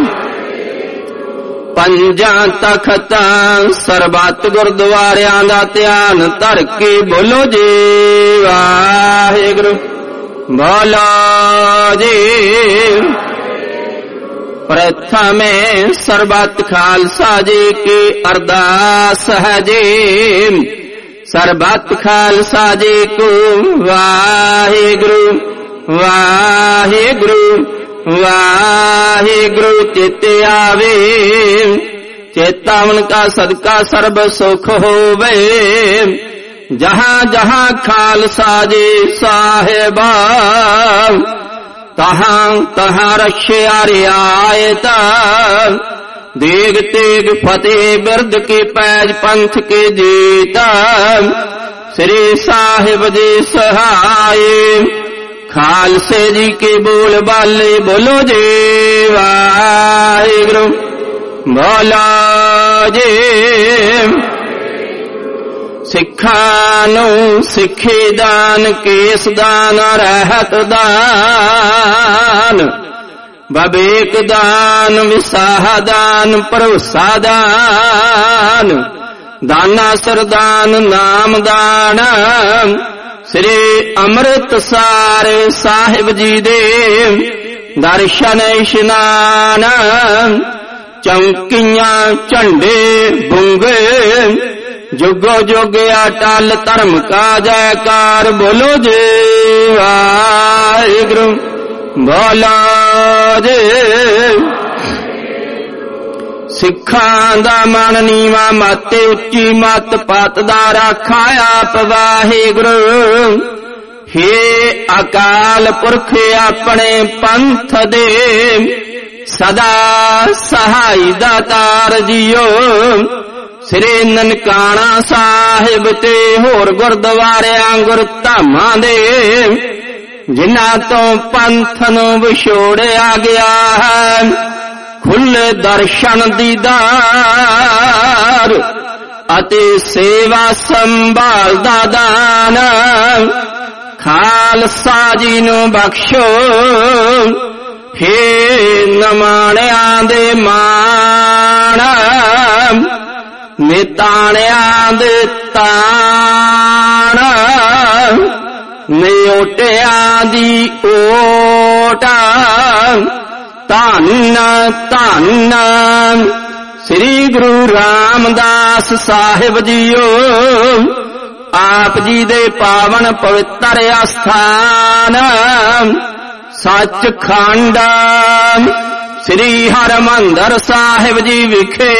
ਪੰਜਾਂ ਤਖਤਾਂ ਸਰਬੱਤ ਗੁਰਦੁਆਰਿਆਂ ਦਾ ਧਿਆਨ ਧਰ ਕੇ ਬੋਲੋ ਜੀ ਵਾਹਿਗੁਰੂ। ਬੋਲੋ ਜੀ। ਪ੍ਰਥਮੇ ਸਰਬੱਤ ਖਾਲਸਾ ਜੀ ਕੀ ਅਰਦਾਸ ਹੈ ਜੀ। ਸਰਬੱਤ ਖਾਲਸਾ ਜੀ ਕੋ ਵਾਹਿਗੁਰੂ ਵਾਹਿਗੁਰੂ ਵਾਹਿਗੁਰੂ ਚਿਤ ਆਵੇ। ਚੇਤਾਵਨ ਕਾ ਸਦਕਾ ਸਰਬ ਸੁਖ ਹੋਵੇ। ਜਹਾਂ ਜਹਾਂ ਖਾਲਸਾ ਜੀ ਸਾਹਿਬਾ ਤਹਾਂ ਤਹਾਂ ਰਖਿਆ ਰਿਆਇਤ। ਦੇਗ ਤੇਗ ਫਤਿਹ ਬਿਰਦ ਕੀ ਪੈਜ ਪੰਥ ਕੇ ਜੀਤ। ਸ੍ਰੀ ਸਾਹਿਬ ਜੀ ਸਹਾਏ। ਖਾਲਸੇ ਜੀ ਕੇ ਬੋਲ ਬਾਲੇ ਬੋਲੋ ਜੀ ਵਾਹਿਗੁਰੂ। ਬੋਲੋ ਜੀ। ਸਿੱਖਾਂ ਨੂੰ ਸਿੱਖੀ ਦਾਨ ਕੇਸ ਦਾਨ ਰਹਿਤ ਦਾਨ। ਵਿਵੇਕ ਦਾਨ, ਵਿਸਾਹ ਦਾਨ, ਭਰੋਸਾ ਦਾਨ, ਦਾਨਾ ਸਰਦਾਨ, ਨਾਮ ਦਾਨ। ਸ੍ਰੀ ਅੰਮ੍ਰਿਤਸਰ ਸਾਹਿਬ ਜੀ ਦੇ ਦਰਸ਼ਨ ਇਸ਼ਨਾਨ। ਚੌਂਕੀਆਂ ਝੰਡੇ ਬੁੰਗੇ, ਜੁਗੋ ਜੁਗ ਅਟਲ ਧਰਮ ਕਾ ਜੈਕਾਰ। ਬੋਲੋ ਜੀ ਵਾਹਿਗੁਰੂ, ਬੋਲੋ ਜੀ। ਸਿੱਖਾਂ ਦਾ ਮਨ ਨੀਵਾ, ਮਤ ਉੱਚੀ ਮਤ, ਪਤ ਦਾ ਰਾਖਾ ਆਪ ਵਾਹਿਗੁਰੂ। ਹੇ ਅਕਾਲ ਪੁਰਖ ਆਪਣੇ ਪੰਥ ਦੇ ਸਦਾ ਸਹਾਈ ਦਾਤਾਰ ਜੀਓ। ਸ੍ਰੀ ਨਨਕਾਣਾ ਸਾਹਿਬ ਤੇ ਹੋਰ ਗੁਰਦੁਆਰਿਆਂ ਗੁਰਧਾਮਾਂ ਦੇ ਜਿਨ੍ਹਾਂ ਤੋਂ ਪੰਥ ਨੂੰ ਵਿਛੋੜਿਆ ਗਿਆ ਹੈ, ਖੁੱਲੇ ਦਰਸ਼ਨ ਦੀਦਾਰ ਅਤੇ ਸੇਵਾ ਸੰਭਾਲ ਦਾ ਦਾਨ ਖਾਲਸਾ ਜੀ ਨੂੰ ਬਖਸ਼ੋ। ਹੇ ਨਮਾਣਿਆਂ ਦੇ ਮਾਣ, ਨਿਤਾਣਿਆਂ ਦੇ ਤਾਣ, ਨਿਓਟਿਆਂ ਦੀ ਓਟ। ਧੰਨ ਧੰਨ ਸ੍ਰੀ ਗੁਰੂ ਰਾਮਦਾਸ ਸਾਹਿਬ ਜੀਓ। ਆਪ ਜੀ ਦੇ ਪਾਵਨ ਪਵਿੱਤਰ ਅਸਥਾਨ ਸੱਚਖੰਡ ਸ੍ਰੀ ਹਰਿਮੰਦਰ ਸਾਹਿਬ ਜੀ ਵਿਖੇ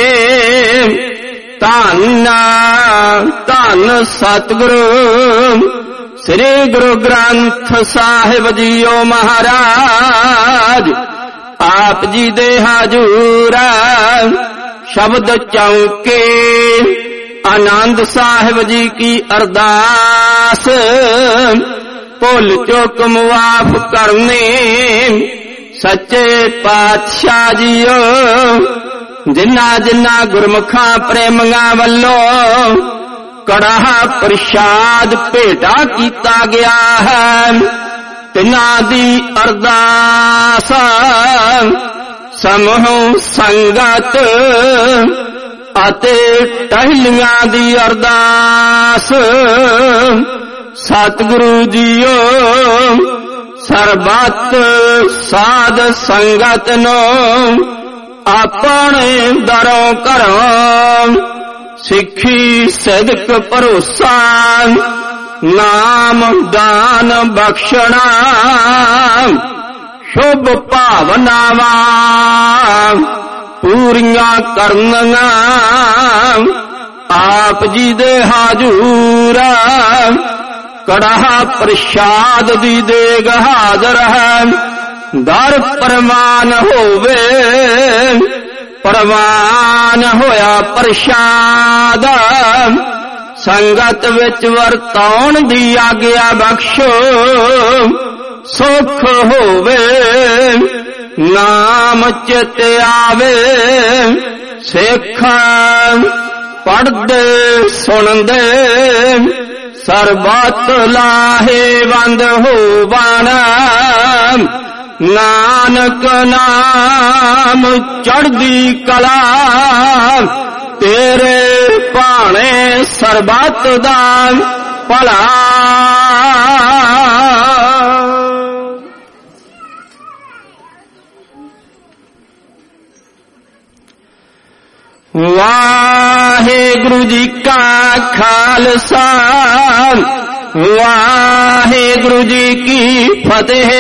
ਧੰਨ ਧੰਨ ਸਤਿਗੁਰੂ ਸ੍ਰੀ ਗੁਰੂ ਗ੍ਰੰਥ ਸਾਹਿਬ ਜੀਓ ਮਹਾਰਾਜ। ਆਪ ਜੀ ਦੇ ਹਜੂਰ ਸ਼ਬਦ ਚੌਕੇ ਆਨੰਦ ਸਾਹਿਬ ਜੀ ਕੀ ਅਰਦਾਸ। ਭੁੱਲ ਚੁੱਕ ਮੁਆਫ ਕਰਨੇ ਸੱਚੇ ਪਾਤਸ਼ਾਹ ਜੀਓ। ਜਿਨ੍ਹਾਂ ਜਿਨ੍ਹਾਂ ਗੁਰਮੁਖਾਂ ਪ੍ਰੇਮੀਆਂ ਵੱਲੋਂ ਕੜਾਹ ਪ੍ਰਸ਼ਾਦ ਭੇਟਾ ਕੀਤਾ ਗਿਆ ਹੈ, ਤਿਨਾਂ ਦੀ ਅਰਦਾਸ ਸਮੂਹ ਸੰਗਤ ਅਤੇ ਟਹਿਲੀਆਂ ਦੀ ਅਰਦਾਸ। ਸਤਿਗੁਰੂ ਜੀਓ ਸਰਬੱਤ ਸਾਧ ਸੰਗਤ ਨੂੰ ਆਪਣੇ ਦਰੋਂ ਘਰੋਂ ਸਿੱਖੀ ਸਿਦਕ ਭਰੋਸਾ ਨਾਮ ਦਾਨ ਬਖਸ਼ਣਾ ਸ਼ੁਭ ਭਾਵਨਾਵਾਂ ਪੂਰੀਆਂ ਕਰਨੀਆਂ। ਆਪ ਜੀ ਦੇ ਹਾਜ਼ੂਰ ਕੜਾਹ ਪ੍ਰਸ਼ਾਦ ਦੀ ਦੇਗ ਹਾਜ਼ਰ ਹੈ। ਦਰ ਪ੍ਰਮਾਨ ਹੋਵੇ, ਪ੍ਰਵਾਨ ਹੋਇਆ ਪ੍ਰਸ਼ਾਦ। ਸੰਗਤ ਵਿੱਚ ਵਰਤਾਉਣ ਦੀ ਆਗਿਆ ਬਖਸ਼ੋ। ਸੁਖ ਹੋਵੇ ਨਾਮ ਚਿਤ ਆਵੇ। ਸਿੱਖ ਪੜ੍ਹਦੇ ਸੁਣਦੇ ਸਰਬੱਤ ਲਾਹੇਵੰਦ ਹੋਵਣ। ਨਾਨਕ ਨਾਮ ਚੜ੍ਹਦੀ ਕਲਾ ਤੇਰੇ ਭਾਣੇ ਸਰਬੱਤ ਦਾ ਭਲਾ। ਵਾਹਿਗੁਰੂ ਜੀ ਕਾ ਖਾਲਸਾ, ਵਾਹਿਗੁਰੂ ਜੀ ਕੀ ਫਤਿਹ।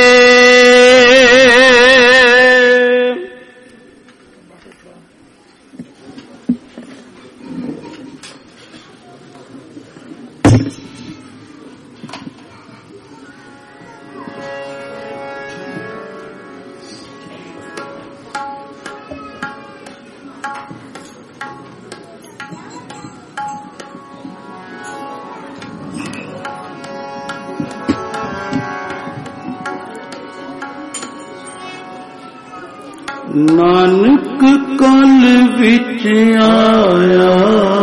ਨਾਨਕ ਕਲ ਵਿੱਚ ਆਇਆ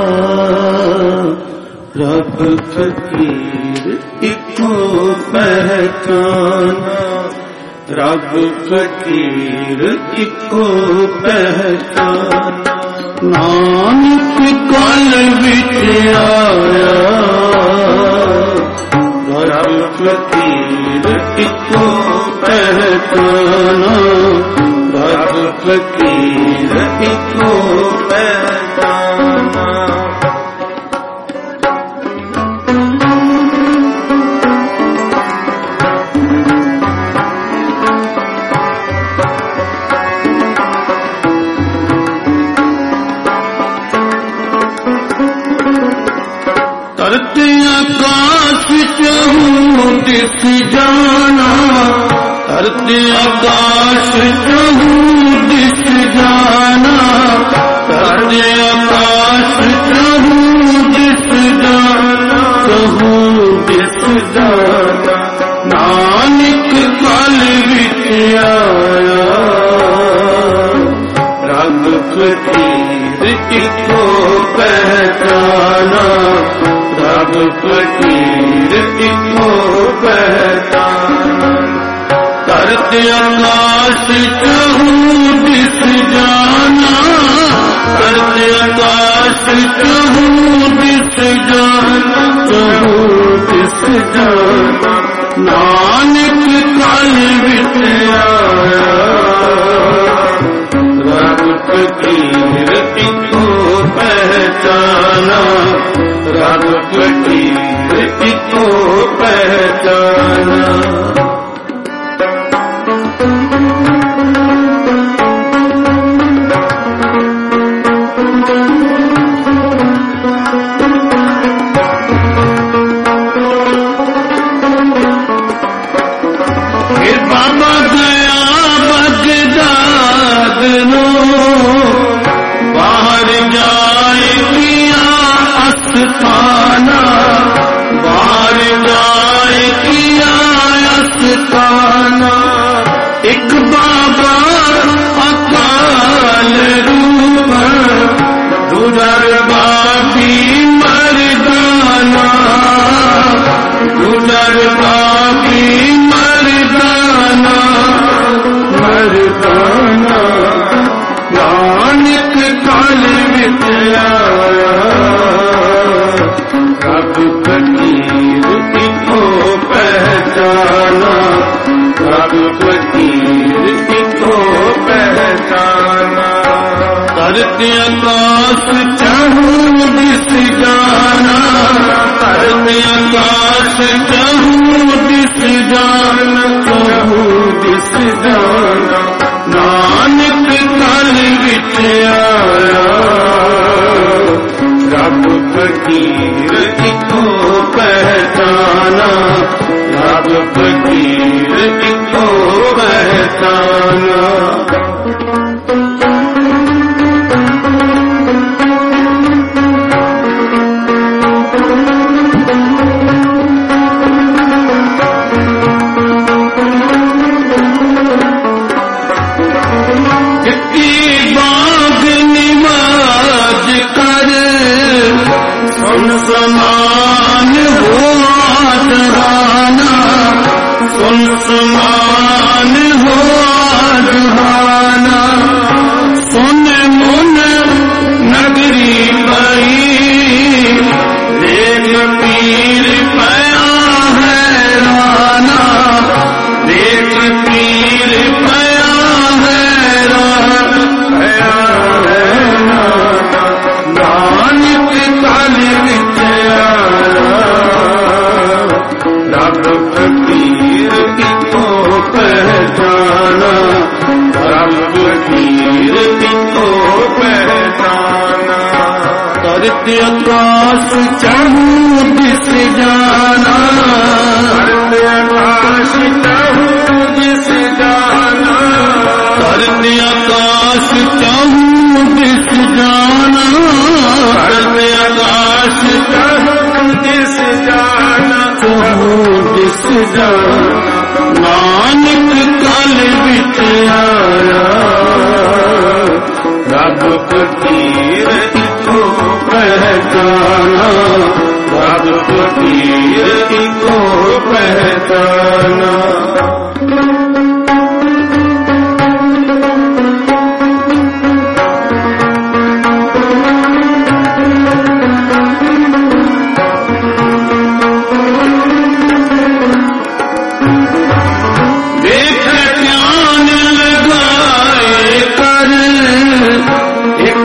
ਰੱਬ ਫਕੀਰ ਇੱਕੋ ਪਹਿਚਾਨ। रब फकीर इको पहचान नानक कल विच आया रब फकीर इको पहचान रब फकीर इको पहचान आकाश चहूँ दिस जाना धरती आकाश चहूँ दिस जाना धरती आकाश चहूँ दिस जाना चहूँ दिस जाना नानक कल विच आया रब फकीर इको पहचाना रब फकीर इको पहचान धरती आकाश चहूँ दिस जाना धरती आकाश चहूँ दिस जाना चहूँ दिस जाना नानक कल विच आया रब फकीर इको पहचाना रब फकीर इको पहचाना फिर बाबा गया बगदाद नो बाहर जाए किया अस्ताना बाहर जाए किया अस्ताना एक बाबा अकाल रूप गुजर बाबी मर्दाना गुजर बाबी मर्दाना मर्दाना नानक कल विच आया रब फकीर इको पहचाना रब फकीर इको पहचाना धरती आकाश चहूँ दिस जाना धरती आकाश चहूँ दिस जाना चहूँ दिस जाना नानक कल विच आया रब फकीर इको पहचाना रब फकीर इको पहचाना समान हो जहाना सुन समान हो जहाना सुन मुन नगरी पई देख पीर पया है राना देख पीर पया है राना नानक कल विच रब फकीर इको पहचाना रब फकीर इको पहचाना धरती आकाश चहूँ दिस जाना धरती आकाश चहूँ दिस जाना धरती आकाश चहूँ दिस जाना धरती आकाश चहूँ दिस जाना चहूँ दिस जाना नानक कल विच आया रब फकीर इको पहचाना रब फकीर इको पहचाना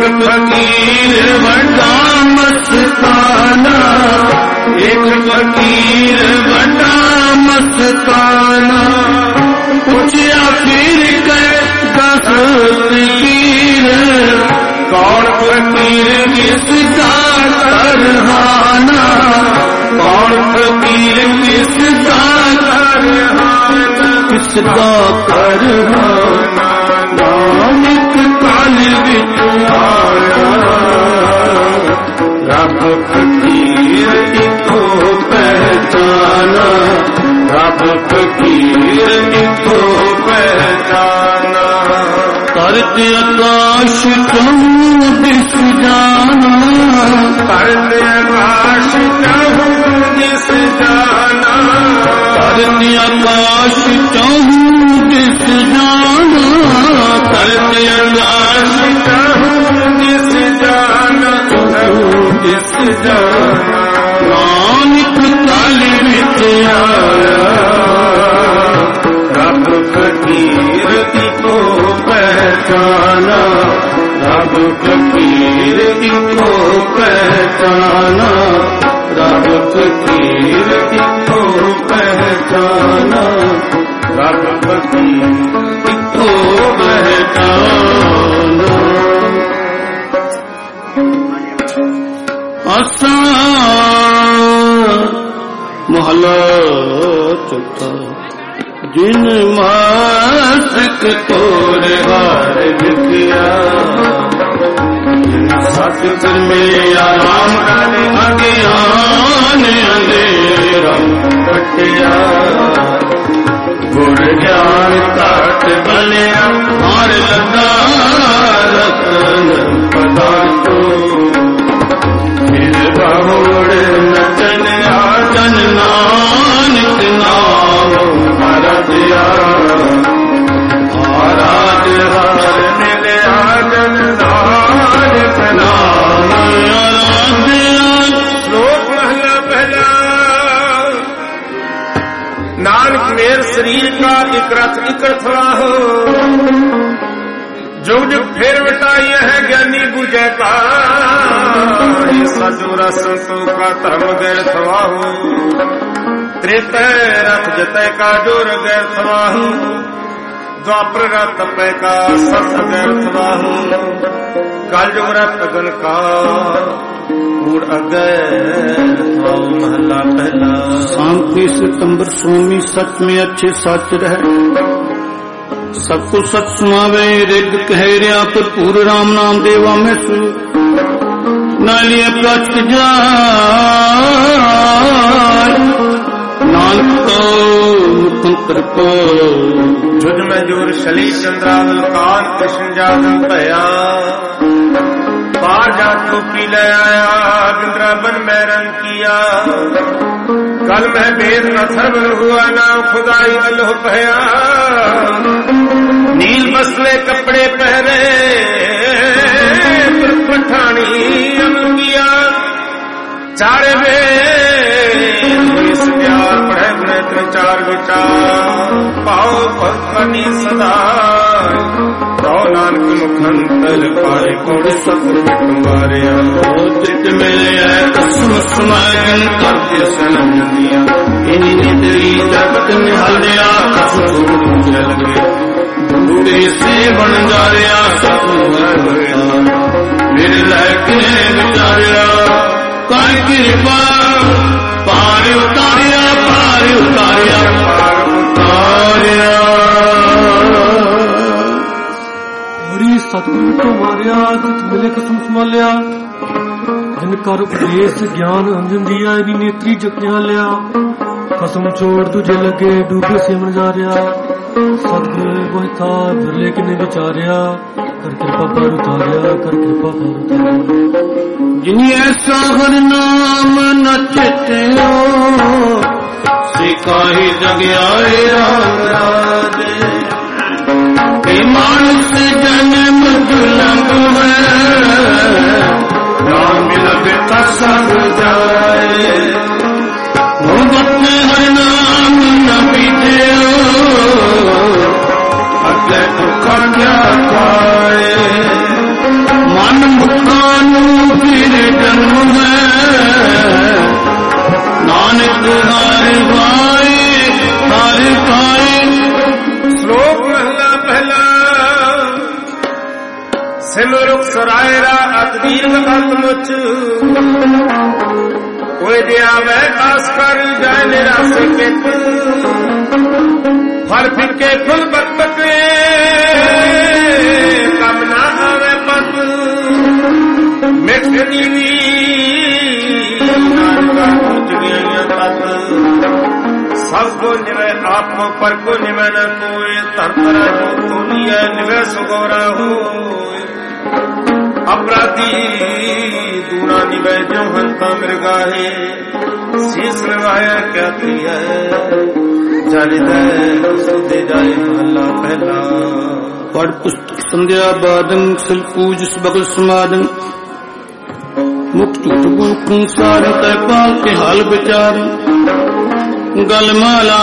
फकीर बड़ा मस्ताना, एक फकीर बड़ा मस्ताना, पूछा फिर कर दस फकीर, कौन फकीर किसका करहाना, कौन फकीर किसका करहाना, किसका करहाना। नानक काल विच आया, रब फकीर इको पहचाना, रब फकीर इको पहचाना। करत आकाश कहूँ दिस जाना, करत आकाश कहूँ दिस जाना, करत आकाश कहूँ दिस जाना, करत आकाश कहूँ दिस जाना, दिस जाना। नानक काल विच आया, रब फकीर इको पहचाना, रब फकीर इको पहचाना, रब फकीर इको पहचाना, रब फकीर इको पहचाना। आसा महला चौथा, जिन मासक तोरे हार लिखिया, सतगुर में आराम अज्ञान अंधेरा कटिया, गुर ज्ञान काट बलिया हार लगा रतन पदार्थो, फिर बहुड़ नचन आजन नानक नाम दिया, आराध हार मिले आजन नानक नाम आराध्या। श्लोक महला पहला। नानक मेर शरीर का एक रथ इकट्ठा हो, जुग जुग फिर मिटाई है ज्ञानी बुझे का, सजोरा संतों का धर्म गैर थवा हो, त्रेतय रथ जतय का जोर गैर थवाहू, द्वापर रथ तपय का सत गैर थवाहू, कालयुग रथ अगन का कूड़ अगैर थवाहू। महला पहला। 29 सितंबर स्वामी सच में अच्छे सच रहे, सबको सच सुनावे, रिग कह रिया भरपूर राम नाम देवा में सु, नालिए प्रच जाय, नानक मुखंतर को जुज में जोर शली चंद्रावल कान कृष्ण जागन भया, पार जात को पी ले आया, वृंदावन में रंग किया, कल में वेद न सर्वन हुआ, नाम खुदाई अल्लाह भया, नील बसले कपड़े पहरे पठानी अमल किया, चारे वे पढ़े गुणे चार विचार, पाओ भक्ति सदा, तो नानक मुखंतर पाए कोड़ सब मारिया, चित मेरे कसम समागन करके सनम दिया, इन्हीं निधरी जगत में हलिया कसम जल गया, बूढ़े से बन जा रहा मेरे लायक ने विचारिया, कर कृपा पार उतारिया, पार उतारिया, पार उतारिया। बड़ी सतगुरु तो मारिया, जित मिले कसम संभालिया, जिनका उपदेश ज्ञान अंजन दिया, इनी नेत्री जपनिया लिया, कसम छोड़ तुझे लगे डूबे से मन जा रहा, सतगुरु बोता भरले किने विचारिया, कर कृपा पर उतारिया, कर कृपा पर उतारिया। जिन्हें ऐसा हर नाम न चित्यो, सिखाही जग आए राम राजे, मानस जन्म दुर्लभ है, राम मिलब सब जाए, भगत हर नाम न पीछे, अग्ले दुख क्या पाए, मन सिमरुख सरायरा अत दीर्घ अतमुच कोई दिया वह आस कर जाए निराश के फल फिके फुल बकबके कम ना आवे पत मिठनी सबको निवे आत्मा पर को निवे न कोई तरतरा जो तोलिए निवे सुगौरा हो अपराधी दूना निवे जो हंता मृगाहे शीश लगाया क्या है जाने दे जाए महला पहला पढ़ पुस्तक संध्या बादन सिल पूज बगल समादन मुख झूठ गुण संसार तय पाल के हाल विचार गलमाला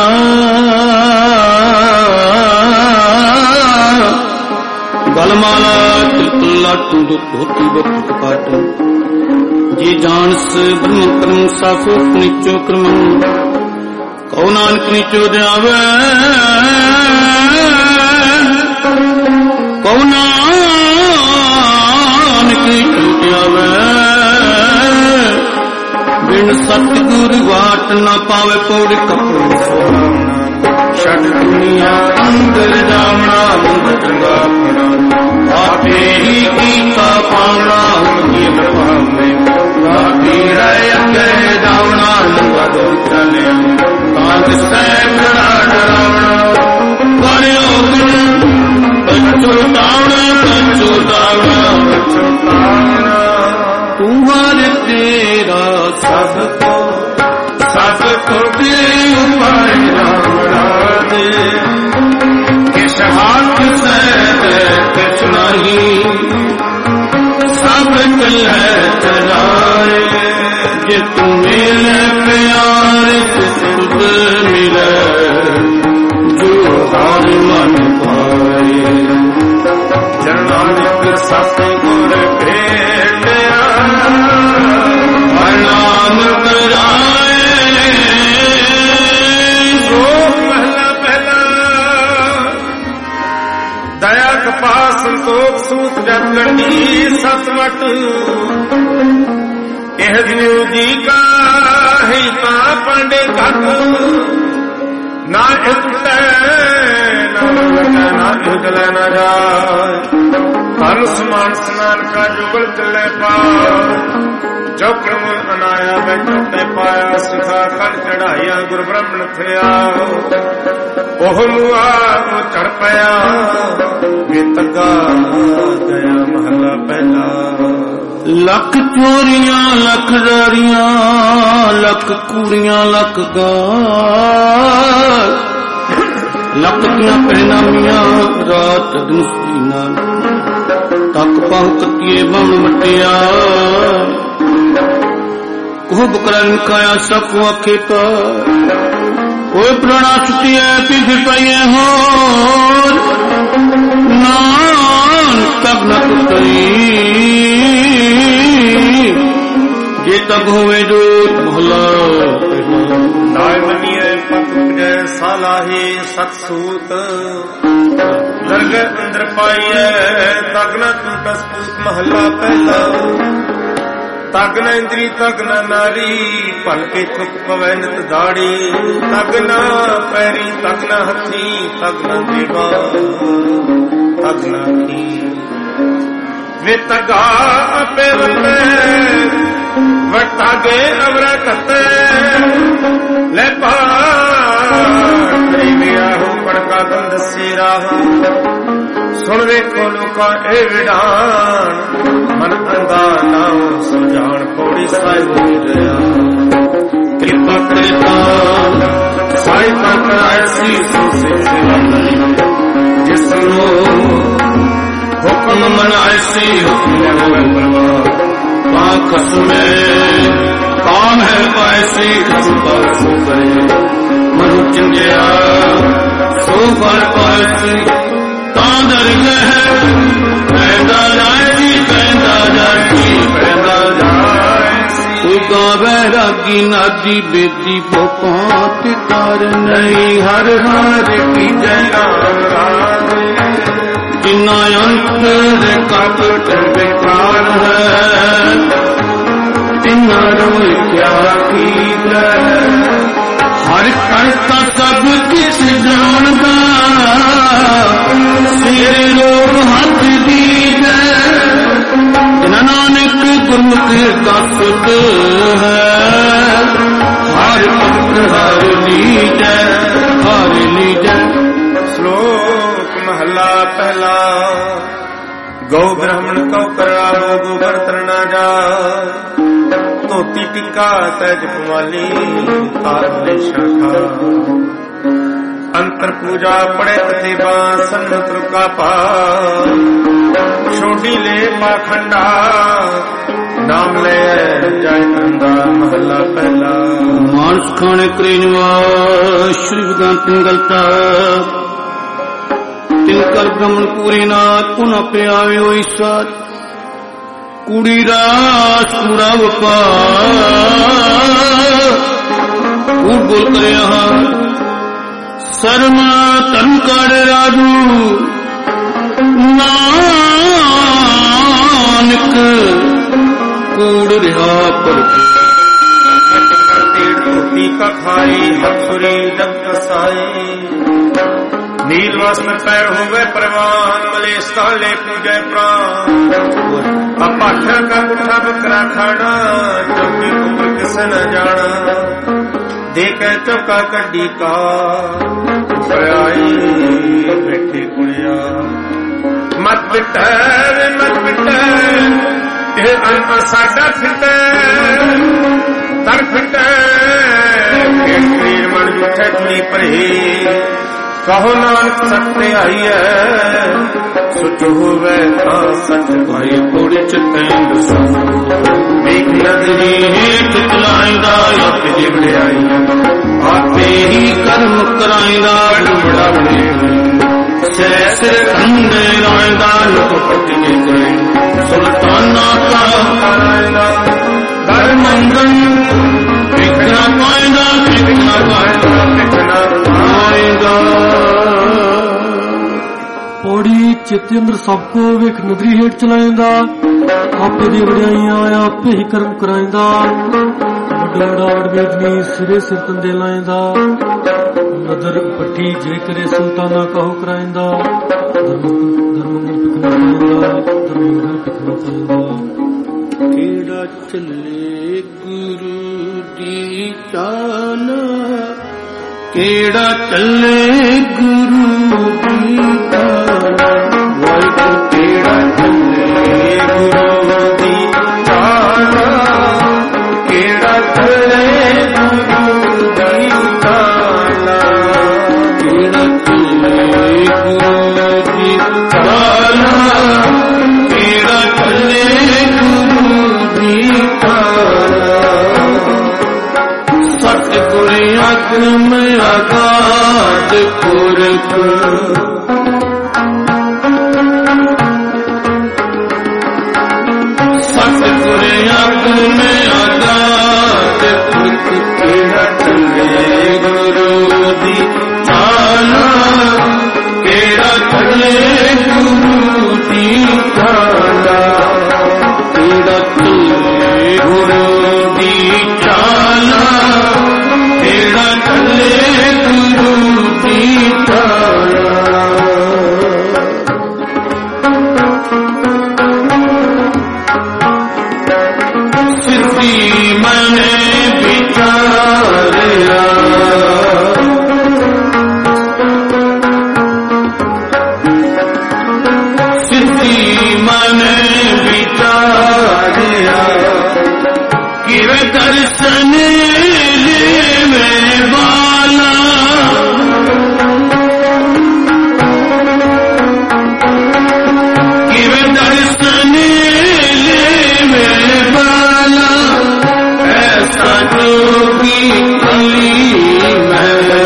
गलमाला तिलकुल्ला टूंडो धोती वक्त पाट जी जानस ब्रह्म कर्म साफो नीचो कर्म कौ नानक नीचो द्यावे कौ नानक नीचो द्यावे बिन सतगुर वाट न पावे पौड़ी कपड़ो छठ दुनिया अंदर जावना चंगा आपे ही कीता पावना पावे आपी अगे जावना लंगा दो चले कांत सैम डरावना बड़ो बच्चो दावना तुम्हारे तेरा सबको तेरी उपाय राजे किस हाथ से कुछ नहीं सब कल है चलाए कि तुम्हें प्यार सुध मिले जो हार मन पाए जनानिक सतगुर भेट नाम कराए ओ महला पहला दया कपास संतोख सूत जगनी सतवट एह दिनु जी का ही ता पांडे घट ना इतले ना जुगले न जाए धन समान स्नान का जुगल चले पा चौकड़ अनाया बैठते पाया सिखा कर चढ़ाया गुरु ब्रह्मण थया ओह मुआ चढ़ पाया वे तगा गया महला पहला लख चोरियां लख दारियां लख कूड़ियां लख गाल लख दियां पहनामियां रात दिन सीना तक पाहु कतिए बम मटिया कोह बकरा निकाया सब आखे पा कोई प्राणा छुटिया पीछे पाइए हो नान तब न करी जे तब होवे जो भला नायमनिय पत सालाहे सतसूत दरग अंदर पाइए तगना टूटा सपूत महला पहला तगना इंद्री तगना नारी पलके चुप पवै नित दाड़ी तगना पैरी तगना हथी तगना देवा तगना की वे तगा अपे वटा गे अवरा कते ले पाया हो पड़का गंद सीरा सुन देखो लोका ए विधान मन अंधा ना सुजान पौड़ी साई होई दया कृपा कृपा साई तक ऐसी सुसे जिसनो हुक्म मन ऐसी खस में काम है पैसी मनु चिंजया सो पर पैसी तांदर है पैदा जाएगी पैदा जाएगी पैदा जाएगी गावे रागी नादी बेदी बोपात कर नहीं हर हर की जय जिना अंतर प्राप्त बेकार है तिना रोए क्या कीजिए हर करता सब किस जानदा सिर लोग हाथ दीजे नानक गुरमुख दासत है हर भक्त हर लीजै हर लीजै। श्लोक महला पहला। गौ ब्राह्मण कौ करावो गोबर तरना जा धोती टिक्का तैज पुमाली तारने शाखा अंतर पूजा पड़े प्रतिभा सन्नत का पा छोटी ले पाखंडा नाम ले जाय कंदा। महला पहला। मानस खाने करेनवास श्री विदांत गलता तिनकर ब्रह्मण पूरी नाथ पुनः पे आवे हो साथ कुड़ी रास कूड़ा वपार कूड़ बोल करे यहाँ शर्मा तन कर राजू नानक कूड़ रिहा पर धोती का खाई हथुरी जग कसाई नील वस्त्र पैर होवे परवान मलेश काले पूजे प्राण अपाठा का पुठा बकरा खाना चौकी उम्र किसे न जाना देखे चौका कड्डी का आई बैठे कुड़िया मत बिटे ये अन साडा फिटे तर फिटे शरीर मन जुठे कुड़ी परी कहो नानक सत्य आई है सुच होवे सच भाई थोड़े चित्तेंद देख नजरी हेठ चलाइंदा आप जिबड़े आई आपे ही कर्म कराइंदा बड़ा बड़े सैसे खंडे लाइंदा लोग पट्टी गए सुल्ताना का कराइंदा धर्मंगन विघ्न पाइंदा विघ्न पाइंदा पौड़ी चेतेंद्र सबको वेख नदरी हेठ चलाइंदा आपे दी वड्याइयां आपे ही कर्म कराइंदा वड्डा वडवेदनी सिरे सिर तंदे लाइंदा नदर पट्टी जे करे सुल्ताना कहो कराइंदा धर्मंगल पिकना पाइंदा केड़ा चले गुरु दी चाला केड़ा चले गुरु दी चाला केड़ा चले गुरु दी चाला केड़ा चले गुरु दी चाला केड़ा चले गुरु दी चाला केड़ा चले गुरु दी चाला सतगुर अग्न आगाद पुरख सतगुर अग्न आगाद पुरख केड़ा चले गुरु दी चाला केड़ा चले गुरु दी चाला केड़ा चले गुरु दी चाला केड़ा चले गुरु दी चाला। सिद्धि मने विचारिया सिद्धि मने विचारिया किवे दर्शन मेरे बाला किवे दर्शन मेरे बाला ऐसा जोगी कली में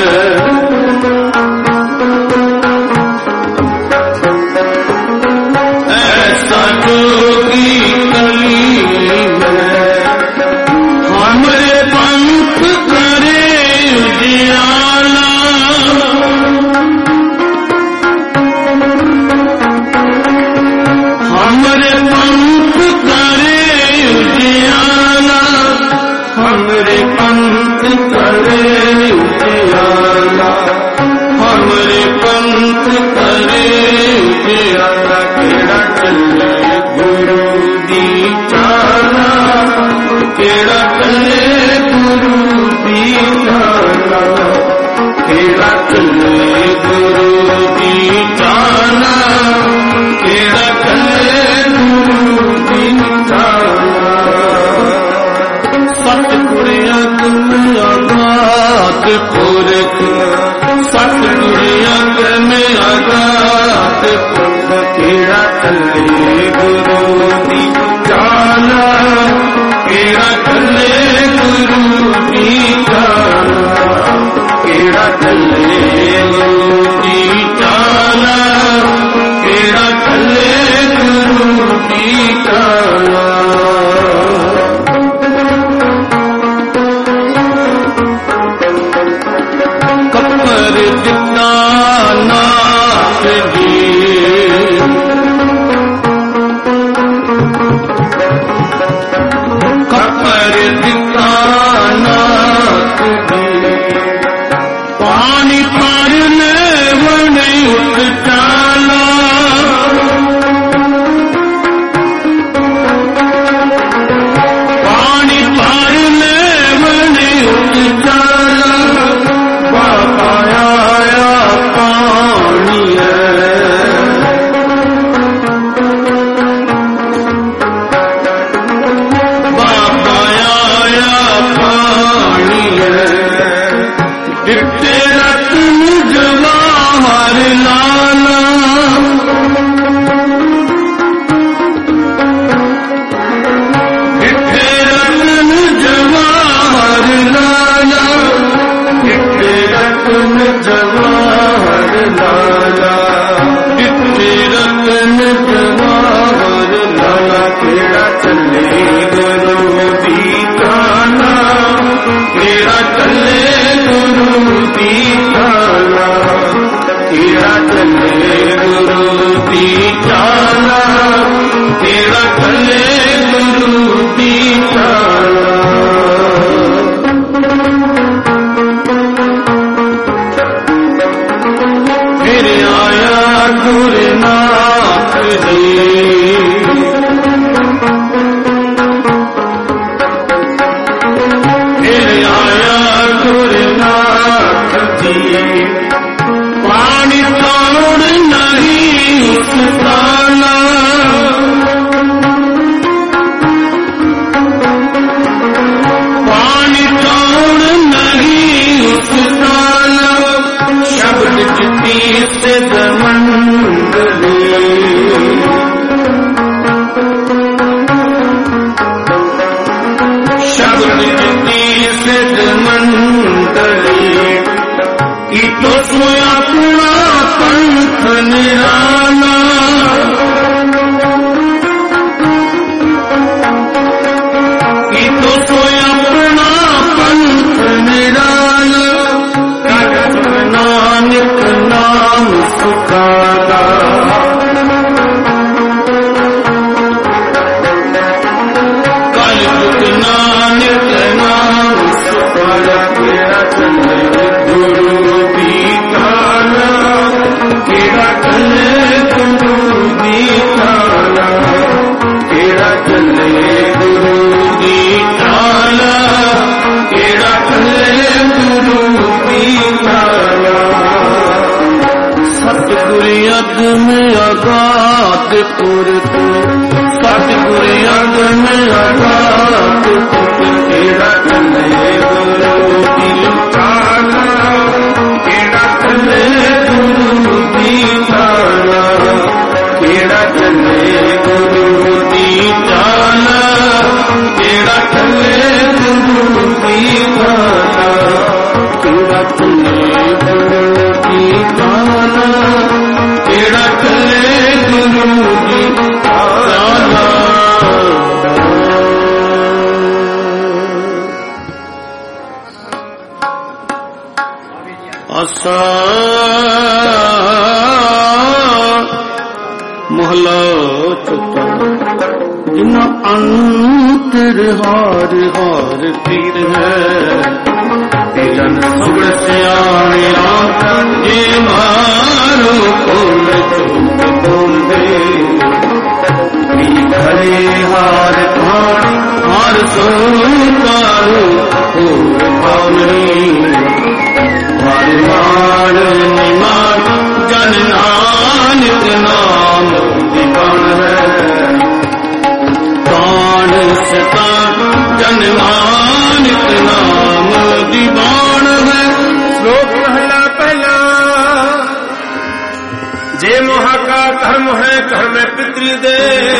ऐसा जोगी कली में हमरे पंथ करे उजियाला ਚੱਲੇ ਗੁਰੂ ਦੀ ਚਾਲ, ਕਿਹੜਾ ਚੱਲੇ ਗੁਰੂ ਦੀ ਚਾਲ, ਕਿਹੜਾ ਚੱਲੇ ਗੁਰੂ ਦੀ ਚਾਲ, ਕਿਹੜਾ ਚੱਲੇ ਗੁਰੂ ਦੀ ਚਾਲ। ਕੱਪਰ ਦਿੱਤਾ ਨਾਥ ਜੀ, ਕੱਪਰ ਦਿੱਤਾ ਨਾਥ ਜੀ, ਪਾਣੀ ਪਰ ਲੈਵਣ ਉੱਠ ਚਾਲਾ, ਪਾਣੀ ਪਰ ਲੈਵਣ ਉੱਠ ਚਾਲਾ, ਬਾਬਾ ਆਇਆ ਪਾਣੀ ਹੈ, ਬਾਬਾ ਆਇਆ ਪਾਣੀ ਹੈ, ਦਿੱਤੇ ਰਤਨ ਜਵਾਹਰ ਲਾਲਾ, ਦਿੱਤੇ ਰਤਨ ਜਵਾਹਰ ਲਾਲਾ, ਦਿੱਤੇ ਰਤਨ ਜਵਾਹਰ ਲਾਲਾ, ਦਿੱਤੇ ਰਤਨ ਜਵਾਹਰ ਲਾਲਾ, ਕਿਹੜਾ ਚੱਲੇ ਗੁਰੂ ਦੀ ਚਾਲ, ਕਿਹੜਾ ਚੱਲੇ ਗੁਰੂ ਦੀ ਚਾਲ, ਕਿਹੜਾ ਚੱਲੇ ਗੁਰੂ ਦੀ ਚਾਲ, ਕਿਹੜਾ ਚੱਲੇ ਗੁਰੂ ਦੀ ਚਾਲ। ਫਿਰ ਆਇਆ ਗੁਰੂ ਨਾਥ ਜੀ, ਫਿਰ ਆਇਆ ਗੁਰੂ ਨਾਥ ਜੀ, ਪਾਣੀ ਤੋੜ ਨਹੀਂ ਸੁਤਾਲਾ, ਪਾਣੀ ਤੋੜ ਨਹੀਂ ਸੁਤਾਲਾ, ਸ਼ਬਦ ਜਿੱਤੀ ਸਿਧ ਮੰਡਲੀ, ਸ਼ਬਦ ਜਿੱਤੀ ਸਿਧ ਮੰਡਲੀ, ਕੀਤੋ ਸੋ ਆਪਣਾ ਪੰਥ ਨਿਰਾਲਾ, ਕੀਤੋ ਸੋ ਆਪਣਾ ਪੰਥ ਨਿਰਾਲਾ, ਕਟ ਨਾਨਕ ਨਾਮ ਸੁਖਾਲਾ, ਕਲ ਜੁਗ ਨਾਨਕ ਨਾਮ ਸੁਖਾਲਾ, ਕਿਹੜਾ ਚੱਲੇ ਗੁਰੂ ਦੀ ਚਾਲ, ਕਿਹੜਾ ਚੱਲੇ ਗੁਰੂ ਦੀ ਚਾਲ, ਕਿਹੜਾ ਚੱਲੇ ਗੁਰੂ ਦੀ ਚਾਲ, ਕਿਹੜਾ ਚੱਲੇ ਗੁਰੂ ਦੀ ਚਾਲ। ਸਤਿਗੁਰ ਅਗਮ ਅਗਾਧ ਪੁਰਖ, ਸਤਿਗੁਰ ਅਗਮ ਅਗਾਧ ਪੁਰਖ, ਕਿਹੜਾ ਚੱਲੇ ਗੁਰੂ ਦੀ ਚਾਲ, ਕਿਹੜਾ ਚੱਲੇ ਗੁਰੂ ਦੀ ਚਾਲ, ਕਿਹੜਾ ਚੱਲੇ ਗੁਰੂ ਦੀ ਚਾਲ, ਕਿਹੜਾ ਚੱਲੇ ਗੁਰੂ ਦੀ ਚਾਲ, ਕਿਹੜਾ ਚੱਲੇ ਗੁਰੂ ਦੀ ਚਾਲ, ਕਿਹੜਾ ਚੱਲੇ ਗੁਰੂ ਦੀ ਚਾਲ। ਆਸਾ ਮਹਲਾ ਚੌਥਾ। ਜਿਨ ਅੰਤਰ ਹਾਰ ਹਾਰ ਪ੍ਰੀਤ ਹੈ, ਤੇ ਜਨ ਸੁਗੜ ਸਿਆਣਿਆ ਜੇ ਮਾਰੋ ਕੋਲ ਚੁੱਪ ਬੋਲਦੇ, ਖਰੇ ਹਾਰ ਖਾਣ ਹਾਰ ਸੋ ਕਾਰੋ ਹੋਰ ਪਾਵਨੀ, ਹਰ ਮਾਰ ਨਿਮਾਨ ਜਨ ਨਾਨਕ ਨਾਮ ਦੀ ਬਾਣ ਹੈ, ਬਾਣ ਸਤਾਨ ਜਨ ਨਾਨਕ ਨਾਮ ਦੀ ਬਾਣ ਹੈ। ਸ਼ਲੋਕ ਪਹਿਲਾ ਪਹਿਲਾ, ਜੇ ये मोहा का धर्म है घर में पितरी दे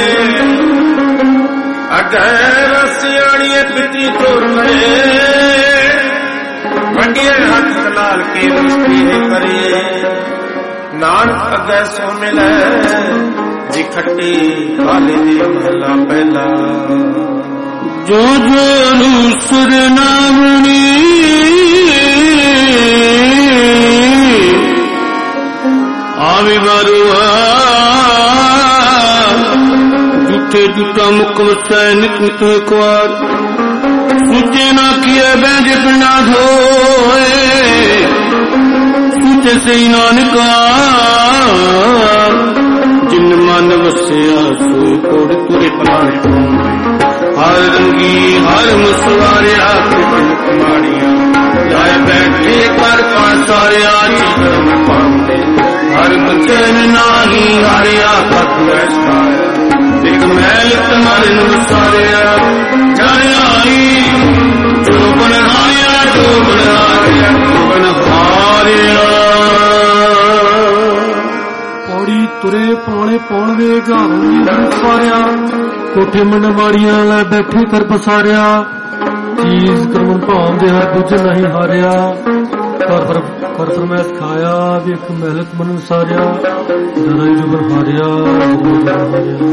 अगर सियाणिए पितरी तो करे वंडिए हाथ लाल के मुस्ती करिए नानक अगे सो मिले जी खट्टी वाले दी महला पहला जो सुर नावणी आवी बारुआ जूठे जूठा मुख वसाए नित नित एक बार सूचे ना किए बैंज पिंडा धोए सूचे से ही नानका जिन मन वसिया सोई कोड़ तुरे पलाने पाऊंगे हर रंगी हर मुसवारिया कुमारिया जाए बैठे कर पासारिया चित्रम पाऊंगे हर बचन नाही हारिया पत ऐसा एक मैल तुम्हारे नमस्कारिया जाए आई जो बन हारिया जो बन हारिया जो बन हारिया पौड़ी तुरे पौने पौणवे घारों सारिया कोठे मन माड़िया लै बैठे कर पसारिया चीज करमन भाव दे हर कुछ नहीं हारिया कर फरमैश खाया वेख मेहनत मन सारिया डराई जुबन हारिया हारिया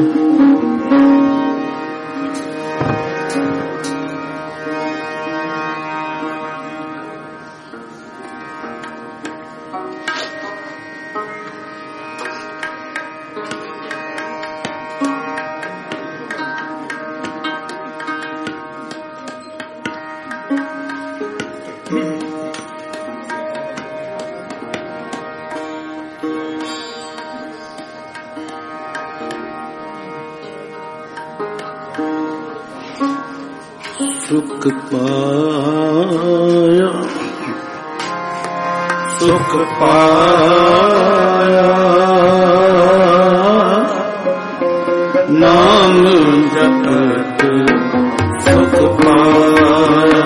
सुख पाया सुख पाया नाम जपत सुख पाया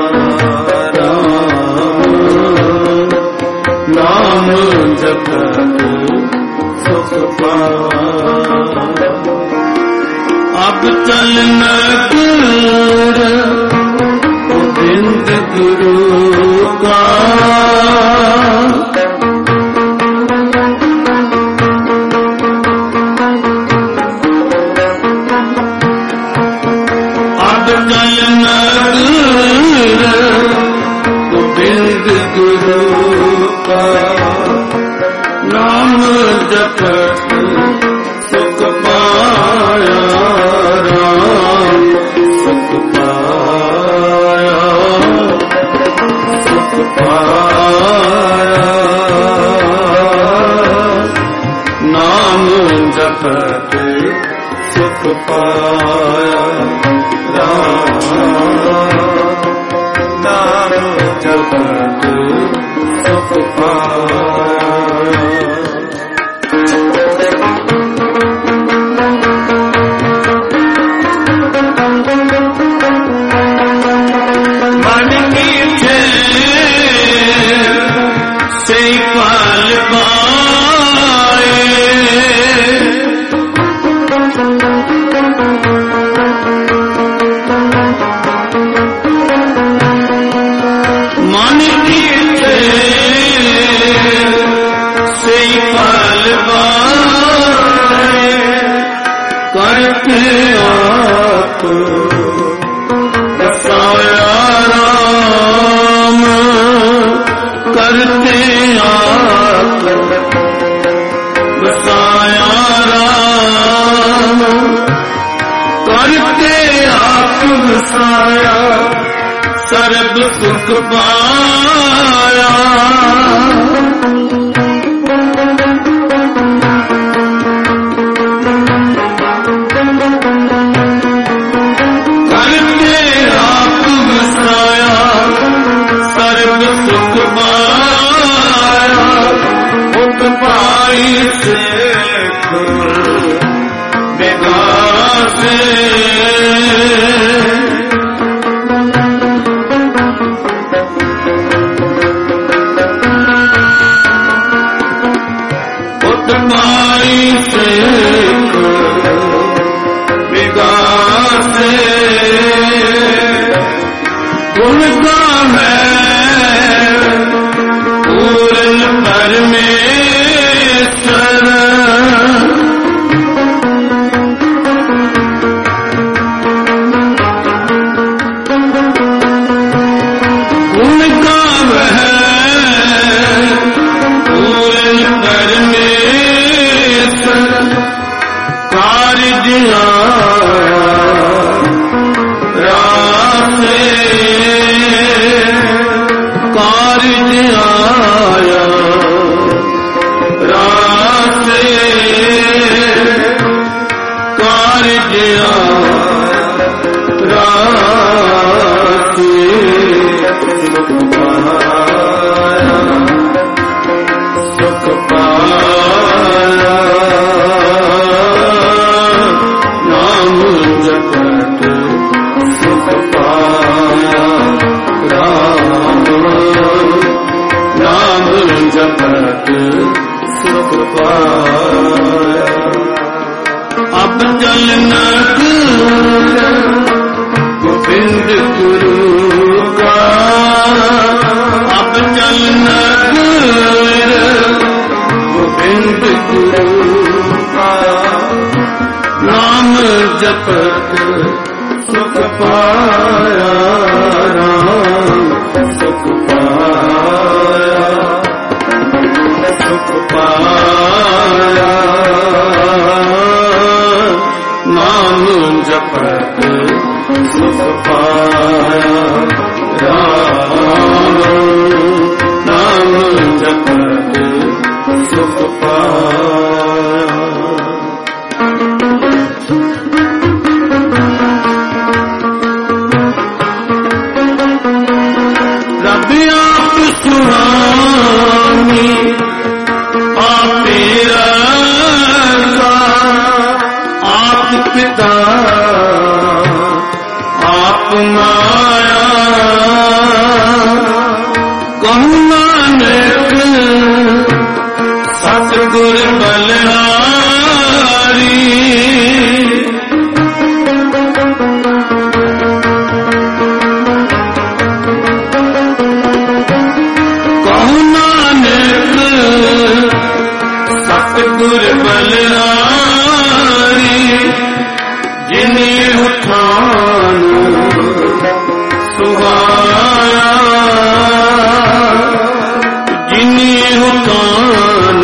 नाम जपत सुख पाया अब चलना बिंद गुरु का अब चलना बिंद गुरु का नाम जपत सुख पाया राम सुख पाया सुख पाया नाम जपत सुख पाया राम नाम जपत सुख पाया सर्ब सुख पाया करके आप बसाया सर्ब सुख पाया उत पाई से बेगासे माई ਜਿਆ ਰਾਖੀ ਸੁਖ ਪਾਇਆ ਸੁਖ ਪਾਇਆ ਨਾਮ ਜਪਤ ਸੁਖ ਪਾਇਆ ਰਾਮ ਨਾਮ ਜਪਤ ਸੁਖ ਪਾਇਆ ਅਬ ਜਲ ਨਗਰ ਗੋਬਿੰਦ ਗੁਰੂ ਕਾ ਅਬ ਜਲ ਨਗਰ ਗੋਬਿੰਦ ਗੁਰੂ ਕਾ ਨਾਮ ਜਪਤ ਸੁਖ ਪਾਇਆ ਰਾਮ ਸੁਖ ਪਾਇਆ ਸੁਖ ਪਾਇਆ ਨਾਮ ਜਪਤ ਸੁਖ ਪਾਇਆ ਰਾਮ ਨਾਮ ਜਪਤ ਸੁਖ ਪਾਇਆ ਰੱਬ ਆਪ ਸੁਹਾਮੀ ਆਪੇ ਰਜ਼ਾ ਆਪ ਪਿਤਾ ਆਪ ਮਾਇਆ ਕਹੁ ਨਾਨਕ ਸਤਿਗੁਰ ਬਲਿਹਾਰੀ ਕਹੁ ਨਾਨਕ ਸਤਿਗੁਰ ਬਲਿਹਾਰੀ ਜਿਨੇ ਉਠਾਨ ਸੁਹਾਇਆ ਜਿਨੇ ਉਠਾਨ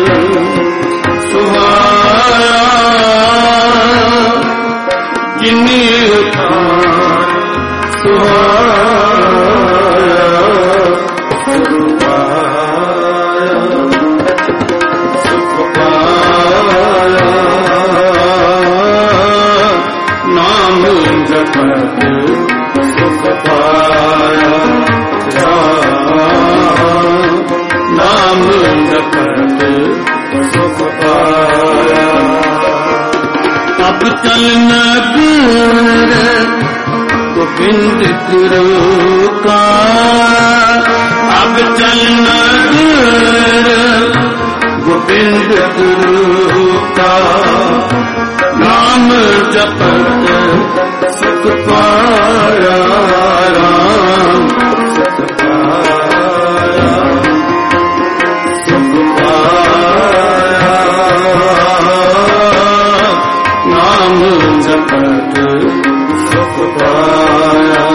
ਸੁਹਾਇਆ ਜਿਨੇ ਉਠਾਨ ਸੁਹਾਇਆ ਸੁਖ ਪਾਇਆ ਸੁਖ ਪਾਇਆ ਨਾਮ ਜਪਤ ਸੁਖ ਪਾਇਆ ਨਾਮ ਜਪਤ ਸੁਖ ਪਾਇਆ ਅਬ ਚਲ ਨਗਰ ਗੋਬਿੰਦ ਗੁਰੂ ਕਾ ਅਬ ਚਲ ਨਗਰ ਗੋਬਿੰਦ ਗੁਰੂ ਕਾ ਨਾਮ ਜਪਤ ਸੁਖ ਪਾਇਆ ਰਾਮ ਸੁਖ ਪਾਇਆ ਸੁਖ ਪਾਇਆ ਨਾਮ ਜਪਤ ਸੁਖ ਪਾਇਆ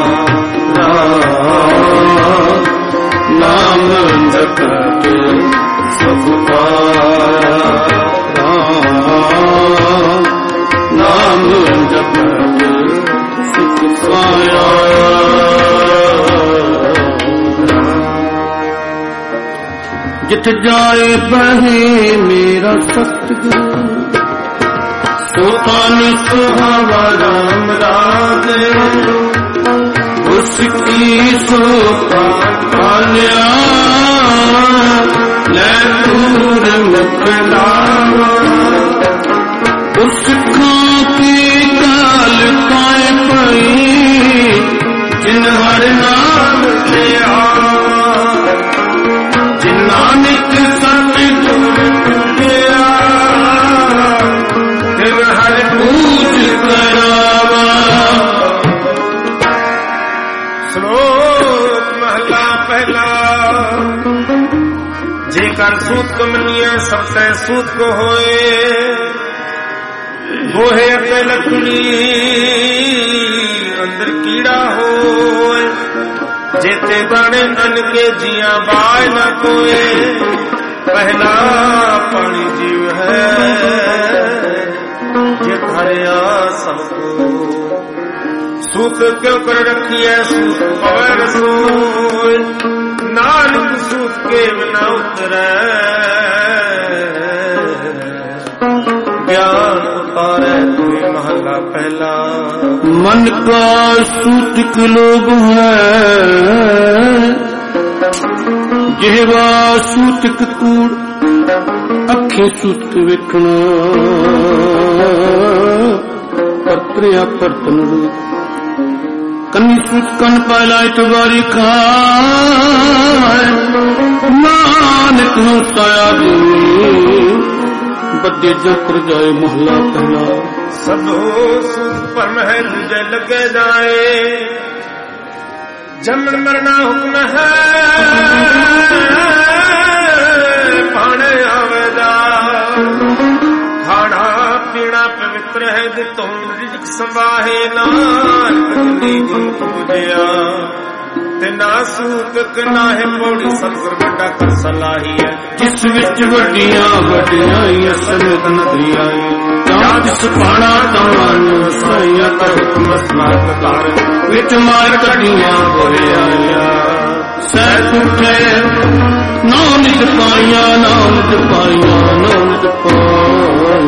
ਰਾਮ ਨਾਮ ਜਪਤ ਸੁਖ ਪਾਇਆ ਰਾਮ ਨਾਮ ਜਪਤ ਸੁਖ ਪਾਇਆ ਜਿਤ ਜਾਏ ਬਹੇ ਮੇਰਾ ਸਤਿਗੁਰੂ ਸੋ ਤਨ ਸੁਹਾਵਾ ਰਾਮ ਰਾਜੇ ਉਸ ਕੀ ਸੋਪਾ ਪਾਲਿਆ ਲੈ ਦੂਰ ਮੁਖ ਲਾਵਾ ਉਸ ਖਾਂ ਕੀ ਕਾਲ ਕਾਇ ਪਈ ਜਿਨ ਹਰ ਨਾਮ ਲਿਆ ਜਿਨ ਨਾਨਕ ਸਤਿਗੁਰ ਲਿਆ ਤਿਨ ਹਰ ਪੂਜ ਕਰਾਵਾ ਸ਼ਲੋਕ ਮਹਲਾ ਪਹਿਲਾ जेकर सूत को मनिए सबसे सूत को होए गोहे पे लकड़ी अंदर कीड़ा होए जेते दाने नन के जिया बाय न कोए पहला पानी जीव है जे धरिया सबको सूत क्यों कर रखी है सूत पवर सोए नानक सूत के बिना उतरे ज्ञान उतारे कोई महला पहला। मन का सूतिक लोग है जेवा सूतिक कूड़ अखे सूत वेखना परत्रिया परतन रूप कन्नी सूत कन पाला इतवारी खाए नानक हंसाया बदे जो कर जाए मोहल्ला पहला। सबो सूत पर महल जे लगे जाए जमन मरना हुक्म है पाने आवेदा खाना पीना पवित्र है तुम रिज़्क़ संभाहे नानक गुरु पूजया ते ना सूतक ना है पौड़ी सतगुर बड़ा कर सलाही है जिस विच वड्डियां वड्डियां सनत नदियां जिस पाना तमान साइया कर मसलात तार विच मार कड़ियां बोले आया सह उठे नाम नित पाइया नाम नित पाइया नाम नित पाइया।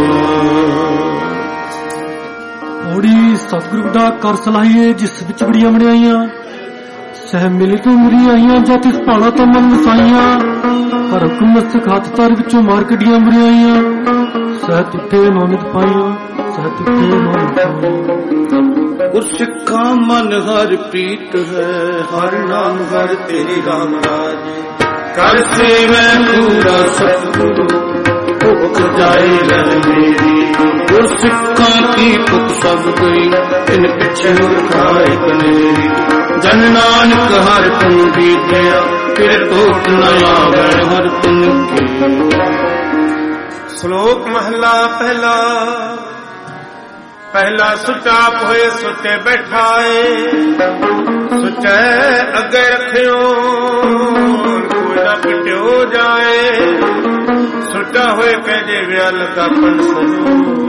पौड़ी सतगुरु बड़ा कर सलाहिए जिस विच बड़ियां वड्डियां सह मिले तो मुरी आईया जा तिस पाला तो मन वसाइया पर हुक्म मस्तक हाथ तार विचों मार कड़ियां मुरी आईया सह तुठे नौनित पाइया सह तुठे नौनित पाइया। गुरसिखा मन हर प्रीत है हर नाम हर तेरी राम राज कर सेवै पूरा सतगुरु भुख जाए रह मेरी। गुरसिखा की भुख सब गई इन पिछे खाए कनेरी जन नानक हर तुम बीतया फिर टोट न आवे हर तुम के। श्लोक महला पहला पहला सुचा होए सुचे बैठाए सुचे अगे रखियो कोई ना पिट्यो जाए सुचा होए कहजे व्याल का पन सजो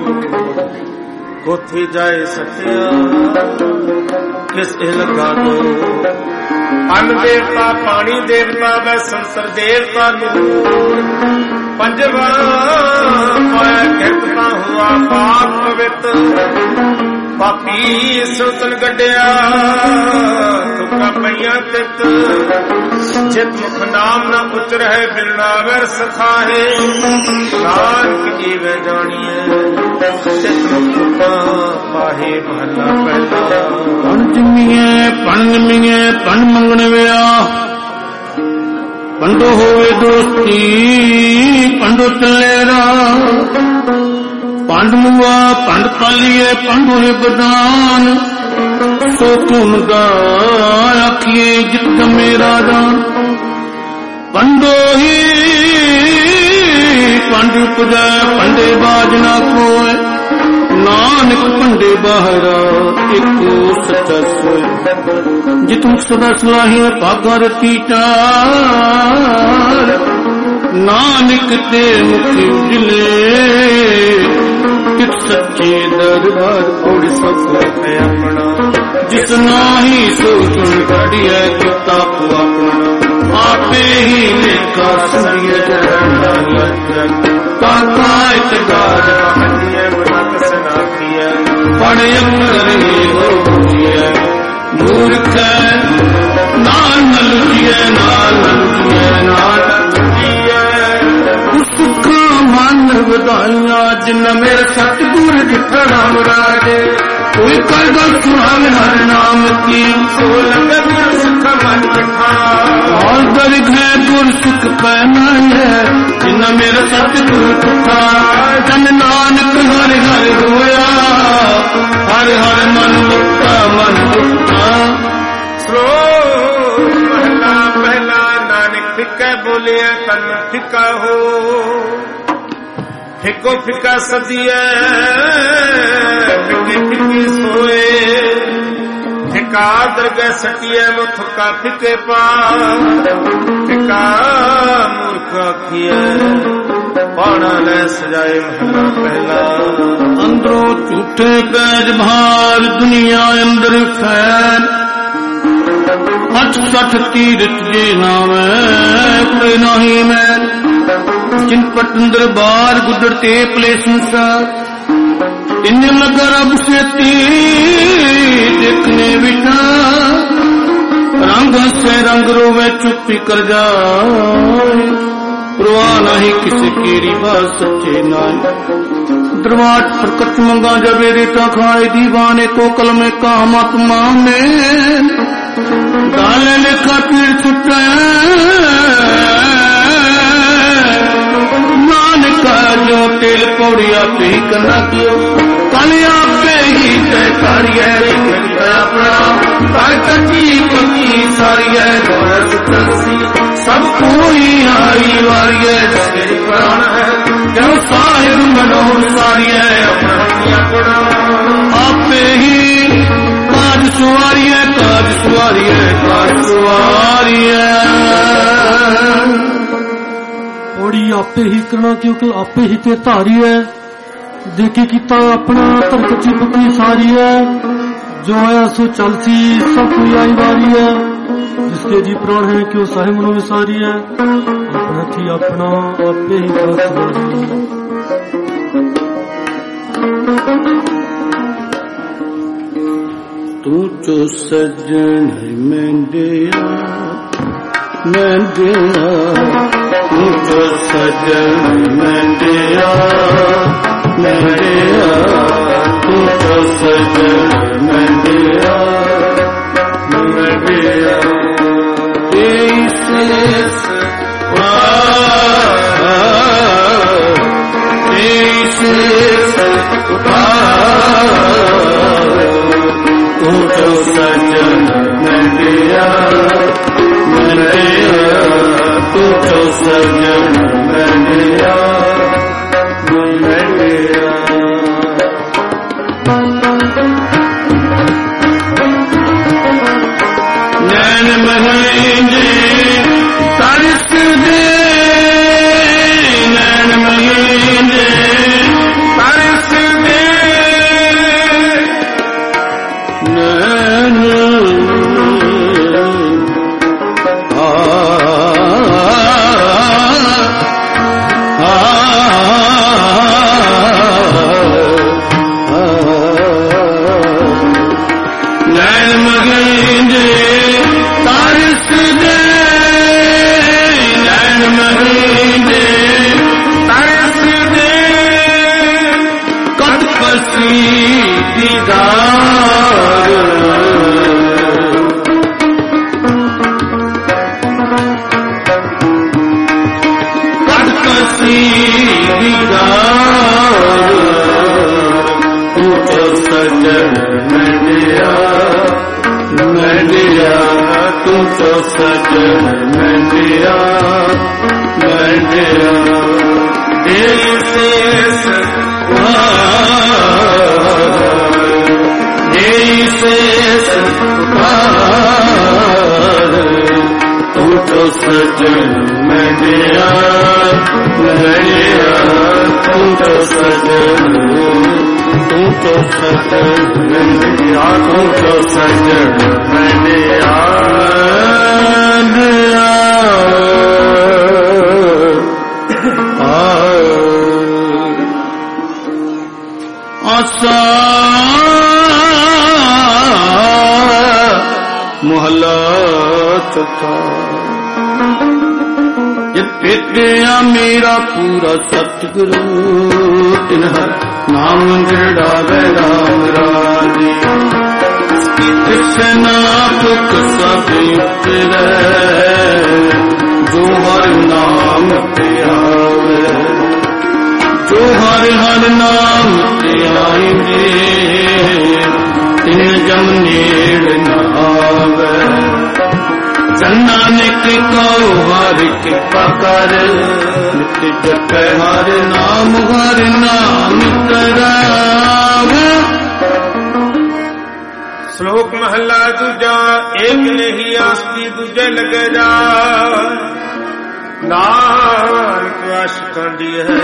कोथी जाए सत्या किस लगा दो। अन्न देवता पानी देवता व संसर देवता पंजवा पाया किरता हुआ पाप पवित्र पापी सुतन गड्डिया तुका पैया तित जित मुख नाम न उच्च रहे बिरना वर सखाहे नानक जीवे जानिए जित मुख पाहे महला पहला। पणजमीए पण मंगण विया पंडो होवे दोस्ती पंडो तलेरा पंड मुआ पंड पालिए पंडो है बदान सो तुम आखिए जित मेरा दान पंडो ही पंड पुजा पंडे बाजना कोय नानक पंडे बाहरा एको सच्चा सोय जित मुख सदा सलाही भागा रती चार नानक ते मुख उजले कित सच्चे दरबार और सब है अपना जिस नाही सो सुन घड़िया किता को अपना आपे ही लेखा सुनिए काका इतगार पढ़े मूर्ख नाल लुटिए नाल उसका मन बधाइया जिन मेरे सतगुर जित राम राजे कोई कर गल सुनावे हर नाम की सो लगे सुख मन और दरिक है गुर सुख पैना है जिन मेरे सतगुर पुठा जन नानक हर हर रोया हर हर मन मुक्ता मन मुक्ता। श्लोक महला पहला नानक फिका बोले तन फिका हो फिको फिका सदिया फिकी फिकी सोए फिका दरगह सटिया मुथका फिके पा फिका मूर्ख आखिए पाना ले सजाए महला पहला। अंदरों झूठे बैज भार दुनिया अंदर फैल 68 तीरथ जे नाम कोई नहीं मैं जिन पटंदर बार गुदरते पले संसार इन लगा रब से देखने बिठा रंग से रंग रोवे चुप्पी कर जाए परवाह नहीं किसी केरी बात सच्चे नाई दरवाट पर कच मंगा जबे रेता खाए दीवाने को कल में कामत मामे डाले लेखा पीड़ छुटे नानका जो तेल पौड़िया पे ही करना क्यों कलिया पे ही तय कार्य कच्ची पक्की सारी है सब कोई आई वारी है प्राण है जो साहिब मनोहर सारी है आपे ही काज सुवारी है काज सुवारी है काज सुवारी है पौड़ी आपे ही करना क्योंकि आपे ही ते धारी है देखी किता अपना तर कच्ची पक्की सारी है जो आया सो चलसी सब कोई आई वारी है जिसके जी प्राण है क्यों साहिब मनोहर सारी है अपना थी अपना आपे ही काज तू जो सजन है मैं दिया तू जो सजन मैं दिया तू जो सजन मैं दिया मोहल्ला चौथा गया मेरा पूरा सतगुरु तिन्हा नाम जड़ावे राम राजी कृष्णा पुख सब उतरे जो हर नाम पे आवे जो हर हर नाम पे आएंगे तिन जम नेड़ न आवे नानक को हर कृपा कर नित्य जप हर नाम करावे। श्लोक महला दूजा एक नहीं आस्ती दूजे लगे जा नानक आशिकांडी है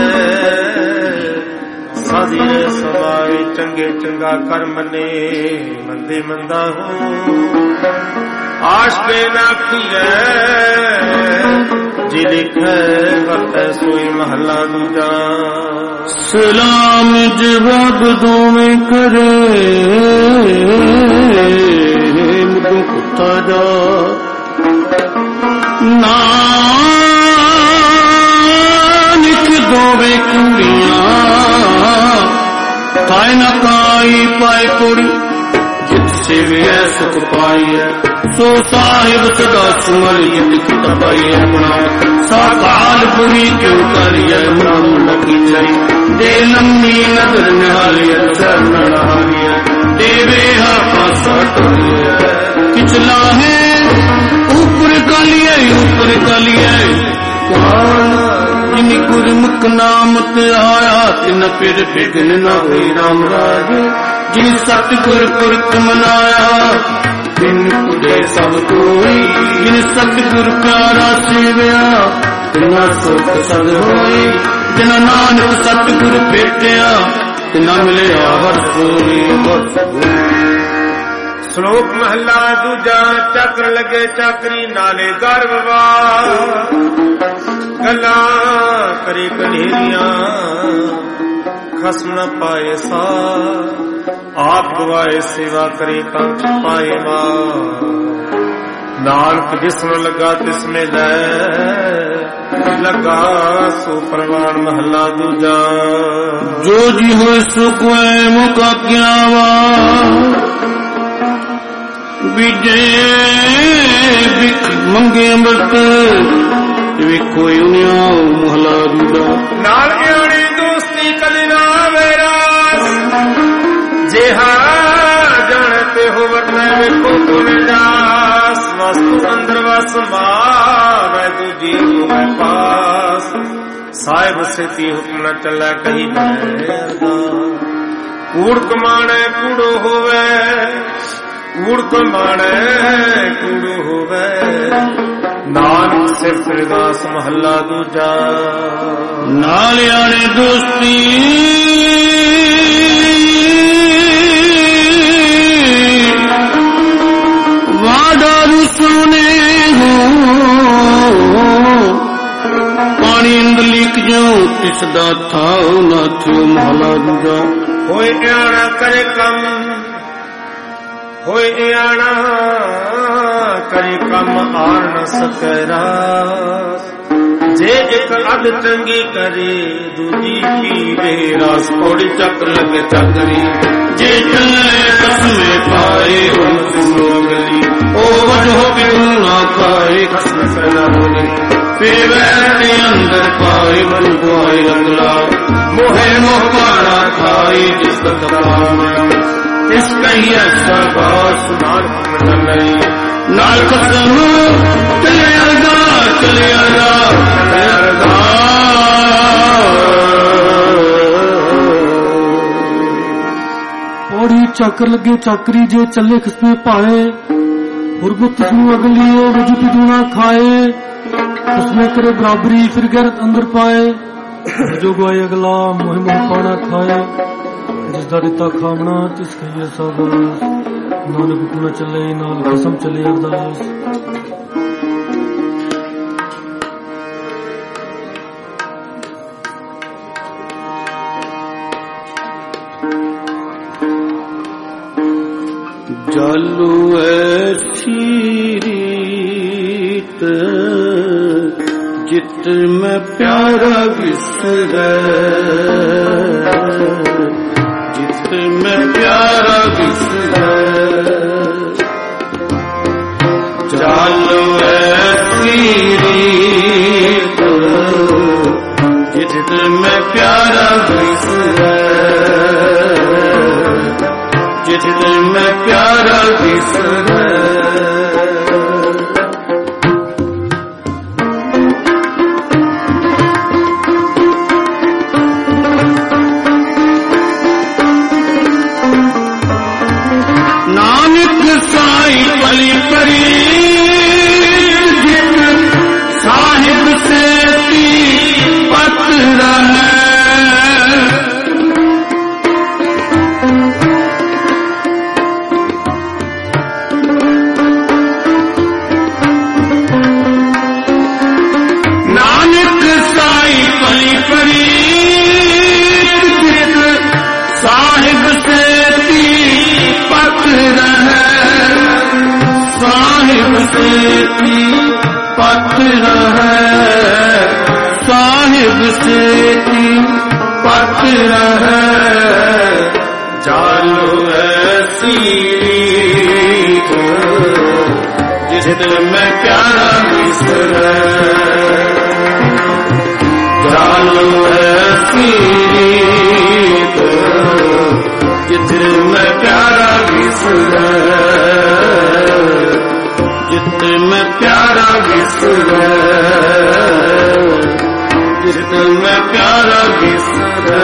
साधिए सवाए चंगे चंगा कर मने मंदे मंदा हो आशके ना फिरे जी लिखे वक्त सोई महला दूजा सलाम जवाब दोवें करे मुदों कुत्ता जा नानक दोवें कुड़ियां खाए न काई पाए कुड़ी जिससे वे सुख पाई है सो साहिब सदा सुमर जित तपाई है अपना साकाल बुरी क्यों करिए मन लगी चरी दे लम्बी नजर निहालिए शरण हारिए देवे हाथा सटलिए किचला है ऊपर कालिए जिन गुरमुख नामत आया तिन फिर बिघन न हुई राम राज जिन सतगुर पुरख मनाया बिन कुदे सब कोई जिन सतगुर प्यारा सेविया तिना सुख सद होई जिन नानक सतगुर भेटिया तिना मिलिया हर सोई श्लोक महला दूजा चक्र लगे चाकरी नाले गर्भवार गला करे कन्हेरियां खस न पाए सा आप गवाए सेवा करे कंठ पाए मां नानक जिसमें लगा तिसमें लगा सो प्रवान महला दूजा जो जी हो सुख मुका ज्ञावा बीजे बिख मंगे अमृत ਵੇਖੋ ਉਨਿਓ ਮਹਲਾ ਦੂਜਾ ਨਾਲ ਆਣੀ ਦੋਸਤੀ ਕਲਿਨਾ ਮੇਰਾ ਜਿਹਾ ਜਾਣਤੇ ਹੋ ਵਰਨਾ ਵੇਖੋ ਤੁਨੇ ਦਾਸ ਵਸਤੂ ਅੰਦਰ ਵਸ ਮਾਵੇ ਦੂਜੀ ਹੋਵੇ ਪਾਸ ਸਾਹਿਬ ਸੇਤੀ ਹੁਕਮ ਨ ਚੱਲੇ ਕਹੀ ਬੈਦਾ ਕੂੜ ਕਮਾਣੇ ਕੂੜੋ ਹੋਵੇ ਕੂੜ ਕਮਾਣੇ ਕੂੜੋ ਹੋਵੇ ਨਾਨਕ ਸਿਫਤ ਅਰਦਾਸ ਮਹੱਲਾ ਦੂਜਾ ਨਾਲ ਆਣੇ ਦੋਸਤੀ ਵਾਦਾ ਰੁਸਨੇ ਹੋ ਪਾਣੀ ਅੰਦਰ ਲੀਕ ਜਾਉ ਤਿਸ ਦਾ ਥਾਉ ਨਾ ਥਿਓ ਮਹੱਲਾ ਦੂਜਾ ਹੋਏ ਆਣਾ ਕਰੇ ਕੰਮ ਹੋਏ ਆਣਾ ਕਰੇ ਕੰਮ ਆਣ ਨ ਸਕੈ ਰਾਸ ਜੇ ਇੱਕ ਅੱਧ ਚੰਗੀ ਕਰੇ ਦੂਜੀ ਪੀਵੇ ਰਸ ਕੋੜੀ ਚੱਕ ਲਗੇ ਚੱਕਰੀ ਜੇ ਚੱਲੇ ਕਸਮੇ ਪਾਏ ਹੁਣ ਸੁਨੋਗਲੀ ਉਹ ਵਜੋ ਪਿਉ ਨਾ ਖਾਏ ਖਸਮ ਸਦਾ ਹੋਵੇ ਪੀਵੇ ਤੇ ਅੰਦਰ ਪਾਏ ਮਨ ਗੁਆਏ ਅਗਲਾ ਮੋਹੇ ਮੋਹ ਪਾਣਾ ਖਾਈ ਜਿਸ ਤਕਾਮ ਇਸ ਕਹੀ ਐਸਾ ਬਾਸ ਨਾਨਕ ਮੰਨ ਲਈ ਨਾਲ ਕਸਮ ਚਲਿਆਗਾ ਪੌੜੀ ਚੱਕਰ ਲੱਗੇ ਚਾਕਰੀ ਜੇ ਚੱਲੇ ਖਸਮੇ ਪਾਏ ਗੁਰਬਤ ਨੂੰ ਅਗਲੀਏ ਵਜੂ ਦੂਣਾ ਖਾਏ ਖਸਮੇ ਕਰੇ ਬਰਾਬਰੀ ਫਿਰ ਗੈਰਤ ਅੰਦਰ ਪਾਏ ਜੋ ਗਵਾਏ ਅਗਲਾ ਮੋਹ ਮੋਹ ਪਾਣਾ ਖਾਏ ਜਿਸ ਦਾ ਦਿੱਤਾ ਖਾਵਣਾ ਤਿਸ ਕਹੀਏ ਸਭ ਨਾਨਕ ਹੁਕਮ ਨ ਚੱਲੇ ਨਾਲ ਕਸਮ ਚੱਲੇ ਅਰਦਾਸ ਜਾਲੂ ਐਸੀ ਰੀਤ ਜਿਤ ਮੈਂ ਪਿਆਰਾ ਵਿਸਰੈ ਜਿਤ ਮੈਂ ਪਿਆਰਾ ਵਿਸਰੈ ਜਾਲੂ ਐਸੀ ਰੀਤ ਜਿਤ ਮੈਂ ਪਿਆਰਾ ਵਿਸਰੈ ਜਿਤ ਮੈਂ ਪਿਆਰਾ ਵਿਸਰੈ ਨਾਨਕ ਸਾਈ ਭਲੀ ਪਰੀ ਜਿਤ ਸਾਹਿਬ ਸੇਤੀ ਪਤ ਰਹਿ रहे जालो ऐसी रीत जिस दिल में प्यारा बिसरे जालो ऐसी रीत जिस दिल में प्यारा बिसरे जिस दिल में प्यारा बिसरे जिस दिल में प्यारा बिसरे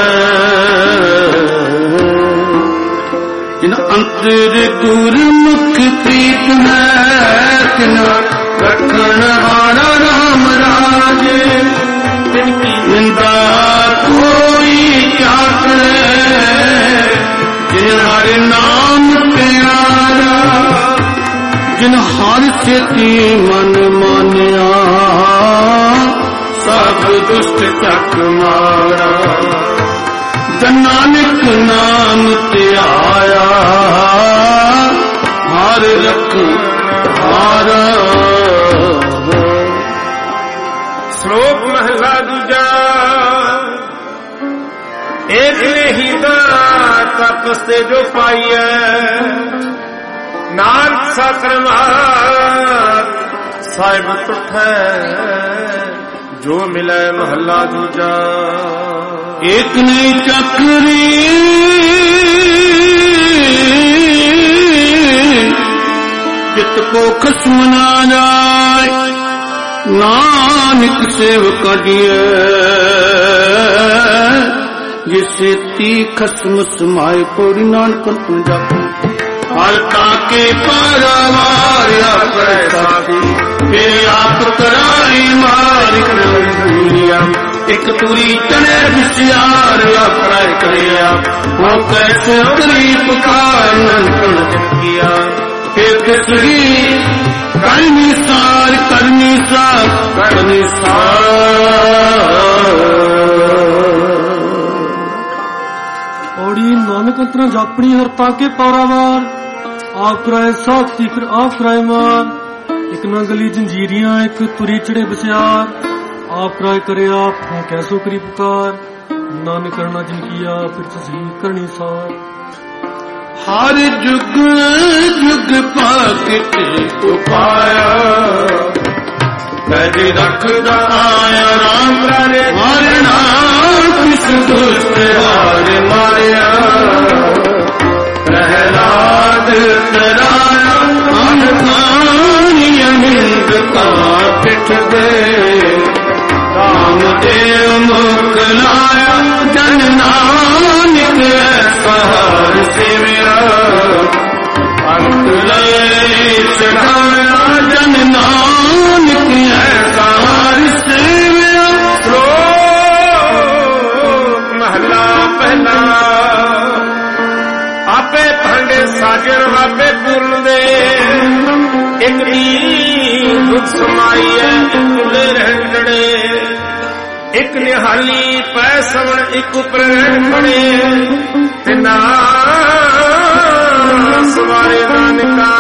जिन अंतर दूर मुख प्रीत है तिन रखण हारा राम राजे तिनकी निंदा कोई क्या करे जिन हरि नाम प्यारा जिन हर चेती मन मानिया सब दुष्ट चक मारा जन नानक नाम ते आया हर रख हारा। श्लोक महला दूजा एक ने ही तपस से जो पाई है नानक साकरमात साहिब तुठ जो मिले महला दूजा। एक नहीं चक्री चित को खस्म ना जाए नानक सेवक दिए जिसे ती खस्म समाए पूरी नानक जाप हर ताके पारावार फिर आप कराई मार दुनिया एक तुरी चने विचार अपराय करिया वो कैसे करी पुकार किया फिर किसकी करनी सार औड़ी नानक अंतरा जापनी हरता के पारावार आप कराए साथी फिर आप कराए मार एक ना गली जंजीरियां एक तुरी चढ़े बसियार आप कराए करे आप कैसो करी पुकार नानक करना जिन किया फिर तुसी करनी सार। हर जुग जुग पाकिट को पाया कद रखदा आया राम रे हर नाम किस दुष्ट हार माया प्रहलाद कराया अनखानियमिंद का पिठ दे रामदेव मुकलाया जन नानक सहार से मेरा अंत चढ़ाया जन नानक सहार से मेरा। श्लोक महला पहला आपे भांडे साजन आपे पूर्ण दे एक दी दुख समाई है तुले रहने एक निहाली पै सवण एक उपर खड़े तिना सवारे नानका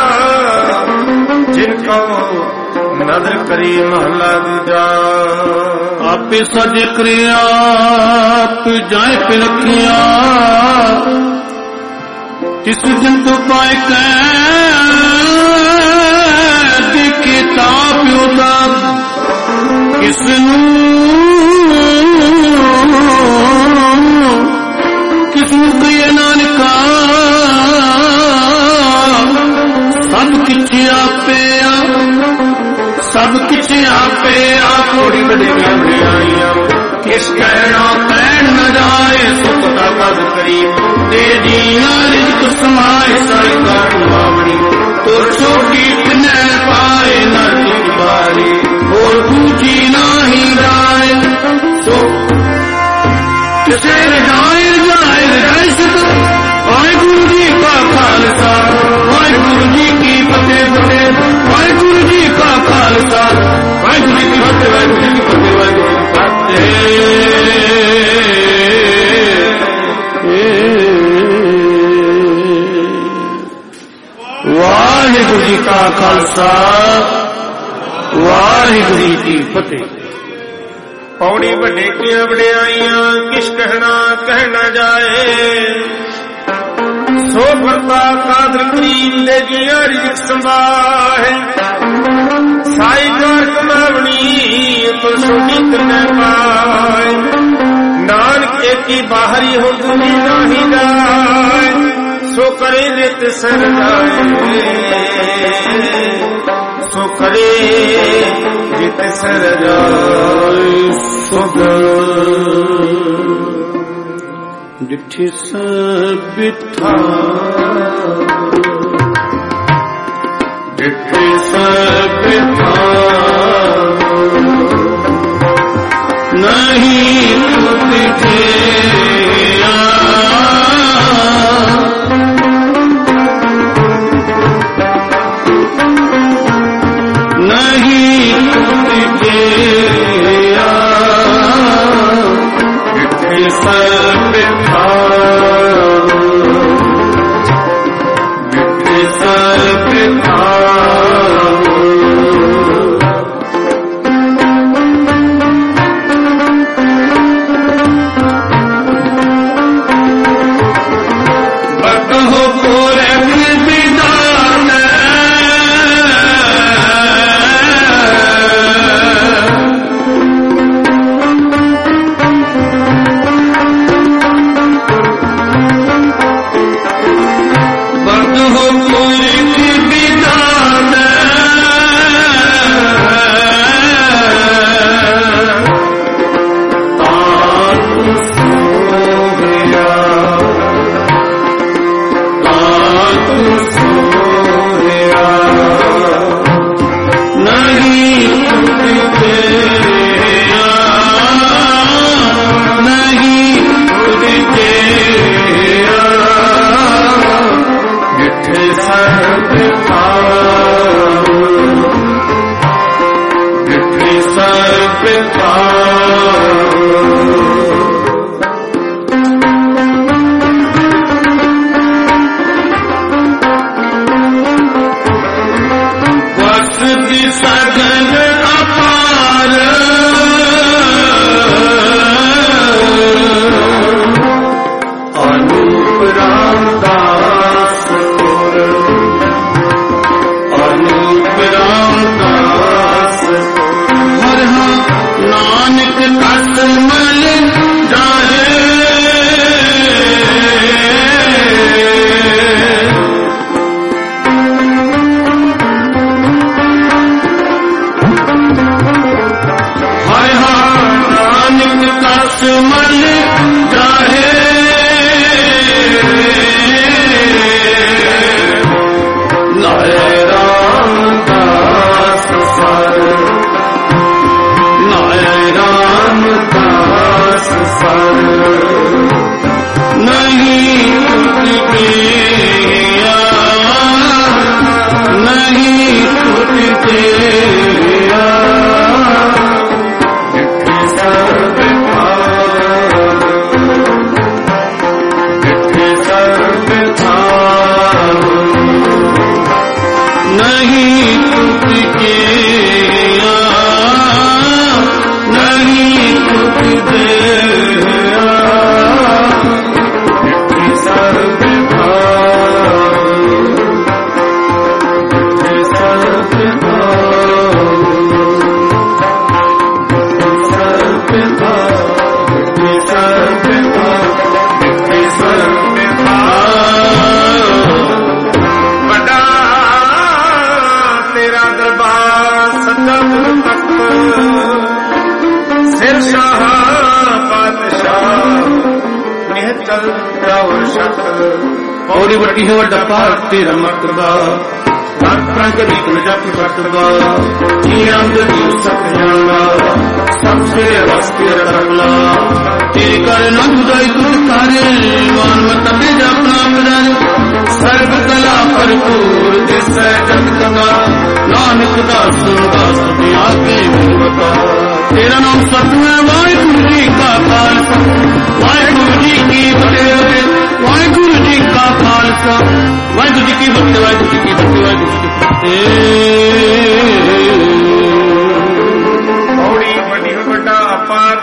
जिनको नदर करी महला दूजा। आप सज क्रिया आप जाए पे रखिया किस दिन तो पाए देखे ताप उतार किसनू कहिए नानका सब किछ आपे आप थोड़ी बड़ी आईया किस कहना कहन न जाए सुख का पद करीब दे दिया रिज़्क़ समाए साई का मावड़ी तो छोटी न पाए न बारी और पूछी नाही राय तो किसे जाहिर जाहिर है सत वाहिगुरु जी का खालसा वाहिगुरु जी की फतेह फतेह वाहिगुरु जी का खालसा वाहिगुरु जी की फतेह वाहिगुरु जी की फतेह वाहिगुरु जी की फतेह। वाहिगुरु जी का खालसा वाहिगुरु जी की फतेह। ਪੌੜੀ ਵੱਡੇ ਕੀਆਂ ਵਡਿਆਈਆਂ ਕਿਛ ਕਹਿ ਨਾ ਜਾਏ ਸੋ ਵਰਤਾ ਕਾਦਰ ਕਰੀਮ ਦੇ ਗਿਆ ਰਿਜ਼ਕ ਸੰਭਾਹੇ ਸਾਈ ਜੋਰ ਕਮਾਵਣੀ ਤੋ ਛੋਟੀ ਕਰਨਾ ਪਾਏ ਨਾਨਕ ਏਕੀ ਬਾਹਰੀ ਹੋ ਦੁਨੀ ਨਾਹੀ ਜਾਏ ਸੋ ਕਰੇ ਰਿਤ ਸਰ ਜਾਏ ਸੋ ਕਰੇ ਰਿਤ ਸਰ ਜਾਏ ਸੁਗ ਡਿਠੀ ਸਭਿਥਾ ਡਿਠੀ ਸਭਿਥਾ ਨਹੀਂ ਤੁਝੇ ਪੌੜੀ ਵੱਡੀ ਹੋ ਵੱਡਾ ਭਾਰ ਤੇਰਾ ਮਰਤਬਾ ਰਾਤਾਂ ਕਦੀ ਕੁ ਜਪ ਕਰਤਬਾ ਜੀ ਅੰਦ ਦੀ ਸਤ ਜਾਣਾ ਸਭ ਸੇ ਵਸਤੇ ਰਖਲਾ ਤੇਰੇ ਕਰ ਨਾ ਜੁਦਾਈ ਤੁਝ ਕਾਰੇ ਮਾਨ ਮਤ ਤੇ ਜਪਨਾ ਬਜਾਏ ਸਰਬ ਕਲਾ ਭਰਪੂਰ ਦਿਸੈ ਜਗਤ ਦਾ ਨਾਨਕ ਦਾ ਸੁਣਦਾ ਸਭਿਆ ਕੇ ਬਤਾ ਤੇਰਾ ਨਾਮ ਸਤਿਗੁਰੂ ਵਾਹਿਗੁਰੂ ਜੀ ਕਾ ਖਾਲਸਾ ਵਾਹਿਗੁਰੂ ਜੀ ਕੀ ਫਤਿਹ ਵਾਹਿਗੁਰੂ ਜੀ ਕਾ ਖਾਲਸਾ ਵਾਹਿਗੁਰੂ ਜੀ ਕੀ ਫਤਿਹ ਵਾਹਿਗੁਰੂ ਜੀ ਕੀ ਫਤਿਹ ਵਾਹਿਗੁਰੂ ਜੀ ਕੀ ਫਤਿਹ। ਪੌੜੀ ਵੱਡੀ ਵੱਡਾ ਅਪਾਰ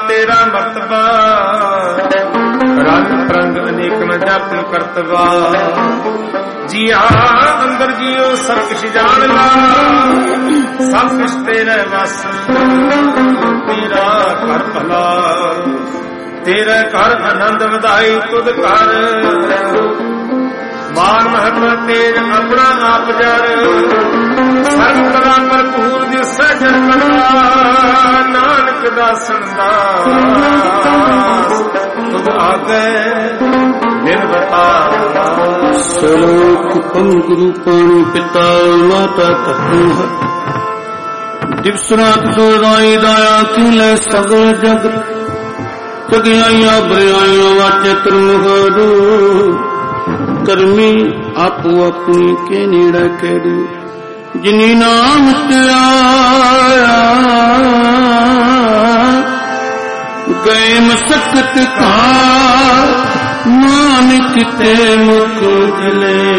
ਆਪਨ ਕਰਤਵਾ ਜੀ ਅੰਦਰ ਜੀਓ ਸਭ ਕੁਛ ਜਾਣ ਲਾ ਸਭ ਕੁਛ ਤੇਰੇ ਵਸ ਤੇਰਾ ਘਰ ਭਲਾ ਤੇਰੇ ਘਰ ਆਨੰਦ ਵਧਾਈ ਤੁਧ ਘਰ ਮਾਨ ਮਹੱਤਵ ਤੇਜ ਆਪਣਾ ਆਪ ਜਰ ਸਰਬ ਕਲਾ ਭਰਪੂਰ ਦਿਸੈ ਜਨਮਾ ਨਾਨਕ ਦਾਸਨ ਦਾਸ ਤੁਧ ਆਗੇ ਨਿਰਵਤਾ ਸਲੋਕ ਪੰਗੁਰੂ ਪਾਣੀ ਪਿਤਾ ਮਾਤਾ ਧਰਤੀ ਦਿਵਸ ਰਾਤ ਸੋਦਾਈ ਦਾਇਆ ਕਿਲੇ ਸਗਲ ਜਗਤ ਜਗਿਆਈਆਂ ਬਰਿਆਈਆਂ ਵਾਚੇ ਤਰਮੁਖਰੂ ਕਰਮੀ ਆਪੋ ਆਪਣੀ ਕੇ ਨੇੜੇ ਕੇੜੂ ਜਿਨੀ ਨਾਮ ਧਿਆਇਆ ਗਏ ਮਸਕਤ ਕਾ ਨਾਨਕ ਤੇ ਮੁਖ ਜਲੇ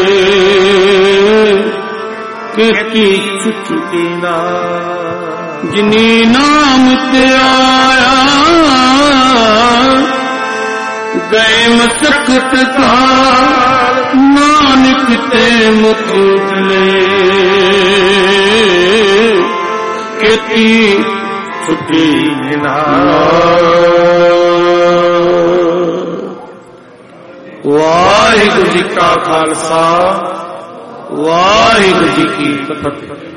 ਕੀਤੀ ਚੁੱਕੀ ਨਾ ਜਿਨੀ ਨਾਮ ਧਿਆਇਆ ਗਏ ਮਸਕਤ ਕਾ ਨਾਨਕ ਤੇ ਮੁਖ ਜਲੇ ਕੀਤੀ ਛੁੱਟੀ ਨਾ ਵਾਹਿਗੁਰੂ ਜੀ ਕਾ ਖਾਲਸਾ ਵਾਹਿਗੁਰੂ ਜੀ ਕੀ ਫਤਿਹ।